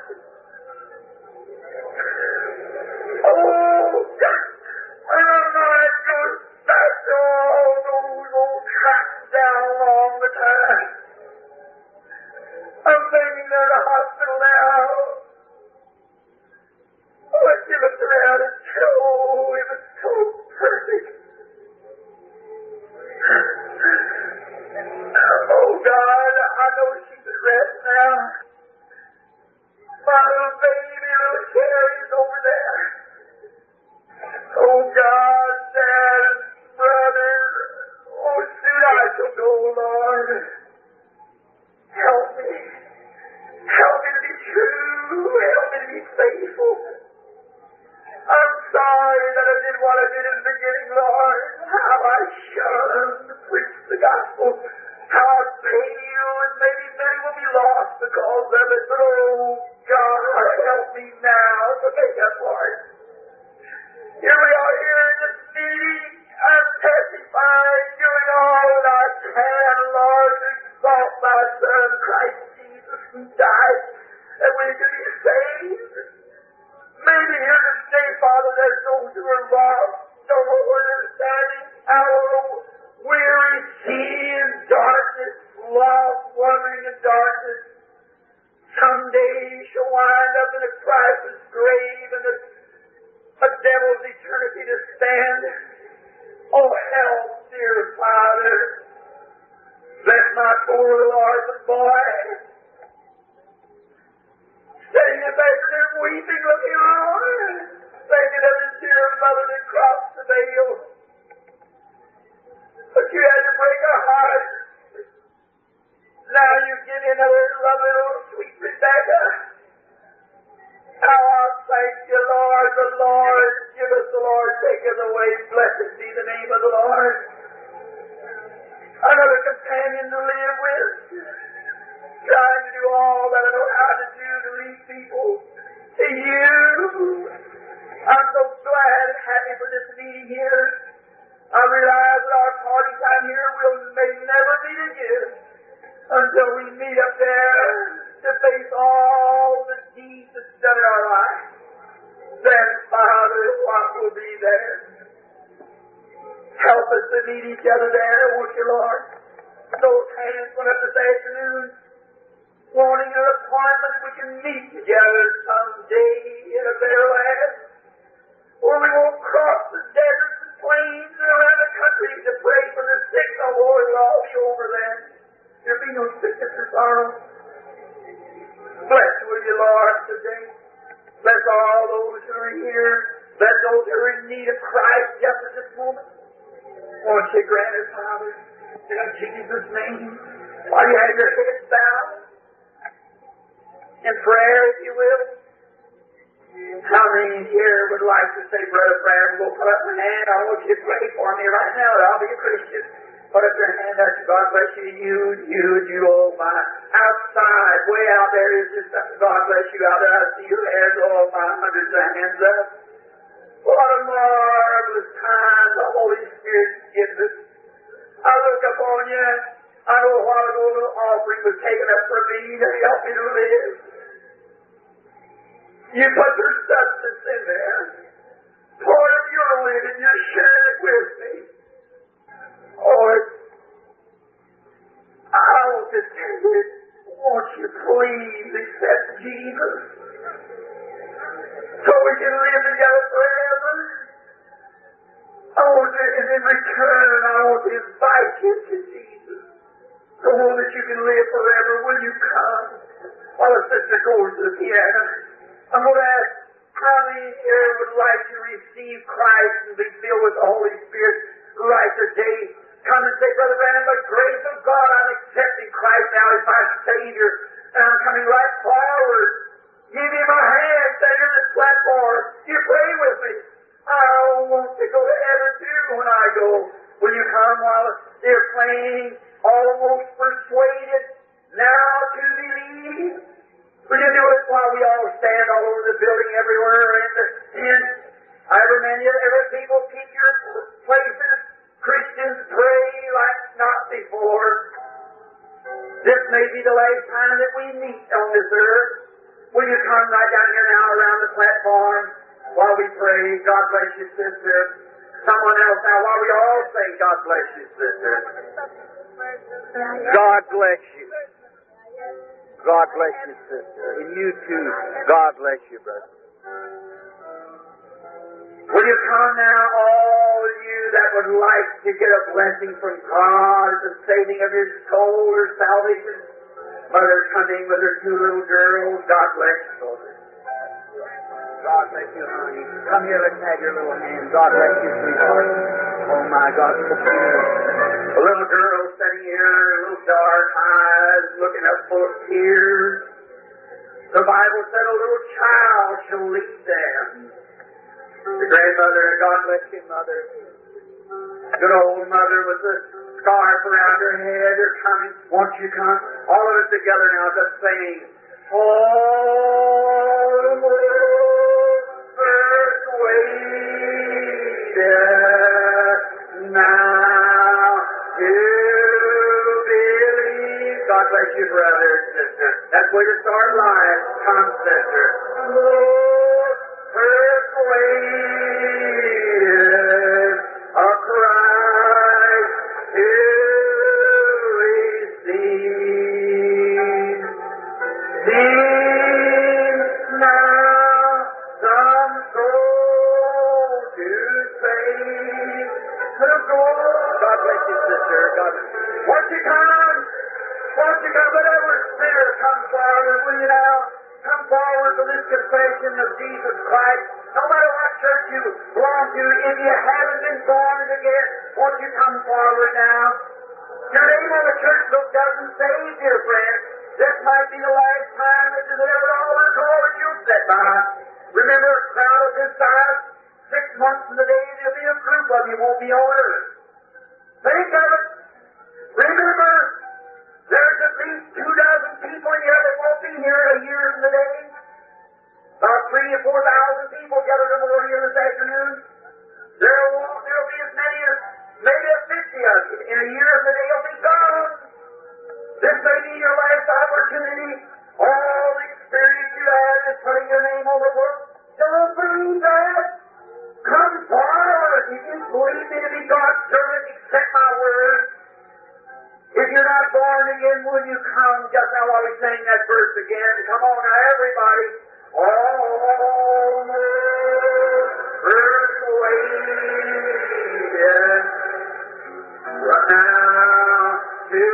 oh God, when our mind goes back to all those old tracks down along the time. I'm thinking they're in a hospital now. Oh, if you looked around and said, oh, it was so perfect. Oh, God, I know she's at rest now. My little baby, little Carrie's over there. Oh, God, Dad, brother, oh, soon I shall go, Lord. Help me. Help me to be true. Help me to be faithful. I'm sorry that I did what I did in the beginning, Lord. How I shunned to preach the gospel. How I failed, and maybe many will be lost because of it. But oh, God, help me now to make up for it. Here we are here in this meeting. I'm testifying, doing all that I can, Lord, to exalt my Son, Christ Jesus, who died, that we could be saved. Maybe here today, Father, there's those who are lost, don't know where they're standing, out on a weary sea in darkness, lost, wandering in darkness. Someday shall wind up in a Christless grave and a, a devil's eternity to stand. Oh, help, dear Father. Bless my poor little orphan boy. Sitting in back there weeping, looking on, thinking of his dear mother that crossed the veil. But you had to break her heart. Now you get another lovely little sweet Rebecca. How I'll thank you, Lord. The Lord, give us the Lord, take us away. Blessed be the name of the Lord. Another companion to live with. Trying to do all that I know how to do to lead people to you. I'm so glad and happy for this meeting here. I realize that our party time here will may never meet again until we meet up there to face all the deeds that's done in our life. Then, Father, what will be there? Help us to meet each other there, won't you, Lord? Those hands went up this afternoon, wanting an appointment we can meet together someday in a better land, where we won't cross the deserts and plains and around the country to pray for the sick. Oh, Lord, it'll all be over then. There'll be no sickness or sorrow. Bless, will you, Lord, today. Bless all those who are here. Bless those who are in need of Christ just at this moment. Won't you grant it, Father, in Jesus' name, while you have your heads bowed? in prayer, if you will. How many here would like to say, Brother Branham, we'll put up my hand. I want you to pray for me right now that I'll be a Christian. Put up your hand out to God bless you, you, you, and you, oh my. Outside, way out there is just God bless you out there. I see your hands, oh my, hundreds of hands up. What a marvelous time the Holy Spirit gives us. I look upon you. I know a while ago a little offering was taken up for me to help me to live. You put your substance in there. Part of your living, you're sharing it with me. Oh, I want to tell you, won't you please accept Jesus so we can live together forever? I want to, and in return, I want to invite you to Jesus, the one that you can live forever. Will you come? While the sister goes to the piano, I'm going to ask how many here would like to receive Christ and be filled with the Holy Spirit right today. Come and say, Brother Branham, by the grace of God, I'm accepting Christ now as my Savior, and I'm coming right forward. Give me my hand, stand on this platform. You pray with me. I want to go to heaven too when I go. Will you come while they're playing, almost persuaded, now to believe? Will you do it while we all stand all over the building, everywhere in the tent? Every many of every people keep your places. Christians pray like not before. This may be the last time that we meet on this earth. Will you come right down here now around the platform while we pray? God bless you, sister. Someone else now while we all say, God bless you, sister. God bless you. God bless you, sister. And you too. God bless you, brother. Will you come now, all of you that would like to get a blessing from God, the saving of your soul or salvation? Mother coming with her two little girls. God bless you, children. God bless you, honey. Come here, let's have your little hand. God bless you, sweetheart. Oh my God, so beautiful. A little girl sitting here, little dark eyes, looking up full of tears. The Bible said a little child shall lead them. The grandmother, God bless you, mother. Good old mother with the scarf around her head. They're coming. Won't you come? All of us together now, just saying, all persuaded now to believe. God bless you, brother and sister. That's where you start life. Come, sister. Persuaded of Christ to receive. Seems now some soul to save. The goal. God bless you, sister. God bless you. Won't you come? Won't you come? Let every sinner come forward, will you now? Come forward to this confession of Jesus Christ. No matter what church you belong to, if you haven't been born again, won't you come forward now? Your name on the church book doesn't say, dear friend, this might be the last time that you ever all the call that you'll sit by. Remember, a crowd of this size, six months from the day, there'll be a group of you won't be on earth. Think of it. Remember, there's at least two dozen people here that won't be here in a year from today. About three or four thousand people gathered them over here this afternoon. There won't, there'll be as many as maybe a fifty of you. In a year from today, you'll be gone. This may be your last opportunity. All the experience you have is putting your name on the book. Don't believe that. Come forward. If you believe me to be God's servant, accept my word. If you're not born again, will you come just now while we sing that verse again? Come on now, everybody. All persuaded now to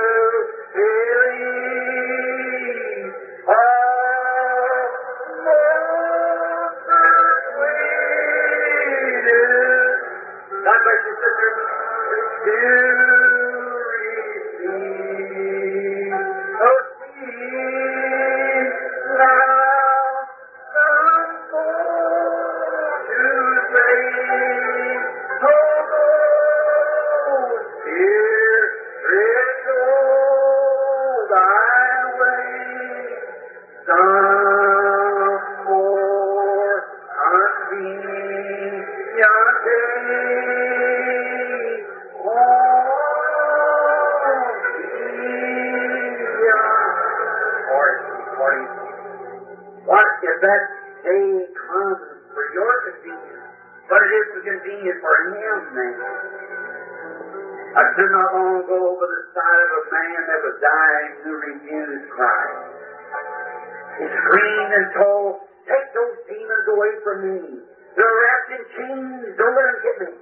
believe. All persuaded. God bless you, sister. To receive. Oh, see that day comes for your convenience, but it isn't convenient for Him now. I stood not long ago over the side of a man that was dying who refused Christ. He screamed and told, "Take those demons away from me. They're wrapped in chains. Don't let them get me."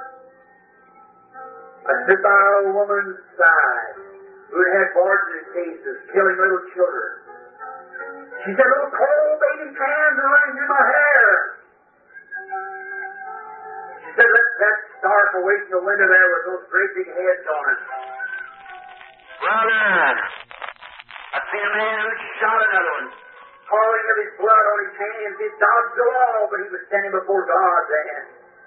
I stood by a woman's side who had had borderline cases, killing little children. She said, "Little cold baby hands are running through my hair." She said, "Let that stark away from the window there with those great big heads on it." Brother, I seen a man who shot another one, calling of his blood on his hands. He dodged the law, but he was standing before God then.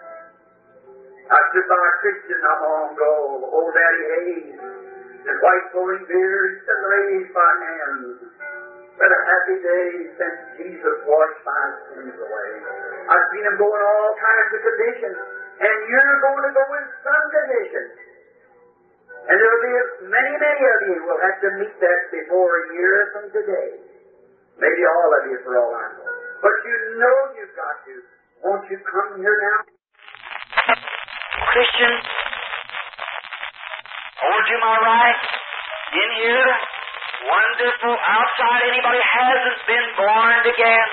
I stood by a Christian not long ago, old Daddy Hayes, his white flowing beard, he said, "Raise my hands. What a happy day since Jesus washed my sins away." I've seen him go in all kinds of conditions, and you're going to go in some conditions. And there will be many, many of you will have to meet that before a year from today. Maybe all of you for all I know. But you know you've got to. Won't you come here now? Christian, over to my right, in here, wonderful, outside anybody hasn't been born again.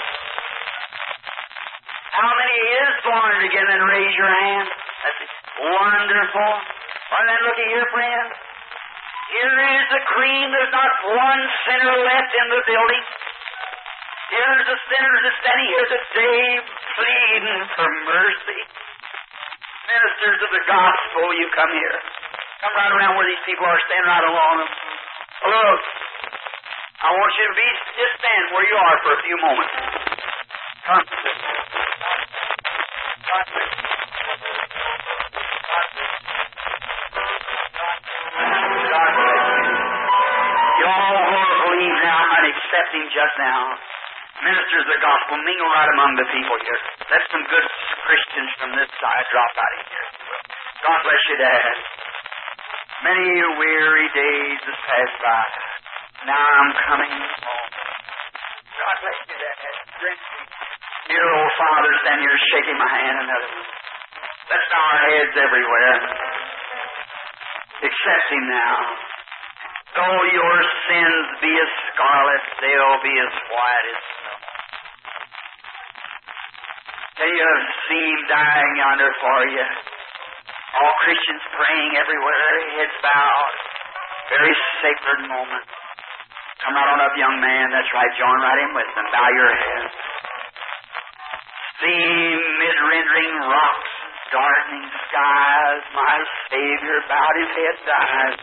How many is born again? Then raise your hand. That's wonderful. Well, then look at here, friend. Here is the cream. There's not one sinner left in the building. Here's the sinners that's standing here today pleading for mercy. Ministers of the gospel, you come here. Come right around where these people are, stand right along them. Look, I want you to be, just stand where you are for a few moments. Come. You all who believe now and accept Him just now. Ministers of the gospel, mingle right among the people here. Let some good Christians from this side drop out of here. God bless you, Dad. Many weary days have passed by. Now I'm coming home. God bless you, Dad. Dear old Father, stand here shaking my hand. Another one. Let's bow our heads everywhere. Accept Him now. Though your sins be as scarlet, they'll be as white as snow. Can you see Him dying yonder for you? All Christians praying everywhere, heads bowed. Very sacred moment. Come right on up, young man. That's right. Join right in with them. Bow your head. See mid-rendering rocks, darkening skies. My Savior bowed His head, died.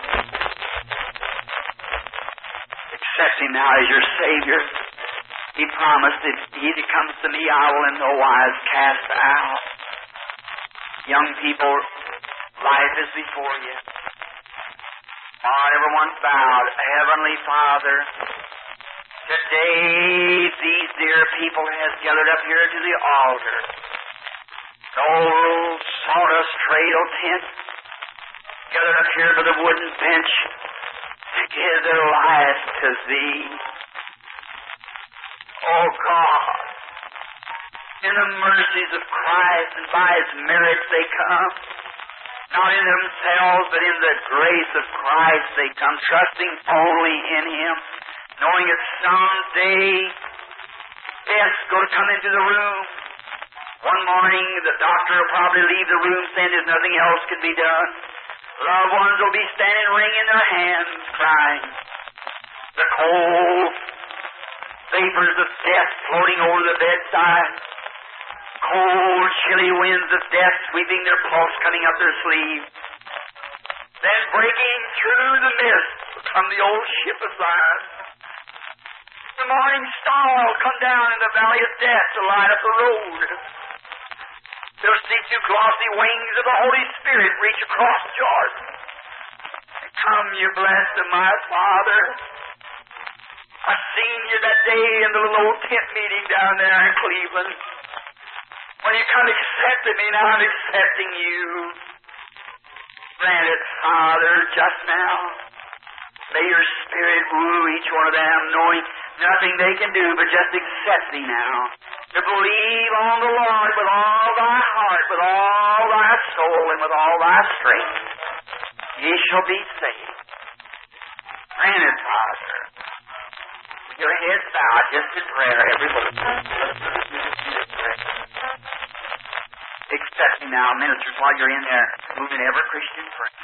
Accept Him now as your Savior. He promised that He that comes to me, I will in no wise cast out. Young people, life is before you. Oh, everyone's bowed. Heavenly Father, today these dear people has gathered up here to the altar. The old sawdust cradle tent, gathered up here by the wooden bench to give their life to Thee. Oh God, in the mercies of Christ and by His merits they come. Not in themselves, but in the grace of Christ they come, trusting only in Him, knowing that someday death's going to come into the room. One morning the doctor will probably leave the room saying there's nothing else can be done. Loved ones will be standing wringing their hands, crying. The cold vapors of death floating over the bedside. Cold, chilly winds of death sweeping their pulse, coming up their sleeves. Then breaking through the mist will come the old ship of Zion. The morning star will come down in the valley of death to light up the road. They'll see two glossy wings of the Holy Spirit reach across Jordan. And come, you blessed of my Father. I seen you that day in the little old tent meeting down there in Cleveland. When you come accepting me, now I'm accepting you. Grant it, Father, just now. May your Spirit woo each one of them, knowing nothing they can do but just accept Thee now. To believe on the Lord with all thy heart, with all thy soul, and with all thy strength. Ye shall be saved. Granted, Father. With your heads bowed, just in prayer, everybody. Accept Him now, ministers, while you're in there, moving every Christian prayer.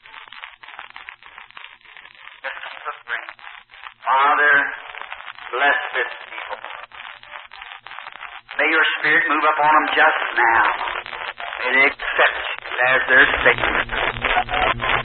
Just keep us praying. Father, bless this people. May your Spirit move upon them just now. May they accept you as their Savior.